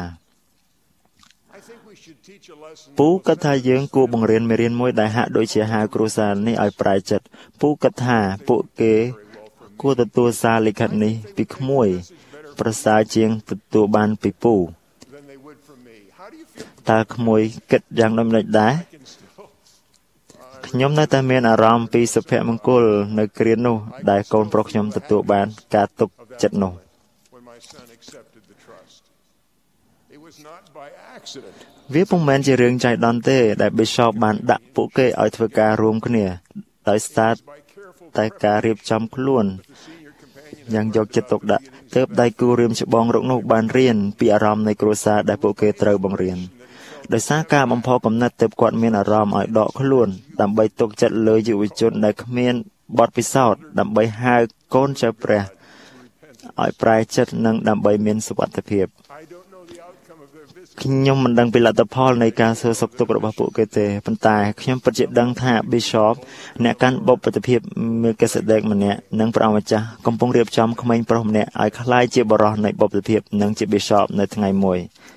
ពូគិតថាយើងគួរបង្រៀនមេរៀនមួយដែលហាក់ដូចជាហៅគ្រួសារនេះឲ្យប្រែចិត្តពូគិតថាពួកគេគួរទទួលសារលិខិតនេះពីក្មួយប្រសើរជាងទទួលបានពីពូតើក្មួយគិតយ៉ាងដូចម្តេចដែរខ្ញុំនៅតែមានអារម្មណ៍ពីសុភមង្គលនៅគ្រានោះដែលកូនប្រុសខ្ញុំទទួលបានការទុកចិត្តនោះវាពុំមែនជារឿងចៃដន្យទេដែល Bishop បានដាក់ពួកគេឲ្យធ្វើការរួមគ្នាដោយសារតែការរៀបចំខ្លួនយ៉ាងយកចិត្តទុកដាក់ទើបដៃគូរៀមច្បងរកនោះបានរៀនពីអារម្មណ៍នៃគ្រួសារដែលពួកគេត្រូវបង្រៀនដោយសារការបំផុសគំនិតទើបគាត់មានអារម្មណ៍ឲ្យដកខ្លួនដើម្បីទុកចិត្តលើយុវជនដែលគ្មានបទពិសោធន៍ដើម្បីហៅកូនចៅព្រះឲ្យប្រែចិត្តនិងដើម្បីមានសុវត្ថិភាពខ្ញុំមិនដឹងពីលទ្ធផលនៃការសួរសុខទុក្ខរបស់ពួកគេទេប៉ុន្តែខ្ញុំពិតជាដឹងថា Bishop អ្នកកាន់បុព្វជិភាពមេលគីសេដេកម្នាក់និងព្រះអង្គម្ចាស់កំពុងរៀបចំក្មេងប្រុសម្នាក់ឲ្យក្លាយជាបរិសុទ្ធនៃបុព្វជិភាពនិងជា Bishop នៅថ្ងៃមួយ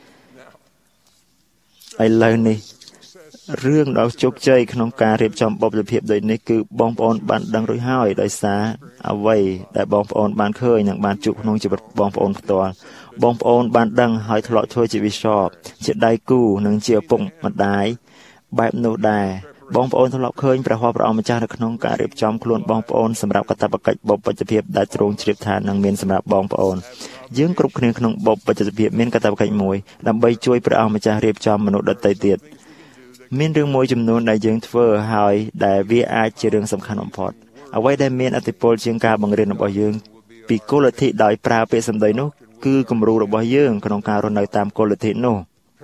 ឥឡូវនេះរឿងដ៏ជោគជ័យក្នុងការរៀបចំបុព្វជិភាពដូចនេះគឺបងប្អូនបានដឹងរួចហើយដោយសារអ្វីដែលបងប្អូនបានឃើញនិងបានជួបក្នុងជីវិតបងប្អូនផ្ទាល់បងប្អូនបានដឹងហើយធ្លាប់ធ្វើជា Bishop ជាដៃគូនិងជាឪពុកម្ដាយបែបនោះដែរបងប្អូនធ្លាប់ឃើញព្រះហស្ថព្រះអង្គម្ចាស់នៅក្នុងការរៀបចំខ្លួនបងប្អូនសម្រាប់កាតព្វកិច្ចបុព្វជិភាពដែលទ្រង់ជ្រាបថានឹងមានសម្រាប់បងប្អូនយើងគ្រប់គ្នាក្នុងបុព្វជិភាពមានកាតព្វកិច្ចមួយដើម្បីជួយព្រះអង្គម្ចាស់រៀបចំមនុស្សដទៃទៀតមានរឿងមួយចំនួនដែលយើងធ្វើហើយដែលវាអាចជារឿងសំខាន់បំផុតអ្វីដែលមានឥទ្ធិពលជាងការបង្រៀនរបស់យើងពីគោលលទ្ធិដោយប្រើពាក្យសម្ដីនោះគឺគំរូរបស់យើងក្នុងការរស់នៅតាមគោលលទ្ធិនោះ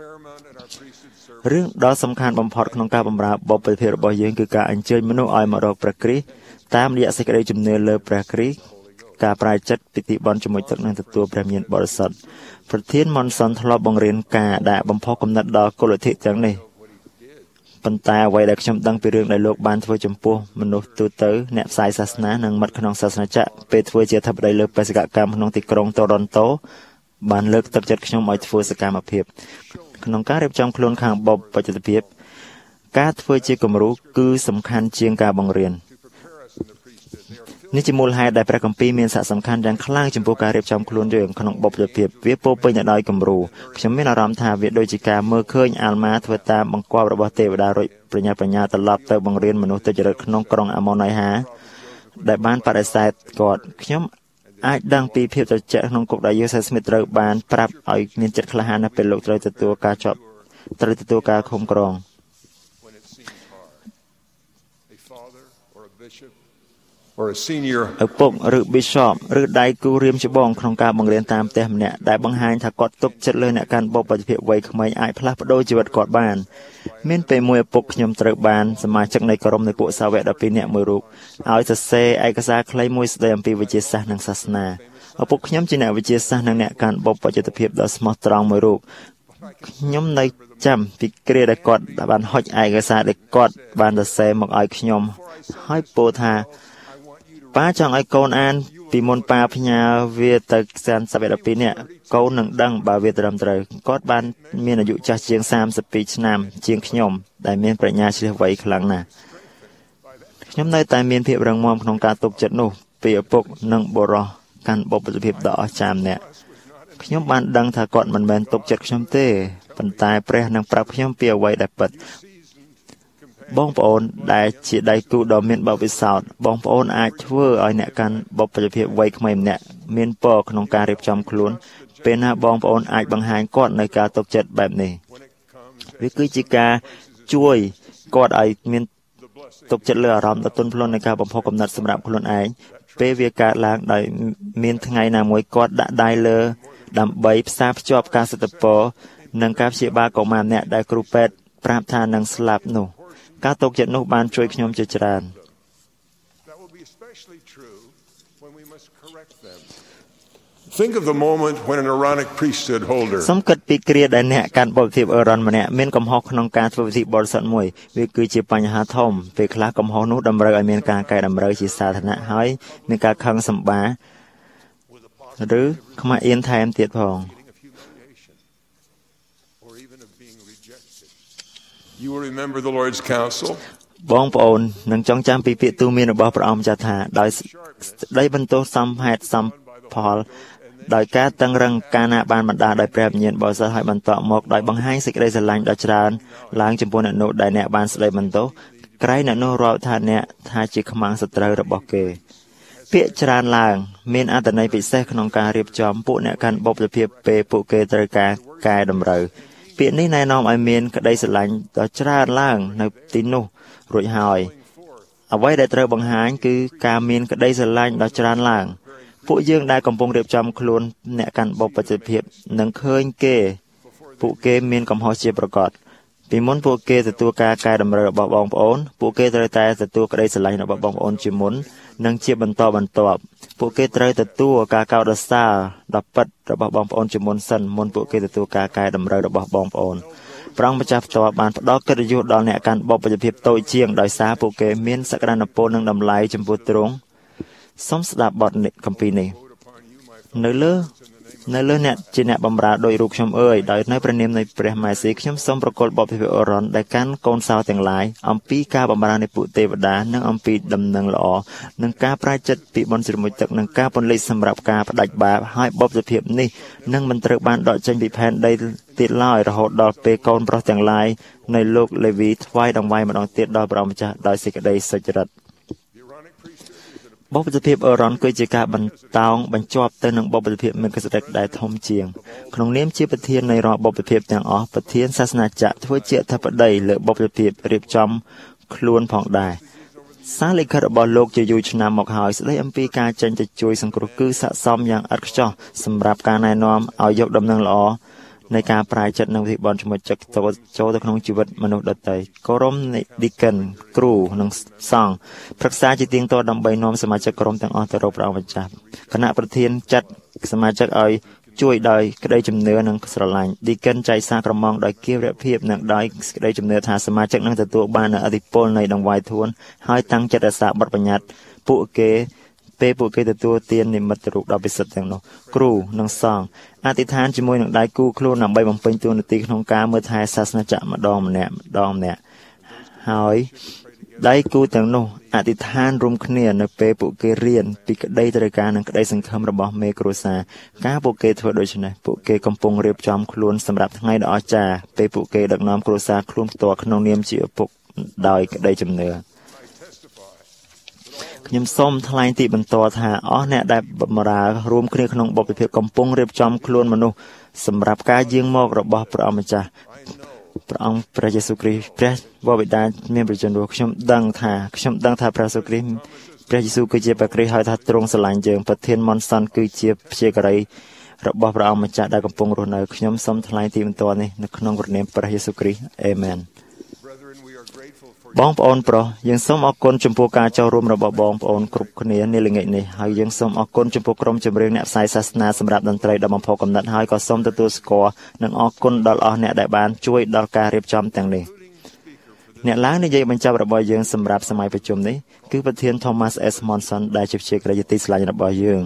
រឿងដ៏សំខាន់បំផុតក្នុងការបម្រើបុព្វជិភាពរបស់យើងគឺការអញ្ជើញមនុស្សឲ្យមករកព្រះគ្រីស្ទតាមរយៈសេចក្តីជំនឿលើព្រះគ្រីស្ទការប្រែចិត្តពិធីបុណ្យជាមួយទឹកនិងទទួលព្រះមានបរិសុទ្ធប្រធានម៉ុនសុនធ្លាប់បង្រៀនការដាក់បំផុសគំនិតដល់គោលលទ្ធិទាំងនេះប៉ុន្តែអ្វីដែលខ្ញុំដឹងពីរឿងដែលលោកបានធ្វើចំពោះមនុស្សទូទៅអ្នកផ្សាយសាសនានិងមិត្តក្នុងសាសនាចក្រពេលធ្វើជាអធិបតីលើបេសកកម្មក្នុងទីក្រុងតូរ៉ុនតូបានលើកទឹកចិត្តខ្ញុំឲ្យធ្វើសកម្មភាពក្នុងការរៀបចំខ្លួនខាងបុព្វជិភាពការធ្វើជាគំរូគឺសំខាន់ជាងការបង្រៀននេះជាមូលហេតុដែលព្រះគម្ពីរមានសារៈសំខាន់យ៉ាងខ្លាំងចំពោះការរៀបចំខ្លួនយើងក្នុងបុព្វជិភាពវាពោពេញទៅដោយគំរូខ្ញុំមានអារម្មណ៍ថាវាដូចជាការមើលឃើញអាល់ម៉ាធ្វើតាមបង្គាប់របស់ទេវតារួចប្រញាប់ប្រញាល់ត្រឡប់ទៅបង្រៀនមនុស្សទុច្ចរិតក្នុងក្រុងអាម៉ុនហើយហាដែលបានបដិសេធគាត់ខ្ញុំអាចដឹងពីភាពត្រជាក់ក្នុងគុកដែលយូសេស្មីតត្រូវបានប្រាប់ឲ្យមានចិត្តក្លាហាននៅពេលលោកត្រូវទទួលការឃុំក្រងឪពុកឬ Bishop ឬដៃគូរៀមច្បងក្នុងការបង្រៀនតាមផ្ទះម្នាក់ដែលបង្ហាញថាគាត់ទុកចិត្តលើអ្នកកាន់បុព្វជិភាពវ័យក្មេងអាចផ្លាស់ប្ដូរជីវិតគាត់បានមានពេលមួយឪពុកខ្ញុំត្រូវបានសមាជិកនៃក្រុមនៃពួកសាវក12នាក់មួយរូបឲ្យសរសេរឯកសារខ្លីមួយស្ដីអំពីវិទ្យាសាស្ត្រនិងសាសនាឪពុកខ្ញុំជាអ្នកវិទ្យាសាស្ត្រនិងអ្នកកាន់បុព្វជិភាពដ៏ស្មោះត្រង់មួយរូបខ្ញុំនៅចាំពីគ្រាដែលគាត់បានហុចឯកសារដែលគាត់បានសរសេរមកឲ្យខ្ញុំហើយពោលថាប៉ាចង់ឲ្យកូនអានពីមុនប៉ាផ្ញើវាទៅសានសាវក12នាក់កូននឹងដឹងបើវាត្រឹមត្រូវគាត់បានមានអាយុចាស់ជាង32ឆ្នាំជាងខ្ញុំដែលមានប្រាជ្ញាជ្រះវៃខ្លាំងណាស់ខ្ញុំនៅតែមានភាពរឹងមាំក្នុងការទុកចិត្តនោះពីឪពុកនិងបុរសកាន់បុព្វជិភាពដ៏អស្ចារ្យម្នាក់ខ្ញុំបានដឹងថាគាត់មិនមែនទុកចិត្តខ្ញុំទេប៉ុន្តែព្រះនឹងប្រាប់ខ្ញុំពីអ្វីដែលពិតបងប្អូនដែលជាដៃគូដ៏មានបទពិសោធន៍បងប្អូនអាចធ្វើឲ្យអ្នកកាន់បុព្វជិភាពវ័យក្មេងម្នាក់មានពរក្នុងការរៀបចំខ្លួនពេលណាបងប្អូនអាចបង្ហាញគាត់នៅការទុកចិត្តបែបនេះវាគឺជាការជួយគាត់ឲ្យមានទុកចិត្តលើអារម្មណ៍ដ៏ទន់ភ្លន់នៃការបំផុសគំនិតសម្រាប់ខ្លួនឯងពេលវាកើតឡើងដោយមានថ្ងៃណាមួយគាត់ដាក់ដៃលើដើម្បីផ្សារភ្ជាប់ការសិទ្ធិពរនិងការព្យាបាលកុមារម្នាក់ដែលគ្រូពេទ្យប្រាប់ថានឹងស្លាប់នោះការទុកចិត្តនោះបានជួយខ្ញុំជាច្រើន Think of the moment when an Aaronic priesthood holder សូមគិតពីគ្រាដែលអ្នកកាន់បបភាពអឺរ៉ុនម្នាក់មានកំហុសក្នុងការធ្វើពិធីបរិសុទ្ធមួយវាគឺជាបញ្ហាធំពេលខ្លះកំហុសនោះតម្រូវឲ្យមានការកែតម្រូវជាសាធារណៈហើយមានការខឹងសម្បាឬខ្មាស់អៀនថែមទៀតផង You will remember the Lord's counsel បងប្អូននឹងចងចាំពីពាក្យទូន្មានរបស់ព្រះអង្គចាស់ថាដោយស្ដីបន្ទោសសមហេតុសមផលដោយការតឹងរឹងការណាបានបណ្ដាដោយព្រះវិញ្ញាណបរិសុទ្ធឲ្យបន្តមកដោយបង្ហាញសេចក្តីស្រឡាញ់ដ៏ច្រើនឡើងចំពោះអ្នកនោះដែលអ្នកបានស្ដីបន្ទោសក្រែងអ្នកនោះរាប់ថាអ្នកថាជាខ្មាំងសត្រូវរបស់គេពាក្យច្រើនឡើងមានអត្ថន័យពិសេសក្នុងការរៀបចំពួកអ្នកកាន់បុព្វភាពពេលពួកគេត្រូវការកែតម្រូវពាក្យនេះណែនាំឲ្យមានក្តីស្រឡាញ់ដ៏ច្រើនឡើងនៅទីនោះរួចហើយអ្វីដែលត្រូវបង្ហាញគឺការមានក្តីស្រឡាញ់ដ៏ច្រើនឡើងពួកយើងដែលកំពុងរៀបចំខ្លួនអ្នកកាន់បុព្វភាពនឹងឃើញពួកគេមានកំហុសជាប្រកបពីមុនពួកគេទទួលការកែតម្រូវរបស់បងប្អូនពួកគេត្រូវតែទទួលក្តីស្រឡាញ់របស់បងប្អូនជាមុននិងជាបន្តបន្ទាប់ពួកគេត្រូវទទួលការកោតសរសើរដ៏ពិតរបស់បងប្អូនជាមុនសិនមុនពួកគេទទួលការកែតម្រូវរបស់បងប្អូនព្រះអង្គម្ចាស់ផ្ទាល់បានផ្ដល់កិត្តិយសដល់អ្នកកាន់បុព្វភាពតូចជាងដោយសារពួកគេមានសក្តានុពលនិងតម្លៃចំពោះទ្រង់សូមស្ដាប់បទគម្ពីរនេះនៅលើអ្នកជាអ្នកបម្រើដោយរូបខ្ញុំអើយដោយនៅព្រះនាមនៃព្រះម៉ែស៊ីខ្ញុំសូមប្រគល់បុព្វភាពអរ៉ុនដែលកាន់កូនសោទាំងឡាយអំពីការបម្រើនៃពួកទេវតានិងអំពីដំណឹងល្អនិងការប្រាជ្ញចិត្តពីបុណ្យជ្រមុជទឹកនិងការពន្លិចសម្រាប់ការផ្ដាច់បាបហើយបុព្វភាពនេះនឹងមិនត្រូវបានដកចេញពីផែនដីទៀតឡើយរហូតដល់ពេលកូនប្រុសទាំងឡាយនៃលោកលេវីថ្វាយដង្វាយម្ដងទៀតដល់ព្រះអង្គម្ចាស់ដោយសេចក្តីសុចរិតបុព្វភាពអឺរ៉ុនគឺជាការបន្តោងបញ្ជាប់ទៅនឹងបុព្វភាពមេគសិរិកដែលធំជាងក្នុងនាមជាប្រធាននៃរាល់បុព្វភាពទាំងអស់ប្រធានសាសនាចក្រធ្វើជាអធិបតីលើបុព្វភាពរៀបចំខ្លួនផងដែរសារលិខិតរបស់លោកជាយូរឆ្នាំមកហើយស្ដីអំពីការចេញទៅជួយសង្គ្រោះគឺស័ក្តិសមយ៉ាងឥតខ្ចោះសម្រាប់ការណែនាំឲ្យយកដំណឹងល្អនៃការប្រាជ្ញចិត្តនិងវិធីបន់ជាមួយចិត្តចូលទៅក្នុងជីវិតមនុស្សដទៃគោរមនៃឌីកិនគ្រូនិងសង្ឃប្រឹក្សាជាទៀងទាត់ដើម្បីនាំសមាជិកក្រុមទាំងអស់ទៅរកព្រះម្ចាស់គណៈប្រធានចាត់សមាជិកឲ្យជួយដោយក្តីជំនឿនិងស្រឡាញ់ឌីកិនចែកសារក្រមងដោយគៀវរភាពនិងដោយក្តីជំនឿថាសមាជិកនឹងទទួលបាននូវឥទ្ធិពលនៃដង្វាយធួនហើយតាំងចិត្តរក្សាបទបញ្ញត្តិពួកគេទទួលទាននិមិត្តរូបដ៏ពិសិដ្ឋទាំងនោះគ្រូនិងសង្ឃអធិដ្ឋានជាមួយនឹងដៃគូខ្លួនដើម្បីបំពេញតួនាទីក្នុងការមើលថែសាសនាចក្រម្ដងម្នាក់ហើយដៃគូទាំងនោះអធិដ្ឋានរួមគ្នានៅពេលពួកគេរៀនពីក្តីត្រូវការនិងក្តីសង្ឃឹមរបស់មេគ្រួសារការពួកគេធ្វើដូច្នេះពួកគេកំពុងរៀបចំខ្លួនសម្រាប់ថ្ងៃដ៏អស្ចារ្យពេលពួកគេដឹកនាំគ្រួសារខ្លួនផ្ទាល់ក្នុងនាមជាឪពុកដោយក្តីជំនឿខ្ញុំសូមថ្លែងទីបន្តថាអស់អ្នកដែលបម្រើរួមគ្នាក្នុងបុព្វភាពកំពុងរៀបចំខ្លួនមនុស្សសម្រាប់ការយាងមករបស់ព្រះអង្គម្ចាស់ព្រះអង្គព្រះយេស៊ូវគ្រីស្ទព្រះវរបិតាមានព្រះជន្មខ្ញុំដឹងថាព្រះយេស៊ូវគ្រីស្ទគឺជាព្រះគ្រីស្ទហើយថាទ្រង់ស្រឡាញ់យើងប្រធានមន្តសន្តិគឺជាព្យាការីរបស់ព្រះអង្គម្ចាស់ដែលកំពុងរស់នៅខ្ញុំសូមថ្លែងទីបន្តនេះនៅក្នុងព្រះនាមព្រះយេស៊ូវគ្រីស្ទអេមែនបងប្អូនប្រុសយើងសូមអរគុណចំពោះការចូលរួមរបស់បងប្អូនគ្រប់គ្នានាល្ងាចនេះហើយយើងសូមអរគុណចំពោះក្រុមចម្រៀងអ្នកផ្សាយសាសនាសម្រាប់តន្ត្រីដ៏បំផុសគំនិតហើយក៏សូមទទួលស្គាល់និងអរគុណដល់អស់អ្នកដែលបានជួយដល់ការរៀបចំទាំងនេះអ្នកឡើងនិយាយបញ្ចប់របស់យើងសម្រាប់សម័យប្រជុំនេះគឺប្រធាន Thomas S. Monson ដែលជាព្យាក្រយទីស្លាញ់របស់យើង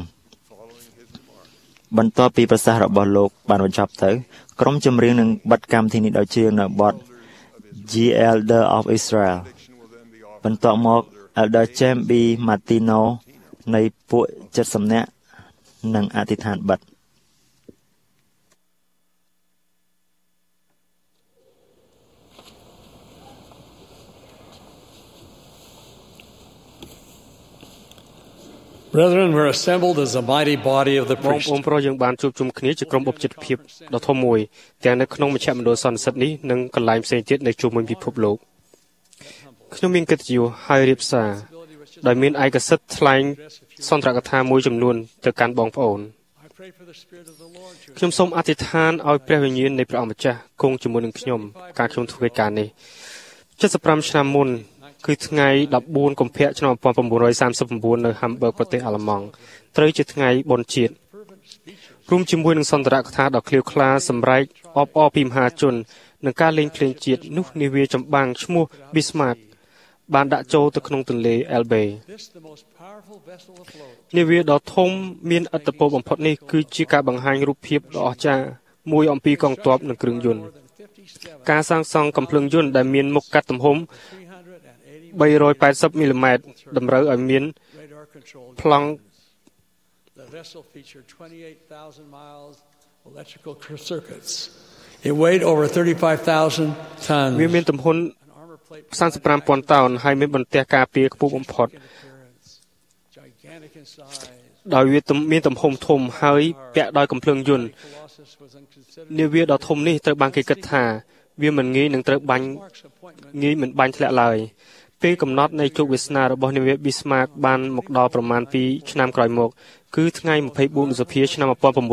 បន្ទាប់ពីប្រសាសន៍របស់លោកបានបញ្ចប់ទៅក្រុមចម្រៀងនឹងបិទកម្មវិធីនេះដោយច្រៀងនៅបទThe Elder of Israel បន្ទាប់មក Elder James B. Martino នៃពួក70នាក់នឹងអធិដ្ឋានបិទ Brethren, we're assembled as a mighty body of the បងប្ priest. អូនប្រុសយើងបានជួបជុំគ្នាជាក្រុមបុព្វជិតភាពដ៏ធំមួយទាំងនៅក្នុងមជ្ឈមណ្ឌលសន្និសីទនេះនិងកន្លែងផ្សេងទៀតនៅជុំវិញពិភពលោកខ្ញុំមានកិត្តិយសហើយរៀបសារដោយមានឯកសិទ្ធិថ្លែងសន្ទរកថាមួយចំនួនទៅកាន់បងប្អូនខ្ញុំសូមអធិដ្ឋានឲ្យព្រះវិញ្ញាណនៃព្រះអង្គម្ចាស់គង់ជាមួយនឹងខ្ញុំការខ្ញុំធ្វើការនេះ75ឆ្នាំមុនគឺថ្ងៃ14កុម្ភៈឆ្នាំ1939នៅ Hamburg ប្រទេសអាល្លឺម៉ង់ត្រូវជាថ្ងៃបុណ្យជាតិរួមជាមួយនឹងសន្ទរកថាដ៏ឃ្លាវខ្លាសម្រែកអបអរពីមហាជននឹងការលេងភ្លេងជាតិនោះនាវាចម្បាំងឈ្មោះ Bismarck បានដាក់ចូលទៅក្នុងទន្លេ Elbe នាវាដ៏ធំមានឥទ្ធិពលបំផុតនេះគឺជាការបង្ហាញរូបភាពដ៏អស្ចារ្យមួយអំពីកងទ័ពនិងគ្រឿងយន្តការសាងសង់កាំភ្លើងយន្តដែលមានមុខកាត់ទំហំ380 មីលីម៉ែត្រតម្រូវឲ្យមានប្លង់ The vessel featured 28,000 miles electrical circuits. It weighed over 35,000 tons. វាមានទំហំ 35,000 តោនហើយមានបន្ទះការពារខ្ពស់បំផុតដោយវាមានទំហំធំហើយពាក់ដោយកាំភ្លើងយន្តនាវាដ៏ធំនេះត្រូវបានគេគិតថាវាមិនងាយនឹងត្រូវបាញ់ធ្លាក់ឡើយពេលកំណត់នៃជោគវាសនារបស់នាវា Bismarck បានមកដល់ប្រមាណ2ឆ្នាំក្រោយមកគឺថ្ងៃ24ឧសភាឆ្នាំ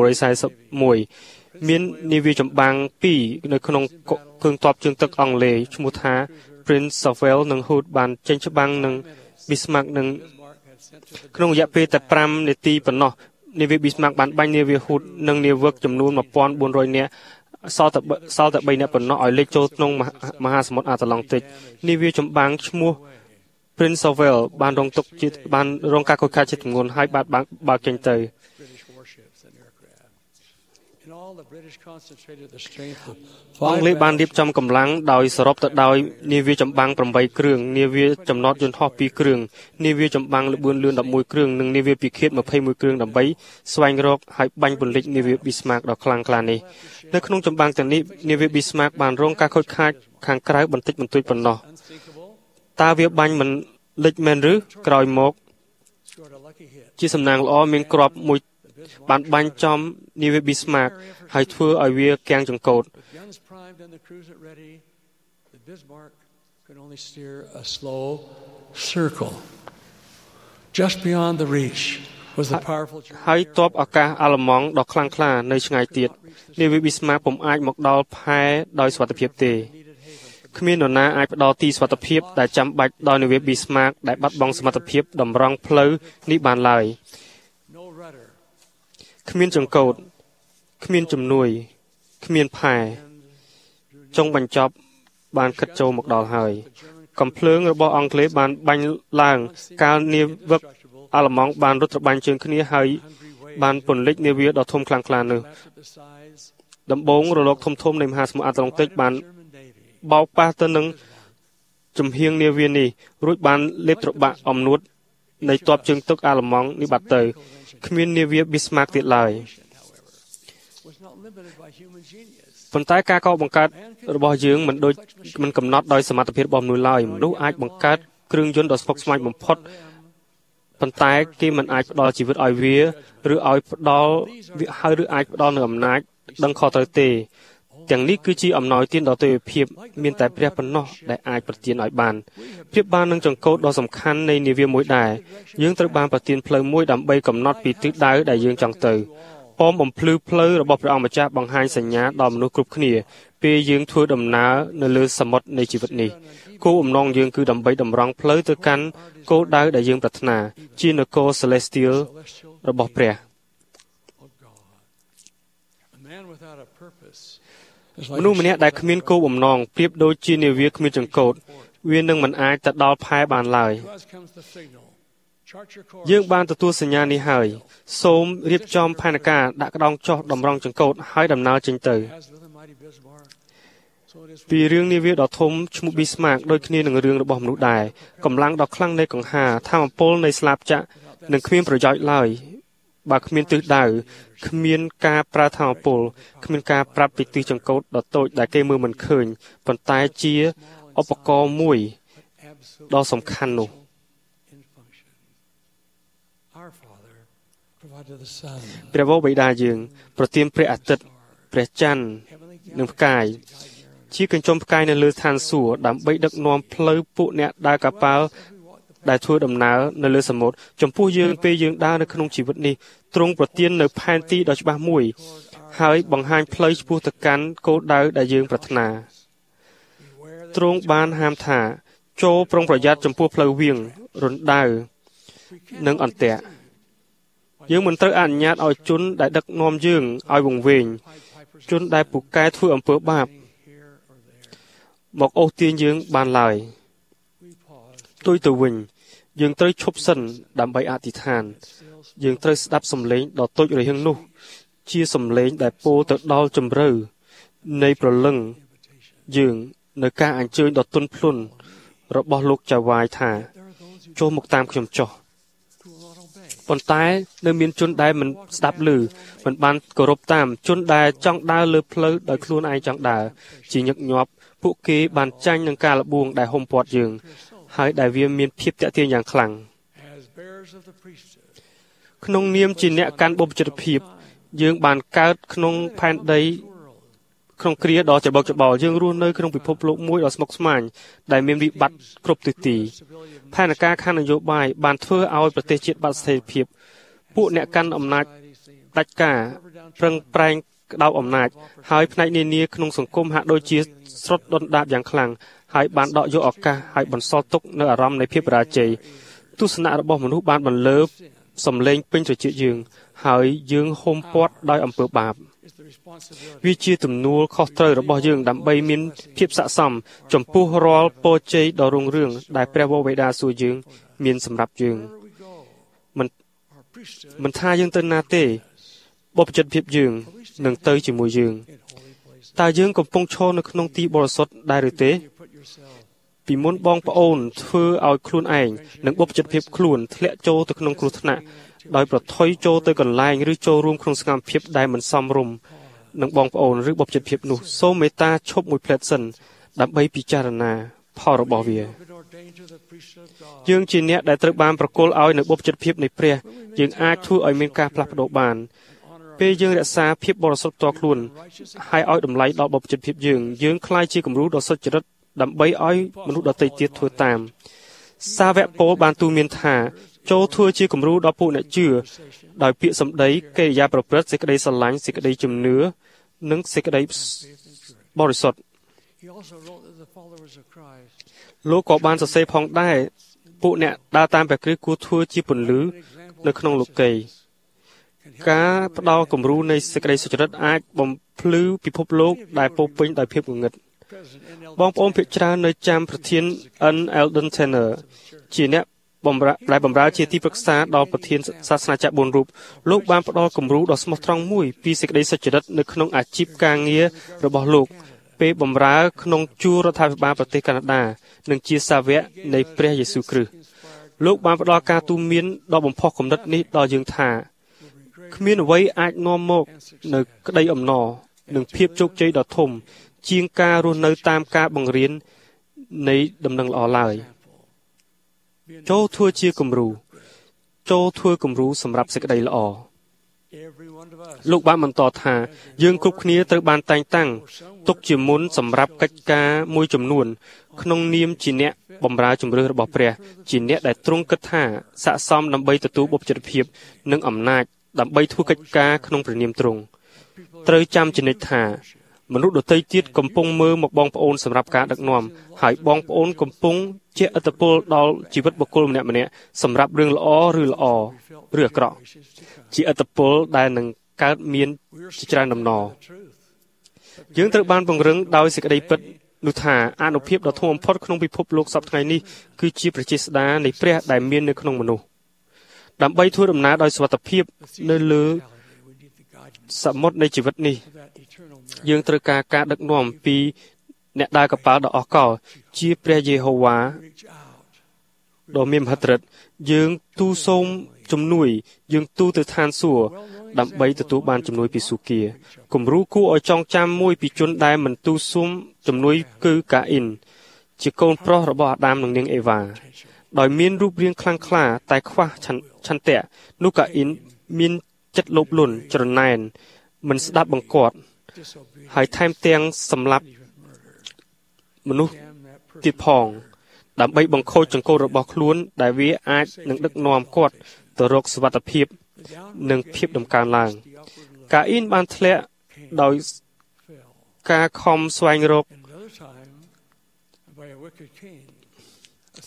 1941មាននាវាចម្បាំង2នៅក្នុងគ្រឿងទ័ពជើងទឹកអង់គ្លេសឈ្មោះថា Prince of Wales និង Hood បានចេញច្បាំងនឹង Bismarck នឹងក្នុងរយៈពេលតែ5នាទីប៉ុណ្ណោះនាវា Bismarck បានបាញ់នាវា Hood និងនាវិកចំនួន 1400 នាក់សល់តែ3នាក់ប៉ុណ្ណោះឲ្យលេចចូលក្នុងមហាសមុទ្រអាត្លង់តិកនាវាចម្បាំងឈ្មោះ Prince of Wales បានរងការខូចខាតជាធ្ងន់ហើយបានបើកចេញទៅអង់គ្លេសបានរៀបចំកម្លាំងដោយសរុបទៅដោយនាវាចម្បាំង8គ្រឿងនាវាចំណតយន្តហោះ2គ្រឿងនាវាចម្បាំងល្បឿនលឿន11គ្រឿងនិងនាវាពិឃាត21គ្រឿងដើម្បីស្វែងរកហើយបាញ់ពន្លិចនាវា Bismarck ដ៏ខ្លាំងក្លានេះនៅក្នុងចម្បាំងទាំងនេះនាវា Bismarck បានរងការខូចខាតខាងក្រៅបន្តិចបន្តួចប៉ុណ្ណោះតើវាបាញ់មិនលិចមែនឬក្រោយមកជាសំណាងល្អមានគ្រាប់មួយបានបាញ់ចំនាវា Bismarck ហើយធ្វើឲ្យវាគាំងចង្កូត Just beyond the reach was the powerful ហើយទ័ពអាកាសអាល្លឺម៉ង់ដ៏ខ្លាំងក្លានៅឆ្ងាយទៀតនាវា Bismarck ពុំអាចមកដល់ផែដោយសុវត្ថិភាពទេគ្មាននរណាអាចផ្ដល់ទីសុវត្ថិភាពដែលចាំបាច់ដល់នាវា Bismarck ដែលបាត់បង់សមត្ថភាពតម្រង់ផ្លូវនេះបានឡើយគ្មានចង្កូតគ្មានជំនួយគ្មានផែចុងបញ្ចប់បានខិតចូលមកដល់ហើយកំភ្លើងរបស់អង់គ្លេសបានបាញ់ឡើងកាលនាវិកអាល្លឺម៉ង់បានរត់ត្របាញ់ជើងគ្នាហើយបានពន្លិចនាវាដ៏ធំខ្លាំងក្លានោះដំបងរលកធំនៃមហាសមុទ្រអាត្លង់តិកបានបោកប៉ះទៅនឹងចំហៀងនាវានេះរួចបានលេបត្របាក់អំនួតនៃទ័ពជើងទឹកអាល្លឺម៉ង់នេះបាត់ទៅគ្មាននាវា Bismarck ទៀតឡើយប៉ុន្តែការកបង្កើតរបស់យើងមិនកំណត់ដោយសមត្ថភាពរបស់មនុស្សឡើយមនុស្សអាចបង្កើតគ្រឿងយន្តដ៏ស្មុគស្មាញបំផុតប៉ុន្តែគេមិនអាចផ្ដល់ជីវិតឲ្យវាឬអាចផ្ដល់នូវអំណាចដឹងខុសត្រូវទេទាំងនេះគឺជាអំណោយទានដ៏ទៃភាពមានតែព្រះប៉ុណ្ណោះដែលអាចប្រទានឲ្យបានប្រៀបបាននឹងចង្កូតដ៏សំខាន់នៃនាវាមួយដែរយើងត្រូវបានប្រទានផ្លូវមួយដើម្បីកំណត់ពីទិសដៅដែលយើងចង់ទៅប៉មបំភ្លឺផ្លូវរបស់ព្រះអង្គម្ចាស់បង្ហាញសញ្ញាដល់មនុស្សគ្រប់គ្នាពេលយើងធ្វើដំណើរនៅលើសមុទ្រនៃជីវិតនេះគោលបំណងយើងគឺដើម្បីតម្រង់ផ្លូវទៅកាន់គោលដៅដែលយើងប្រាថ្នាជានគរ Celestial របស់ព្រះមនុស្សម្នាក់ដែលគ្មានគោលបំណងប្រៀបដូចជានាវាគ្មានចង្កូតវានឹងមិនអាចទៅដល់ផែបានឡើយយើងបានទទួលសញ្ញានេះហើយសូមរៀបចំផែនការដាក់ក្តោងចុះតម្រង់ចង្កូតហើយដំណើរចេញទៅពីរឿងនាវាដ៏ធំឈ្មោះ Bismarck ដូចគ្នានឹងរឿងរបស់មនុស្សដែរកម្លាំងដ៏ខ្លាំងនៃកង្ហាថាមពលនៃស្លាបចក្រនឹងគ្មានប្រយោជន៍ឡើយបើគ្មានទិសដៅគ្មានការប្រើថាមពលគ្មានការប្រាប់ពីទិសចង្កូតដ៏តូចដែលគេមើលមិនឃើញប៉ុន្តែជាឧបករណ៍មួយដ៏សំខាន់នោះព្រះវរបិតាយើងប្រទានព្រះអាទិត្យព្រះច័ន្ទនិងផ្កាយជាកញ្ចុំផ្កាយនៅលើឋានសួគ៌ដើម្បីដឹកនាំផ្លូវពួកអ្នកដើរកប៉ាល់ដែលធ្វើដំណើរនៅលើសមុទ្រចំពោះយើងពេលយើងដើរនៅក្នុងជីវិតនេះទ្រង់ប្រទាននៅផែនទីដ៏ច្បាស់មួយហើយបង្ហាញផ្លូវឆ្ពោះទៅកាន់គោលដៅដែលយើងប្រាថ្នាទ្រង់បានហាមថាចូលប្រុងប្រយ័ត្នចំពោះផ្លូវវាងរណ្ដៅនិងអន្ទាក់យើងមិនត្រូវអនុញ្ញាតឲ្យជនដែលដឹកនាំយើងឲ្យវង្វេងជនដែលពូកែធ្វើអំពើបាបមកអូសទាញយើងបានឡើយផ្ទុយទៅវិញយើងត្រូវឈប់សិនដើម្បីអធិដ្ឋានយើងត្រូវស្ដាប់សំឡេងដ៏តូចរហៀងនោះជាសំឡេងដែលពោលទៅដល់ជម្រៅនៃព្រលឹងយើងនៅការអញ្ជើញដ៏ទន់ភ្លន់របស់លោកចាវាយថាចូលមកតាមខ្ញុំចុះប៉ុន្តែនៅមានជនដែលមិនស្ដាប់ឮមិនបានគោរពតាមជនដែលចង់ដើរលើផ្លូវដោយខ្លួនឯងចង់ដើរជាញឹកញាប់ពួកគេបានចាញ់នឹងការលបួងដែលហុំព័ទ្ធយើងហើយដែលវាមានភាពតាក់ទាញយ៉ាងខ្លាំងក្នុងនាមជាអ្នកកាន់បុព្វជិតភាពយើងបានកើតក្នុងផែនដីក្នុងគ្រាដ៏ច្របូកច្របល់យើងរស់នៅក្នុងពិភពលោកមួយដ៏ស្មុគស្មាញដែលមានវិបត្តិគ្រប់ទិសទីផែនការខាងនយោបាយបានធ្វើឲ្យប្រទេសជាតិបាត់ស្ថិរភាពពួកអ្នកកាន់អំណាចដាច់ការប្រឹងប្រែងក្តោបអំណាចហើយផ្នែកនានាក្នុងសង្គមហាក់ដូចជាស្រុតដុនដាបយ៉ាងខ្លាំងហើយបានដកយកឱកាសហើយបន្សល់ទុកនៅអារម្មណ៍នៃភាពបរាជ័យទស្សនៈរបស់មនុស្សបានបន្លឺសំឡេងពេញត្រចៀកយើងហើយយើងហុំព័ទ្ធដោយអំពើបាបវាជាទំនួលខុសត្រូវរបស់យើងដើម្បីមានភាពស័ក្តិសមចំពោះរាល់ពរជ័យដ៏រុងរឿងដែលព្រះវរបិតាសួរយើងមានសម្រាប់យើងមិនថាយើងទៅណាទេបុព្វជិតភាពយើងនឹងទៅជាមួយយើងតើយើងកំពុងឈរនៅក្នុងទីបរិសុទ្ធដែរឬទេពីមុនបងប្អូនធ្វើឲ្យខ្លួនឯងនិងបុព្វជិតភាពខ្លួនធ្លាក់ចូលទៅក្នុងគ្រោះថ្នាក់ដោយប្រថុយចូលទៅកន្លែងឬចូលរួមក្នុងសកម្មភាពដែលមិនសមរម្យនឹងបងប្អូនឬបុព្វជិតភាពនោះសូមមេត្តាឈប់មួយផ្លែតសិនដើម្បីពិចារណាផលរបស់វាយើងជាអ្នកដែលត្រូវបានប្រគល់ឲ្យនៅបុព្វជិតភាពនៃព្រះយើងអាចធ្វើឲ្យមានការផ្លាស់ប្ដូរបានពេលយើងរក្សាភាពបរិសុទ្ធផ្ទាល់ខ្លួនហើយឲ្យតម្លៃដល់បុព្វជិតភាពយើងក្លាយជាគំរូដ៏សុចរិតដើម្បីឲ្យមនុស្សដទៃទៀតធ្វើតាមសាវកពោលបានទូន្មានថាចូលធ្វើជាគំរូដល់ពួកអ្នកជឿដោយពាក្យសម្ដីកិរិយាប្រព្រឹត្តសេចក្តីស្រឡាញ់សេចក្តីជំនឿនិងសេចក្តីបរិសុទ្ធលោកក៏បានសរសេរផងដែរពួកអ្នកដើរតាមព្រះគ្រីស្ទគួរធ្វើជាពន្លឺនៅក្នុងលោកីការផ្ដល់គំរូនៃសេចក្តីសុចរិតអាចបំភ្លឺពិភពលោកដែលពោពេញដោយភាពងងឹតបងប្អូនភាគច្រើននៅចាំប្រធាន N. Eldon Tanner ជាអ្នកដែលបម្រើជាទីប្រឹក្សាដល់ប្រធានសាសនាចាស់4រូបលោកបានផ្ដល់គំរូដ៏ស្មោះត្រង់មួយពីសេចក្តីសុចរិតនៅក្នុងអាជីពការងាររបស់លោកពេលបម្រើក្នុងជួររដ្ឋាភិបាលប្រទេសកាណាដានិងជាសាវកនៃព្រះយេស៊ូវគ្រីស្ទលោកបានផ្ដល់ការទូន្មានដ៏បំផុសគំនិតនេះដល់យើងថាគ្មានអ្វីអាចនាំមកនៅក្តីអំណរនិងភាពជោគជ័យដ៏ធំជាងការរស់នៅតាមការបង្រៀននៃដំណឹងល្អឡើយចូលធ្វើជាគំរូចូលធ្វើគំរូសម្រាប់សេចក្តីល្អលោកបានបន្តថាយើងគ្រប់គ្នាត្រូវបានតែងតាំងទុកជាមុនសម្រាប់កិច្ចការមួយចំនួនក្នុងនាមជាអ្នកបម្រើជំរឿនរបស់ព្រះជាអ្នកដែលទ្រង់គិតថាស័ក្តិសមដើម្បីទទួលបុព្វជិតភាពនិងអំណាចដើម្បីធ្វើកិច្ចការក្នុងព្រះនាមទ្រង់ត្រូវចាំជានិច្ចថាមនុស្សដទៃទៀតកំពុងមើលមកបងប្អូនសម្រាប់ការដឹកនាំហើយបងប្អូនកំពុងជះឥទ្ធិពលដល់ជីវិតបុគ្គលម្នាក់ៗសម្រាប់រឿងល្អឬល្អឬអាក្រក់ជាឥទ្ធិពលដែលនឹងកើតមានជាច្រើនដំណរយើងត្រូវបានពង្រឹងដោយសេចក្តីពិតនោះថាអានុភាពដ៏ធំបំផុតក្នុងពិភពលោកសពថ្ងៃនេះគឺជាប្រជាស្ដារនៃព្រះដែលមាននៅក្នុងមនុស្សដើម្បីធ្វើដំណើរដោយសុវត្ថិភាពនៅលើសមុទ្រនៃជីវិតនេះយើងត្រូវការដឹកនាំពីអ្នកដើរកប៉ាល់ដ៏អស្ចារ្យជាព្រះយេហូវ៉ាដ៏មានមហិទ្ធិឫទ្ធិយើងទូលសូមជំនួយយើងទូលទៅឋានសួគ៌ដើម្បីទទួលបានជំនួយពីសូគាគំរូគួរឲ្យចងចាំមួយពីជនដែលមិនទូលសូមជំនួយគឺកាអ៊ីនជាកូនប្រុសរបស់អាដាមនិងនាងអេវ៉ាដោយមានរូបរាងខ្លាំងក្លាតែខ្វះឆន្ទៈនោះកាអ៊ីនមានចិត្តលោភលន់ច្រណែនមិនស្ដាប់បង្គាប់ហើយថែមទាំងសម្លាប់មនុស្សទៀតផងដើម្បីបង្ខូចចង្កូតរបស់ខ្លួនដែលវាអាចនឹងដឹកនាំគាត់ទៅរកសុវត្ថិភាពនិងភាពដំកើងឡើងកាអ៊ីនបានធ្លាក់ដោយការខំស្វែងរក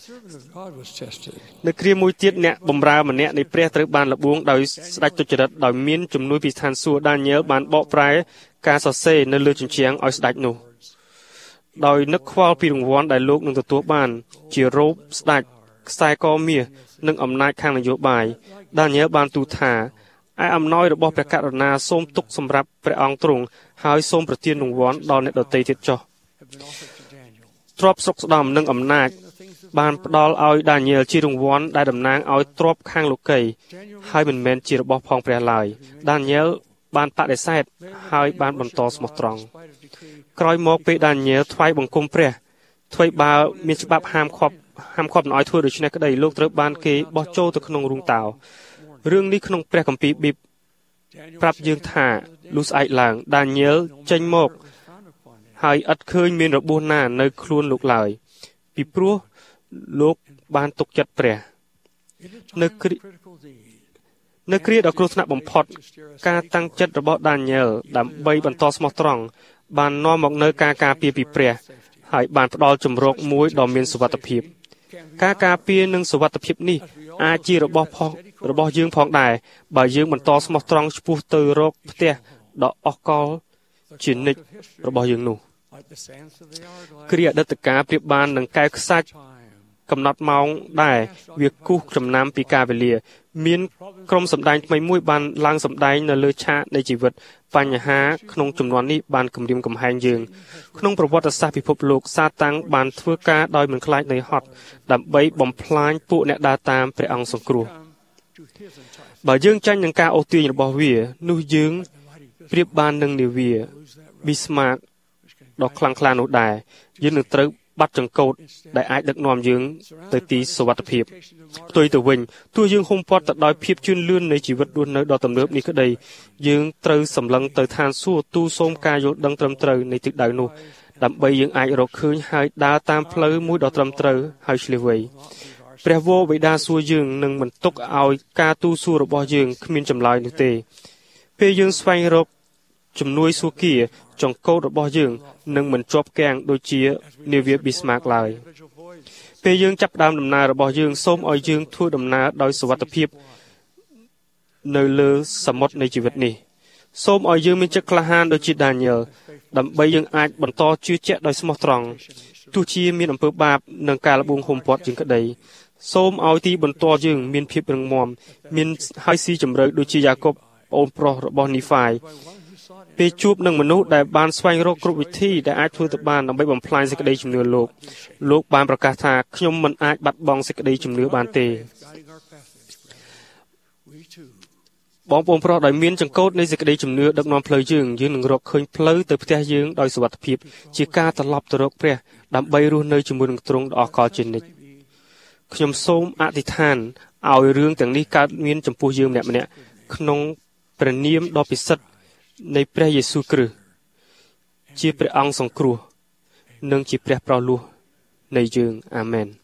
servant of God was tested. នៅគ្រាមួយទៀតអ្នកបម្រើម្នាក់នៃព្រះត្រូវបានលបួងដោយស្ដេចទុច្ចរិតដោយមានជំនួយពីស្ថានសួគ៌ដានីយ៉ែលបានបកប្រែការសរសេរនៅលើជញ្ជាំងឲ្យស្ដេចនោះដោយនឹកខ្វល់ពីរង្វាន់ដែលលោកនឹងទទួលបានជារ៉ូបស្ដេចខ្សែកមាសនិងអំណាចខាងនយោបាយដានីយ៉ែលបានទូលថាឯអំណោយរបស់ព្រះករុណាសូមទុកសម្រាប់ព្រះអង្គទ្រង់ហើយសូមប្រទានរង្វាន់ដល់អ្នកដទៃទៀតចុះទ្រព្យសុខស្ដំនិងអំណាចបានផ្ដល់ឲ្យដានីយ៉ែលជារង្វាន់ដែលតំណាងឲ្យទ្រព្យខាងលោកីហើយមិនមែនជារបស់ផងព្រះឡើយដានីយ៉ែលបានបដិសេធហើយបានបន្តស្មោះត្រង់ក្រោយមកពេលដានីយ៉ែលថ្វាយបង្គំព្រះថ្វីបើមានច្បាប់ហាមឃាត់មិនឲ្យធ្វើដូច្នេះក្តីលោកត្រូវបានគេបោះចូលទៅក្នុងរូងតោរឿងនេះក្នុងព្រះគម្ពីរប៊ីបប្រាប់យើងថាលុះស្អែកឡើងដានីយ៉ែលចេញមកហើយឥតឃើញមានរបួសណានៅខ្លួនលោកឡើយពីព្រោះលោកបានទុកចិត្តព្រះនៅគ្រាដ៏គ្រោះថ្នាក់បំផុតការតាំងចិត្តរបស់ដានីយ៉ែលដើម្បីបន្តស្មោះត្រង់បាននាំមកនូវការការពារពីព្រះហើយបានផ្ដល់ជម្រកមួយដ៏មានសុវត្ថិភាពការការពារនិងសុវត្ថិភាពនេះអាចជារបស់យើងផងដែរបើយើងបន្តស្មោះត្រង់ឆ្ពោះទៅរកផ្ទះដ៏អស់កល្បជានិច្ចរបស់យើងនោះគ្រាអតីតកាលប្រៀបបាននឹងកែវខ្សាច់កំណត់ម៉ោងដែរវាគូសចំណាំពីកាលវេលាមានក្រុមសម្ដែងថ្មីមួយបានឡើងសម្ដែងនៅលើឆាកនៃជីវិតបញ្ហាក្នុងចំនួននេះបានគំរាមកំហែងយើងក្នុងប្រវត្តិសាស្ត្រពិភពលោកសាតាំងបានធ្វើការដោយមិនខ្លាចនៃហត់ដើម្បីបំផ្លាញពួកអ្នកដើរតាមព្រះអង្គសង្គ្រោះបើយើងចាញ់នឹងការអូសទាញរបស់វានោះយើងប្រៀបបាននឹងនាវា Bismarck ដ៏ខ្លាំងក្លានោះដែរយើងនឹងត្រូវបាត់ចង្កូតដែលអាចដឹកនាំយើងទៅទីសុវត្ថិភាពផ្ទុយទៅវិញទោះយើងហុំព័ទ្ធទៅដោយភាពជឿនលឿននៃជីវិតរស់នៅដ៏ទំនើបនេះក្តីយើងត្រូវសម្លឹងទៅឋានសួគ៌ទូលសូមការយល់ដឹងត្រឹមត្រូវនៃទិសដៅនោះដើម្បីយើងអាចរកឃើញហើយដើរតាមផ្លូវមួយដ៏ត្រឹមត្រូវហើយឆ្លៀសវៃព្រះវរបិតាសួរយើងនឹងមិនទុកឲ្យការទូលសួររបស់យើងគ្មានចម្លើយនោះទេពេលយើងស្វែងរកជំនួយសួគាចង្កូតរបស់យើងនឹងមិនជាប់គាំងដូចជានាវា Bismarck ឡើយពេលយើងចាប់ផ្ដើមដំណើររបស់យើងសូមឲ្យយើងធ្វើដំណើរដោយសុវត្ថិភាពនៅលើសមុទ្រនៃជីវិតនេះសូមឲ្យយើងមានចិត្តក្លាហានដូចជាដានីយ៉ែលដើម្បីយើងអាចបន្តជឿជាក់ដោយស្មោះត្រង់ទោះជាមានអំពើបាបនិងការលបួងហុំព័ទ្ធជាងក្តីសូមឲ្យទីបន្ទាល់យើងមានភាពរឹងមាំមានហើយស៊ីជម្រៅដូចជាយ៉ាកុបប្អូនប្រុសរបស់នីហ្វាយពេលជួបនឹងមនុស្សដែលបានស្វែងរកគ្រប់វិធីដែលអាចធ្វើទៅបានដើម្បីបំផ្លាញសេចក្តីជំនឿលោកបានប្រកាសថាខ្ញុំមិនអាចបាត់បង់សេចក្តីជំនឿបានទេបងប្អូនប្រុសដែលមានចង្កូតនៃសេចក្តីជំនឿដឹកនាំផ្លូវយើងនឹងរកឃើញផ្លូវទៅផ្ទះយើងដោយសុវត្ថិភាពជាការត្រឡប់ទៅរកព្រះដើម្បីរស់នៅជាមួយនឹងទ្រង់ដ៏អស្ចារ្យជានិច្ចខ្ញុំសូមអធិដ្ឋានឲ្យរឿងទាំងនេះកើតមានចំពោះយើងម្នាក់ៗក្នុងព្រះនាមដ៏ពិសិដ្ឋនៃព្រះយេស៊ូវគ្រីស្ទជាព្រះអង្គសង្គ្រោះនិងជាព្រះប្រោសលោះនៃយើងអាមែន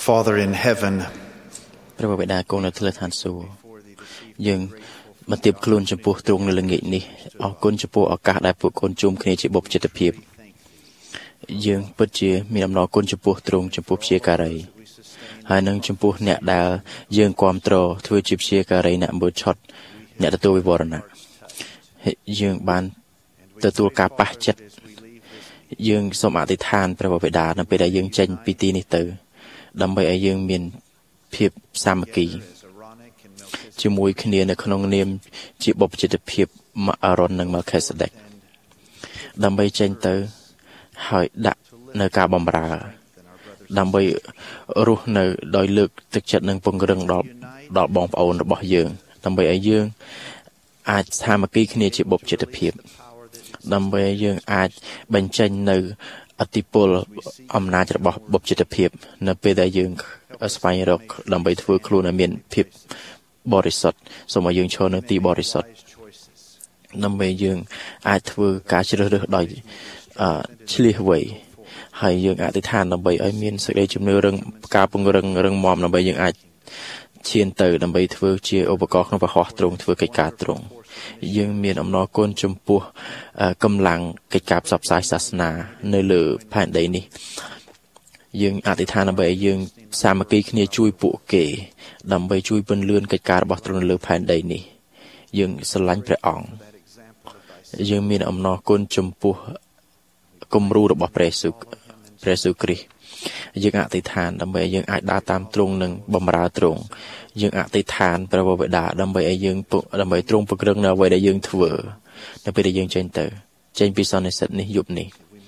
Father in heaven, ព្រះបិតាគង់នៅលើឋានសួគ៌យើងមកទៀបខ្លួនចំពោះទ្រង់នៅល្ងាចនេះអរគុណចំពោះឱកាសដែលពួកកូនជុំគ្នាជាបុព្វជិតភាពយើងពិតជាមានអំណរគុណចំពោះទ្រង់ចំពោះព្យាការីហើយនឹងចំពោះអ្នកដែលយើងគ្រប់គ្រងធ្វើជាព្យាការីអ្នកមើលឆុតអ្នកទទួលវិវរណៈយើងបានទទួលការប៉ះចិត្តយើងសូមអធិដ្ឋានព្រះបិតានៅពេលដែលយើងចេញពីទីនេះទៅដើម្បីឲ្យយើងមានភាពសាមគ្គីជាមួយគ្នានៅក្នុងនាមជាបុព្វជិតភាពអារ៉ុននិងម៉ាល់ខេសេដេកដើម្បីចេញទៅហើយដាក់នៅការបម្រើដើម្បីរស់នៅដោយលើកទឹកចិត្តនិងពង្រឹងដល់បងប្អូនរបស់យើងដើម្បីឲ្យយើងអាចសាមគ្គីគ្នាជាបុព្វជិតភាពដើម្បីឲ្យយើងអាចបញ្ចេញនៅអធិពលអំណាចរបស់បុព្វជិតភាពនៅពេលដែលយើងស្វែងរកដើម្បីធ្វើខ្លួនឲ្យមានភាពបរិសុទ្ធសូមឲ្យយើងឈរនៅទីបរិសុទ្ធដើម្បីយើងអាចធ្វើការជ្រើសរើសដោយឆ្លៀសវៃហើយយើងអធិដ្ឋានដើម្បីឲ្យមានសេចក្តីជំនឿរឹងការពង្រឹងរឹងមាំដើម្បីយើងអាចឈានទៅដើម្បីធ្វើជាឧបករណ៍ក្នុងប្រហោះទ្រង់ធ្វើកិច្ចការទ្រង់យើងមានអំណរគុណចំពោះកម្លាំងកិច្ចការផ្សព្វផ្សាយសាសនានៅលើផែនដីនេះយើងអធិដ្ឋានដើម្បីឲ្យយើងសាមគ្គីគ្នាជួយពួកគេដើម្បីជួយពន្លឿនកិច្ចការរបស់ទ្រង់នៅលើផែនដីនេះយើងស្រឡាញ់ព្រះអង្គយើងមានអំណរគុណចំពោះគំរូរបស់ព្រះយេស៊ូវគ្រីស្ទយើងអធិដ្ឋានដើម្បីឲ្យយើងអាចដើរតាមទ្រង់និងបម្រើទ្រង់យើងអធិដ្ឋានព្រះបិតាដើម្បីឲ្យយើងដើម្បីទ្រង់ពង្រឹងនៅអ្វីដែលយើងធ្វើនៅពេលដែលយើងចេញពីសន្និសីទនេះយប់នេះ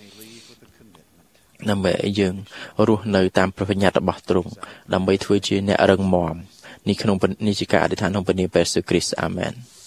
ដើម្បីឲ្យយើងរស់នៅតាមព្រះបញ្ញត្តិរបស់ទ្រង់ដើម្បីធ្វើជាអ្នករឹងមាំនេះជាការអធិដ្ឋានក្នុងព្រះនាមព្រះយេស៊ូវគ្រីស្ទអាមែន